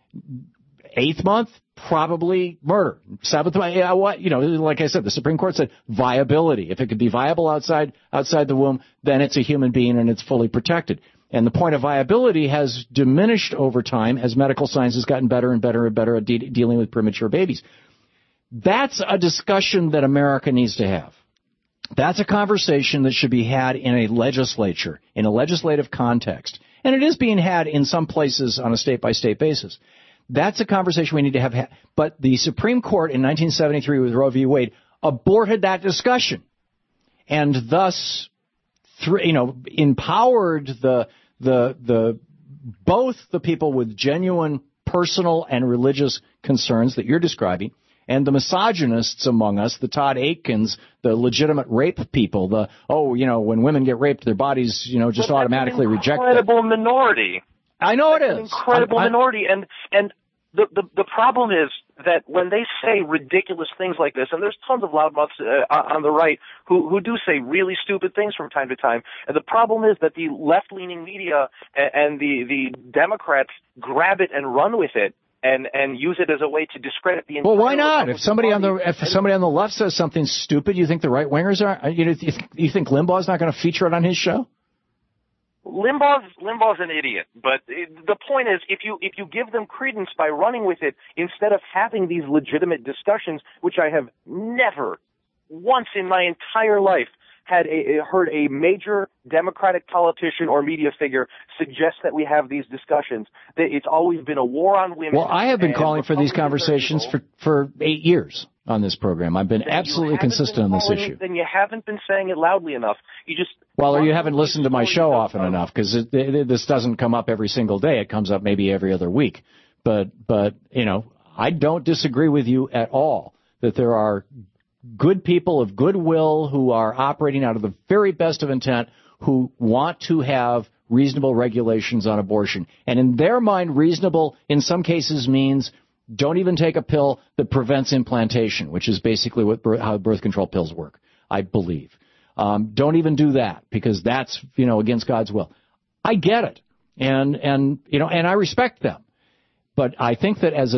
8th month, probably murder. 7th month, like I said, the Supreme Court said viability. If it could be viable outside the womb, then it's a human being and it's fully protected. And the point of viability has diminished over time as medical science has gotten better and better and better at dealing with premature babies. That's a discussion that America needs to have. That's a conversation that should be had in a legislature, in a legislative context. And it is being had in some places on a state-by-state basis. That's a conversation we need to have. But the Supreme Court in 1973 with Roe v. Wade aborted that discussion, and thus, empowered both the people with genuine personal and religious concerns that you're describing, and the misogynists among us, the Todd Aitkins, the legitimate rape people, when women get raped, their bodies, just automatically reject them. Incredible minority. I know it is. Incredible minority. And the problem is that when they say ridiculous things like this, and there's tons of loudmouths on the right who do say really stupid things from time to time, and the problem is that the left-leaning media and the Democrats grab it and run with it and use it as a way to discredit the entire. Well, why not? If somebody on the left says something stupid, you think the right-wingers are? You think Limbaugh's not going to feature it on his show? Limbaugh's an idiot, but the point is, if you give them credence by running with it instead of having these legitimate discussions, which I have never once in my entire life heard a major Democratic politician or media figure suggest that we have these discussions. It's always been a war on women. Well, I have been calling for these conversations for 8 years on this program. I've been absolutely consistent on this issue. Then you haven't been saying it loudly enough. Or you haven't listened to my show often enough, because this doesn't come up every single day. It comes up maybe every other week. But I don't disagree with you at all that there are good people of goodwill who are operating out of the very best of intent, who want to have reasonable regulations on abortion. And in their mind, reasonable in some cases means don't even take a pill that prevents implantation, which is basically how birth control pills work, I believe. Don't even do that, because that's, against God's will. I get it. And I respect them. But I think that as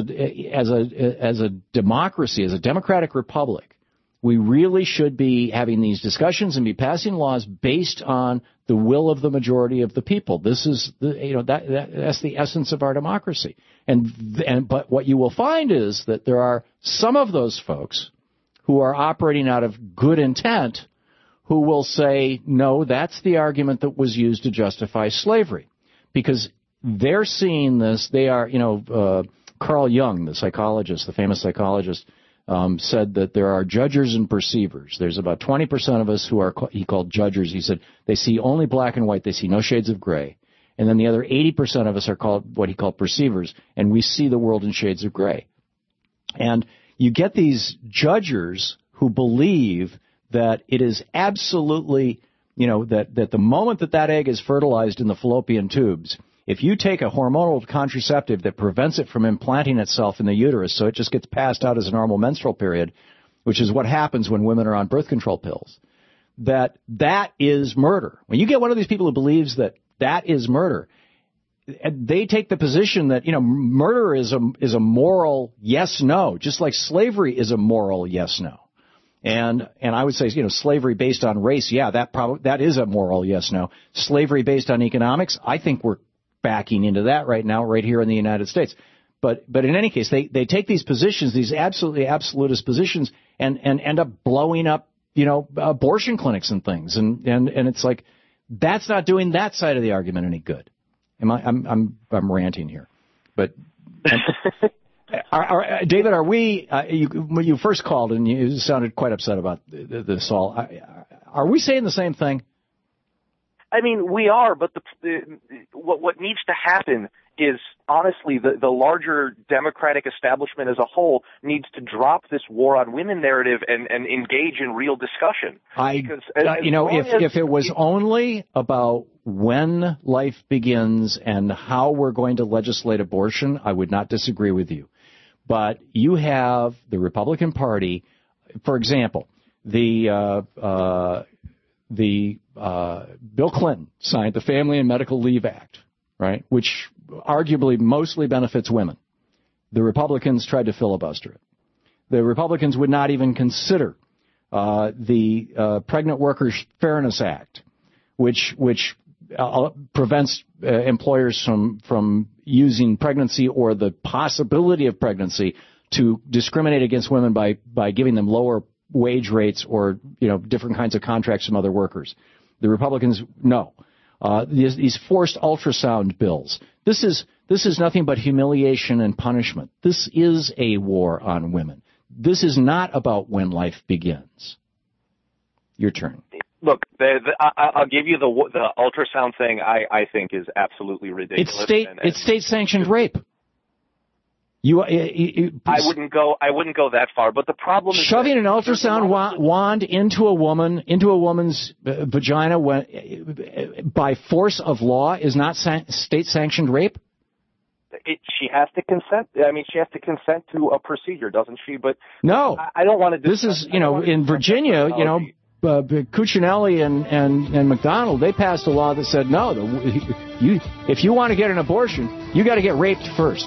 a democracy, as a democratic republic, we really should be having these discussions and be passing laws based on the will of the majority of the people. This is that's the essence of our democracy. But what you will find is that there are some of those folks who are operating out of good intent who will say, no, that's the argument that was used to justify slavery. Because they're seeing this. They are, Carl Jung, the psychologist, the famous psychologist, said that there are judgers and perceivers. There's about 20% of us who are, he called judgers. He said they see only black and white. They see no shades of gray. And then the other 80% of us are called what he called perceivers, and we see the world in shades of gray. And you get these judgers who believe that it is absolutely, that the moment that egg is fertilized in the fallopian tubes, if you take a hormonal contraceptive that prevents it from implanting itself in the uterus, so it just gets passed out as a normal menstrual period, which is what happens when women are on birth control pills, that is murder. When you get one of these people who believes that is murder, they take the position that, murder is a moral yes-no, just like slavery is a moral yes-no. And I would say, slavery based on race, that is a moral yes-no. Slavery based on economics, I think we're backing into that right now, right here in the United States. But in any case, they take these positions, these absolutely absolutist positions, and end up blowing up, abortion clinics and things. And it's like, that's not doing that side of the argument any good. I'm ranting here, but David, are we? When you first called and you sounded quite upset about this all, are we saying the same thing? I mean, we are, but what needs to happen is, honestly, the larger Democratic establishment as a whole needs to drop this war on women narrative and engage in real discussion. If it was only about when life begins and how we're going to legislate abortion, I would not disagree with you. But you have the Republican Party, for example, Bill Clinton signed the Family and Medical Leave Act, right, which arguably mostly benefits women. The Republicans tried to filibuster it. The Republicans would not even consider the Pregnant Workers Fairness Act, which prevents employers from using pregnancy or the possibility of pregnancy to discriminate against women by giving them lower wage rates or different kinds of contracts from other workers. The Republicans, no. These forced ultrasound bills. This is nothing but humiliation and punishment. This is a war on women. This is not about when life begins. Your turn. Look, I'll give you the ultrasound thing. I think is absolutely ridiculous. It's state-sanctioned rape. I wouldn't go that far, but the problem is shoving an ultrasound wand into a woman's vagina by force of law is not state-sanctioned rape. She has to consent. I mean, she has to consent to a procedure, doesn't she? But no, I don't want to. This is, in Virginia, Cuccinelli and McDonald, they passed a law that said no. If you want to get an abortion, you got to get raped first.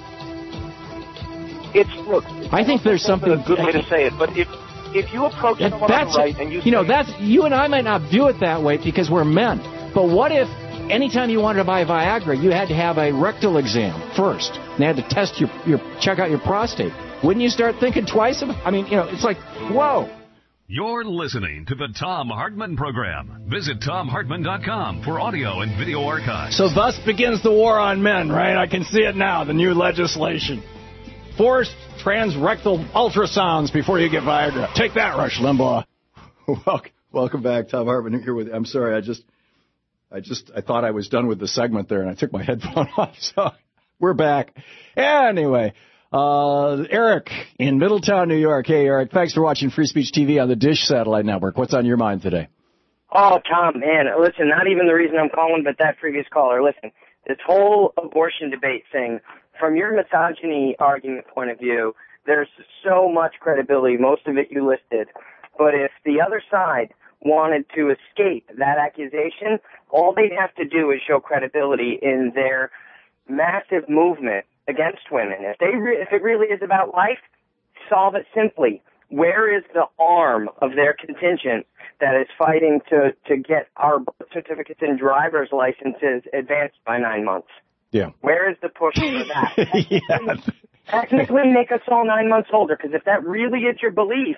I think there's something. A good way to say it, but if you approach someone on the right and you and I might not view it that way because we're men. But what if anytime you wanted to buy Viagra, you had to have a rectal exam first? And they had to test check out your prostate. Wouldn't you start thinking twice about? I mean, it's like, whoa. You're listening to the Thom Hartmann Program. Visit ThomHartmann.com for audio and video archives. So thus begins the war on men, right? I can see it now, the new legislation. Forced transrectal ultrasounds before you get Viagra. Take that, Rush Limbaugh. Welcome back. Thom Hartmann here with you. I'm sorry, I thought I was done with the segment there, and I took my headphone off, so we're back. Anyway, Eric in Middletown, New York. Hey, Eric, thanks for watching Free Speech TV on the Dish Satellite Network. What's on your mind today? Oh, Tom, man, listen, not even the reason I'm calling, but that previous caller. Listen, this whole abortion debate thing, from your misogyny argument point of view, there's so much credibility, most of it you listed. But if the other side wanted to escape that accusation, all they'd have to do is show credibility in their massive movement against women. If it really is about life, solve it simply. Where is the arm of their contingent that is fighting to get our birth certificates and driver's licenses advanced by 9 months? Yeah. Where is the push for that? Technically make us all 9 months older, because if that really is your belief,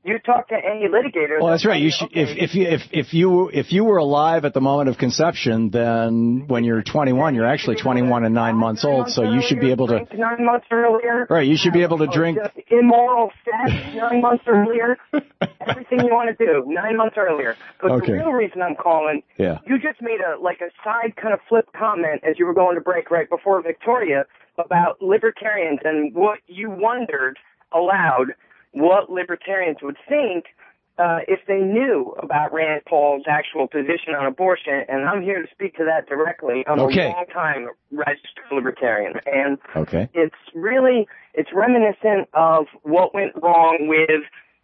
You talk to any litigator. Well, that's right. You should, if you were alive at the moment of conception, then when you're 21, you're actually 21 and 9 months old. So you should be able to 9 months earlier. Right. You should be able to drink immoral sex 9 months earlier. Everything you want to do 9 months earlier. But the real reason I'm calling, you just made a side kind of flip comment as you were going to break right before Victoria about libertarians and what you wondered aloud what libertarians would think if they knew about Rand Paul's actual position on abortion, and I'm here to speak to that directly. I'm a long-time registered libertarian, and it's reminiscent of what went wrong with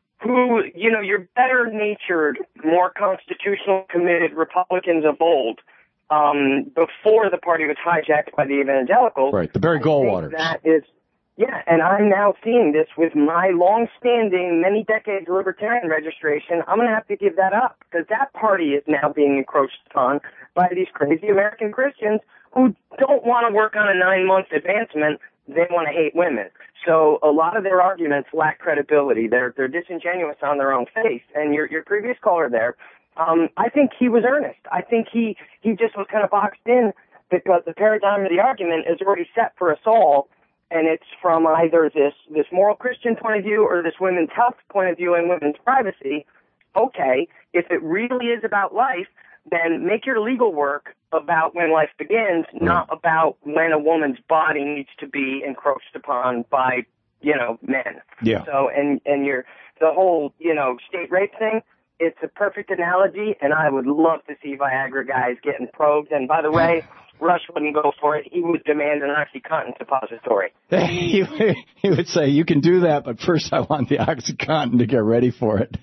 your better-natured, more constitutional committed Republicans of old, before the party was hijacked by the evangelicals. Right, the Barry Goldwaters. And I'm now seeing this with my long-standing, many decades of libertarian registration. I'm going to have to give that up because that party is now being encroached upon by these crazy American Christians who don't want to work on a 9-month advancement. They want to hate women. So a lot of their arguments lack credibility. They're disingenuous on their own face. And your previous caller there, I think he was earnest. I think he just was kind of boxed in because the paradigm of the argument is already set for us all. And it's from either this moral Christian point of view or this women's health point of view and women's privacy. Okay, if it really is about life, then make your legal work about when life begins, not about when a woman's body needs to be encroached upon by, men. Yeah. So, and the whole, state rape thing, it's a perfect analogy, and I would love to see Viagra guys getting probed. And by the way, Rush wouldn't go for it. He would demand an OxyContin suppository. He would say, you can do that, but first I want the OxyContin to get ready for it.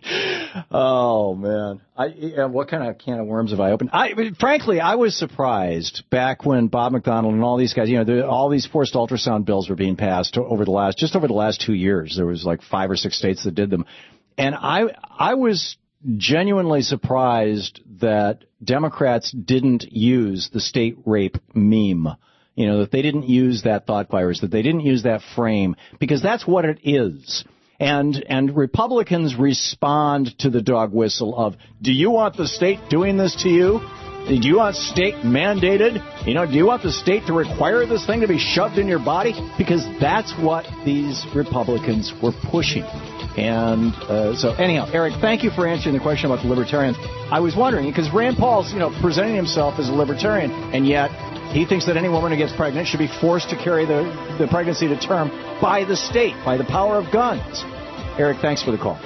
Oh, man. What kind of can of worms have I opened? Frankly, I was surprised back when Bob McDonnell and all these guys, all these forced ultrasound bills were being passed over the last 2 years. There was like 5 or 6 states that did them. And I was genuinely surprised that Democrats didn't use the state rape meme, that they didn't use that thought virus, that they didn't use that frame, because that's what it is. And Republicans respond to the dog whistle of, do you want the state doing this to you? Do you want state mandated? Do you want the state to require this thing to be shoved in your body? Because that's what these Republicans were pushing. And so anyhow, Eric, thank you for answering the question about the libertarians. I was wondering, because Rand Paul's, presenting himself as a libertarian, and yet he thinks that any woman who gets pregnant should be forced to carry the pregnancy to term by the state, by the power of guns. Eric, thanks for the call.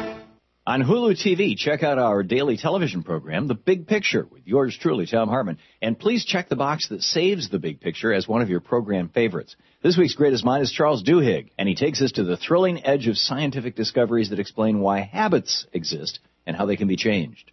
On Hulu TV, check out our daily television program, The Big Picture, with yours truly, Tom Hartman. And please check the box that saves The Big Picture as one of your program favorites. This week's Greatest Mind is Charles Duhigg, and he takes us to the thrilling edge of scientific discoveries that explain why habits exist and how they can be changed.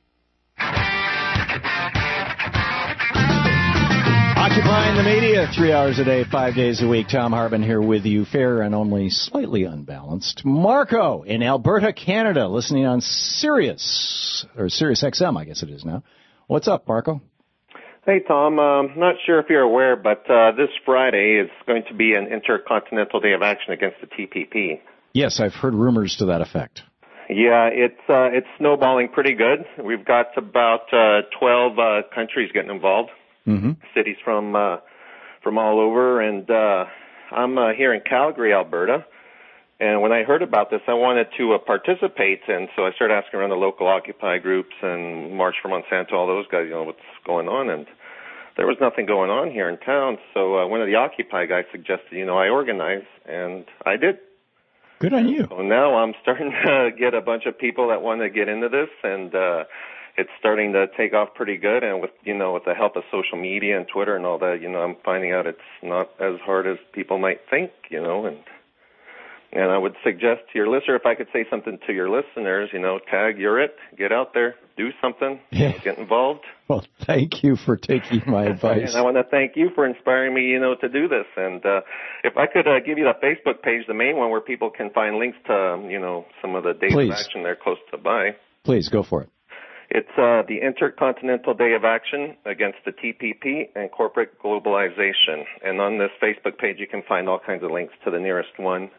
Occupying the media 3 hours a day, 5 days a week. Tom Hartman here with you, fair and only slightly unbalanced. Marco in Alberta, Canada, listening on Sirius XM, I guess it is now. What's up, Marco? Hey, Tom. Not sure if you're aware, but this Friday is going to be an Intercontinental Day of Action against the TPP. Yes, I've heard rumors to that effect. Yeah, it's snowballing pretty good. We've got about 12 countries getting involved. Mm-hmm. Cities from all over, and I'm here in Calgary, Alberta. And when I heard about this, I wanted to participate, and so I started asking around the local Occupy groups and March for Monsanto, all those guys, what's going on, and there was nothing going on here in town. So one of the Occupy guys suggested, I organize, and I did. Good on you. So now I'm starting to get a bunch of people that want to get into this, and it's starting to take off pretty good, and with the help of social media and Twitter and all that, I'm finding out it's not as hard as people might think, and I would suggest to your listener, if I could say something to your listeners, tag you're it, get out there, do something, get involved. Well, thank you for taking my advice. And I want to thank you for inspiring me, to do this. And if I could give you the Facebook page, the main one where people can find links to, some of the days of action they're close to by. Please, go for it. It's the Intercontinental Day of Action against the TPP and corporate globalization. And on this Facebook page, you can find all kinds of links to the nearest one.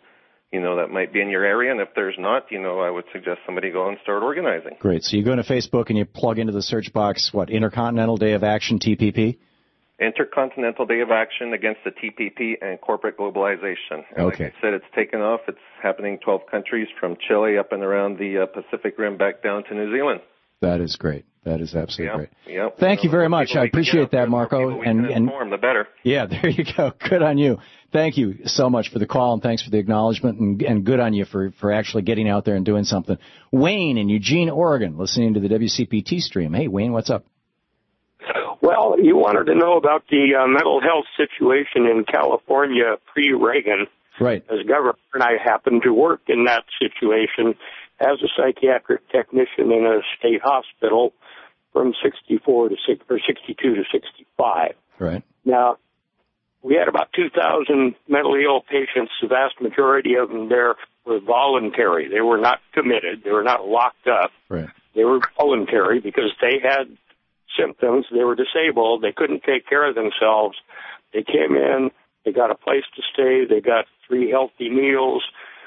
that might be in your area. And if there's not, I would suggest somebody go and start organizing. Great. So you go into Facebook and you plug into the search box, Intercontinental Day of Action, TPP? Intercontinental Day of Action Against the TPP and Corporate Globalization. And okay. Like I said, it's taken off. It's happening in 12 countries from Chile up and around the Pacific Rim back down to New Zealand. That is great. That is absolutely great. Yep. Thank you very much. I appreciate that, Marco. And inform, the better. Yeah, there you go. Good on you. Thank you so much for the call, and thanks for the acknowledgement, and good on you for actually getting out there and doing something. Wayne in Eugene, Oregon, listening to the WCPT stream. Hey, Wayne, what's up? Well, you wanted to know about the mental health situation in California pre-Reagan. Right. As governor, and I happened to work in that situation as a psychiatric technician in a state hospital from 62 to 65. Right. Now, we had about 2,000 mentally ill patients. The vast majority of them there were voluntary. They were not committed. They were not locked up. Right. They were voluntary because they had symptoms. They were disabled. They couldn't take care of themselves. They came in. They got a place to stay. They got 3 healthy meals.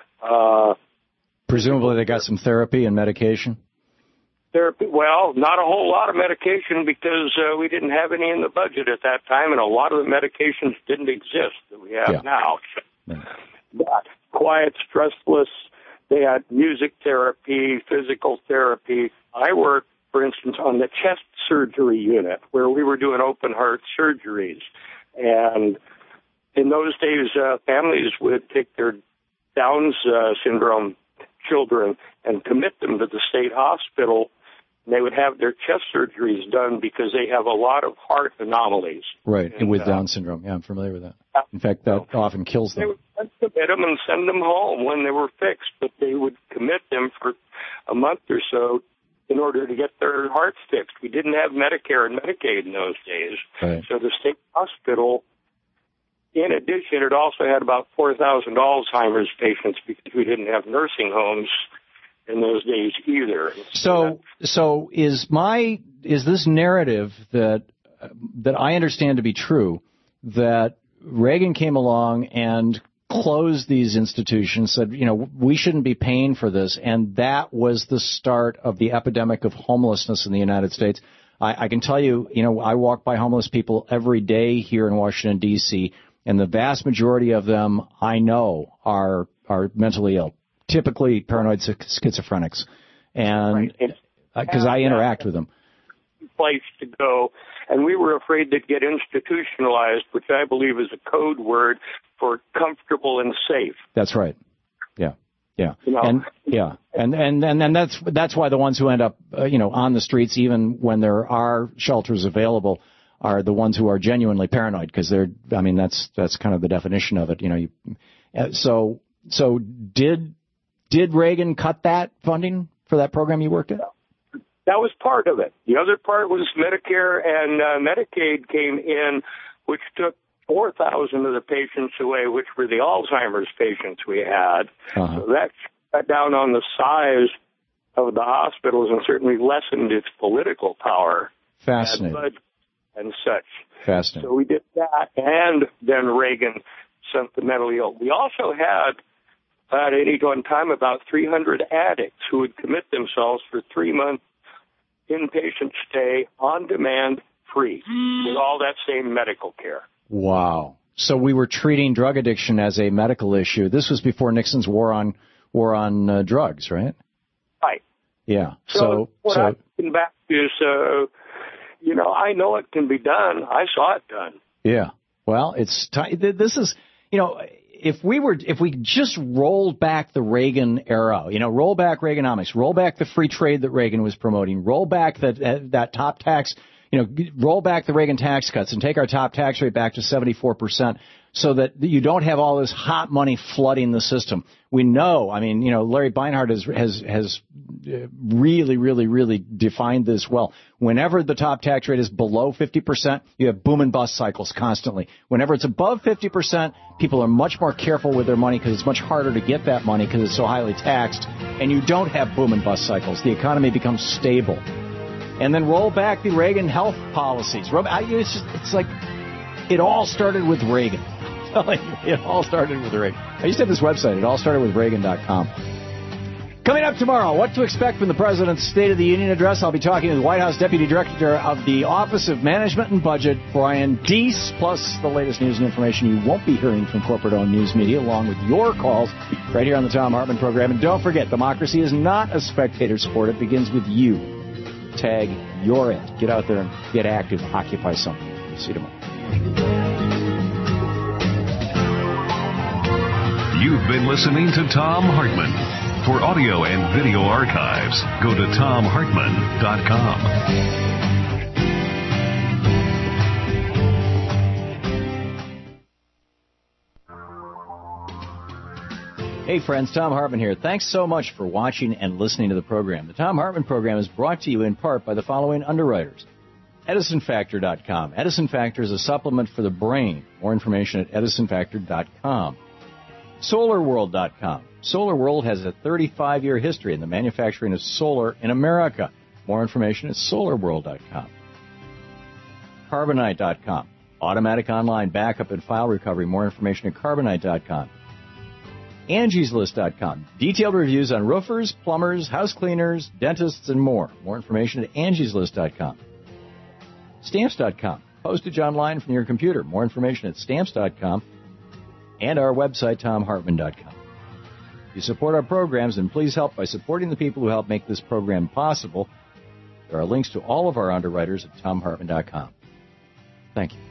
Presumably they got some therapy and medication? Therapy, well, not a whole lot of medication because we didn't have any in the budget at that time, and a lot of the medications didn't exist that we have now. Yeah. But quiet, stressless. They had music therapy, physical therapy. I worked, for instance, on the chest surgery unit where we were doing open heart surgeries. And in those days, families would take their Down syndrome children and commit them to the state hospital. And they would have their chest surgeries done because they have a lot of heart anomalies. Right, and with Down syndrome. Yeah, I'm familiar with that. In fact, that often kills them. They would commit them and send them home when they were fixed, but they would commit them for a month or so in order to get their hearts fixed. We didn't have Medicare and Medicaid in those days. Right. So the state hospital, in addition, it also had about 4,000 Alzheimer's patients because we didn't have nursing homes in those days either. So is this narrative that I understand to be true, that Reagan came along and closed these institutions, said, we shouldn't be paying for this, and that was the start of the epidemic of homelessness in the United States? I can tell you, I walk by homeless people every day here in Washington, D.C., and the vast majority of them I know are mentally ill, typically paranoid schizophrenics, and because I interact with them. Place to go, and we were afraid to get institutionalized, which I believe is a code word for comfortable and safe. That's right. Yeah. And that's why the ones who end up on the streets, even when there are shelters available, are the ones who are genuinely paranoid, because that's kind of the definition of it. So did Reagan cut that funding for that program you worked at? That was part of it. The other part was Medicare and Medicaid came in, which took 4,000 of the patients away, which were the Alzheimer's patients we had. So that cut down on the size of the hospitals and certainly lessened its political power. Fascinating. And such. Fascinating. So we did that, and then Reagan sent the mentally ill. We also had, at any one time, about 300 addicts who would commit themselves for 3 months inpatient stay, on demand, free, with all that same medical care. Wow. So we were treating drug addiction as a medical issue. This was before Nixon's war on drugs, right? Right. Yeah. So I'm thinking back is, I know it can be done. I saw it done. Yeah. Well, this is, if we just rolled back the Reagan era, roll back Reaganomics, roll back the free trade that Reagan was promoting, roll back that top tax, roll back the Reagan tax cuts and take our top tax rate back to 74%, so that you don't have all this hot money flooding the system. We know, Larry Beinhart has really, really, really defined this well. Whenever the top tax rate is below 50%, you have boom and bust cycles constantly. Whenever it's above 50%, people are much more careful with their money because it's much harder to get that money because it's so highly taxed, and you don't have boom and bust cycles. The economy becomes stable. And then roll back the Reagan health policies. It's like it all started with Reagan. telling you, it all started with Reagan. I used to have this website. It all started with Reagan.com. Coming up tomorrow, what to expect from the President's State of the Union address. I'll be talking to the White House Deputy Director of the Office of Management and Budget, Brian Deese, plus the latest news and information you won't be hearing from corporate-owned news media, along with your calls right here on the Thom Hartmann program. And don't forget, democracy is not a spectator sport. It begins with you. Tag your it. Get out there and get active. Occupy something. See you tomorrow. You've been listening to Thom Hartmann. For audio and video archives, go to ThomHartmann.com. Hey friends, Thom Hartmann here. Thanks so much for watching and listening to the program. The Thom Hartmann program is brought to you in part by the following underwriters. EdisonFactor.com. Edison Factor is a supplement for the brain. More information at EdisonFactor.com. SolarWorld.com. SolarWorld has a 35-year history in the manufacturing of solar in America. More information at SolarWorld.com. Carbonite.com. Automatic online backup and file recovery. More information at Carbonite.com. AngiesList.com. Detailed reviews on roofers, plumbers, house cleaners, dentists, and more. More information at AngiesList.com. Stamps.com. Postage online from your computer. More information at Stamps.com. And our website, ThomHartmann.com. If you support our programs, then please help by supporting the people who help make this program possible. There are links to all of our underwriters at ThomHartmann.com. Thank you.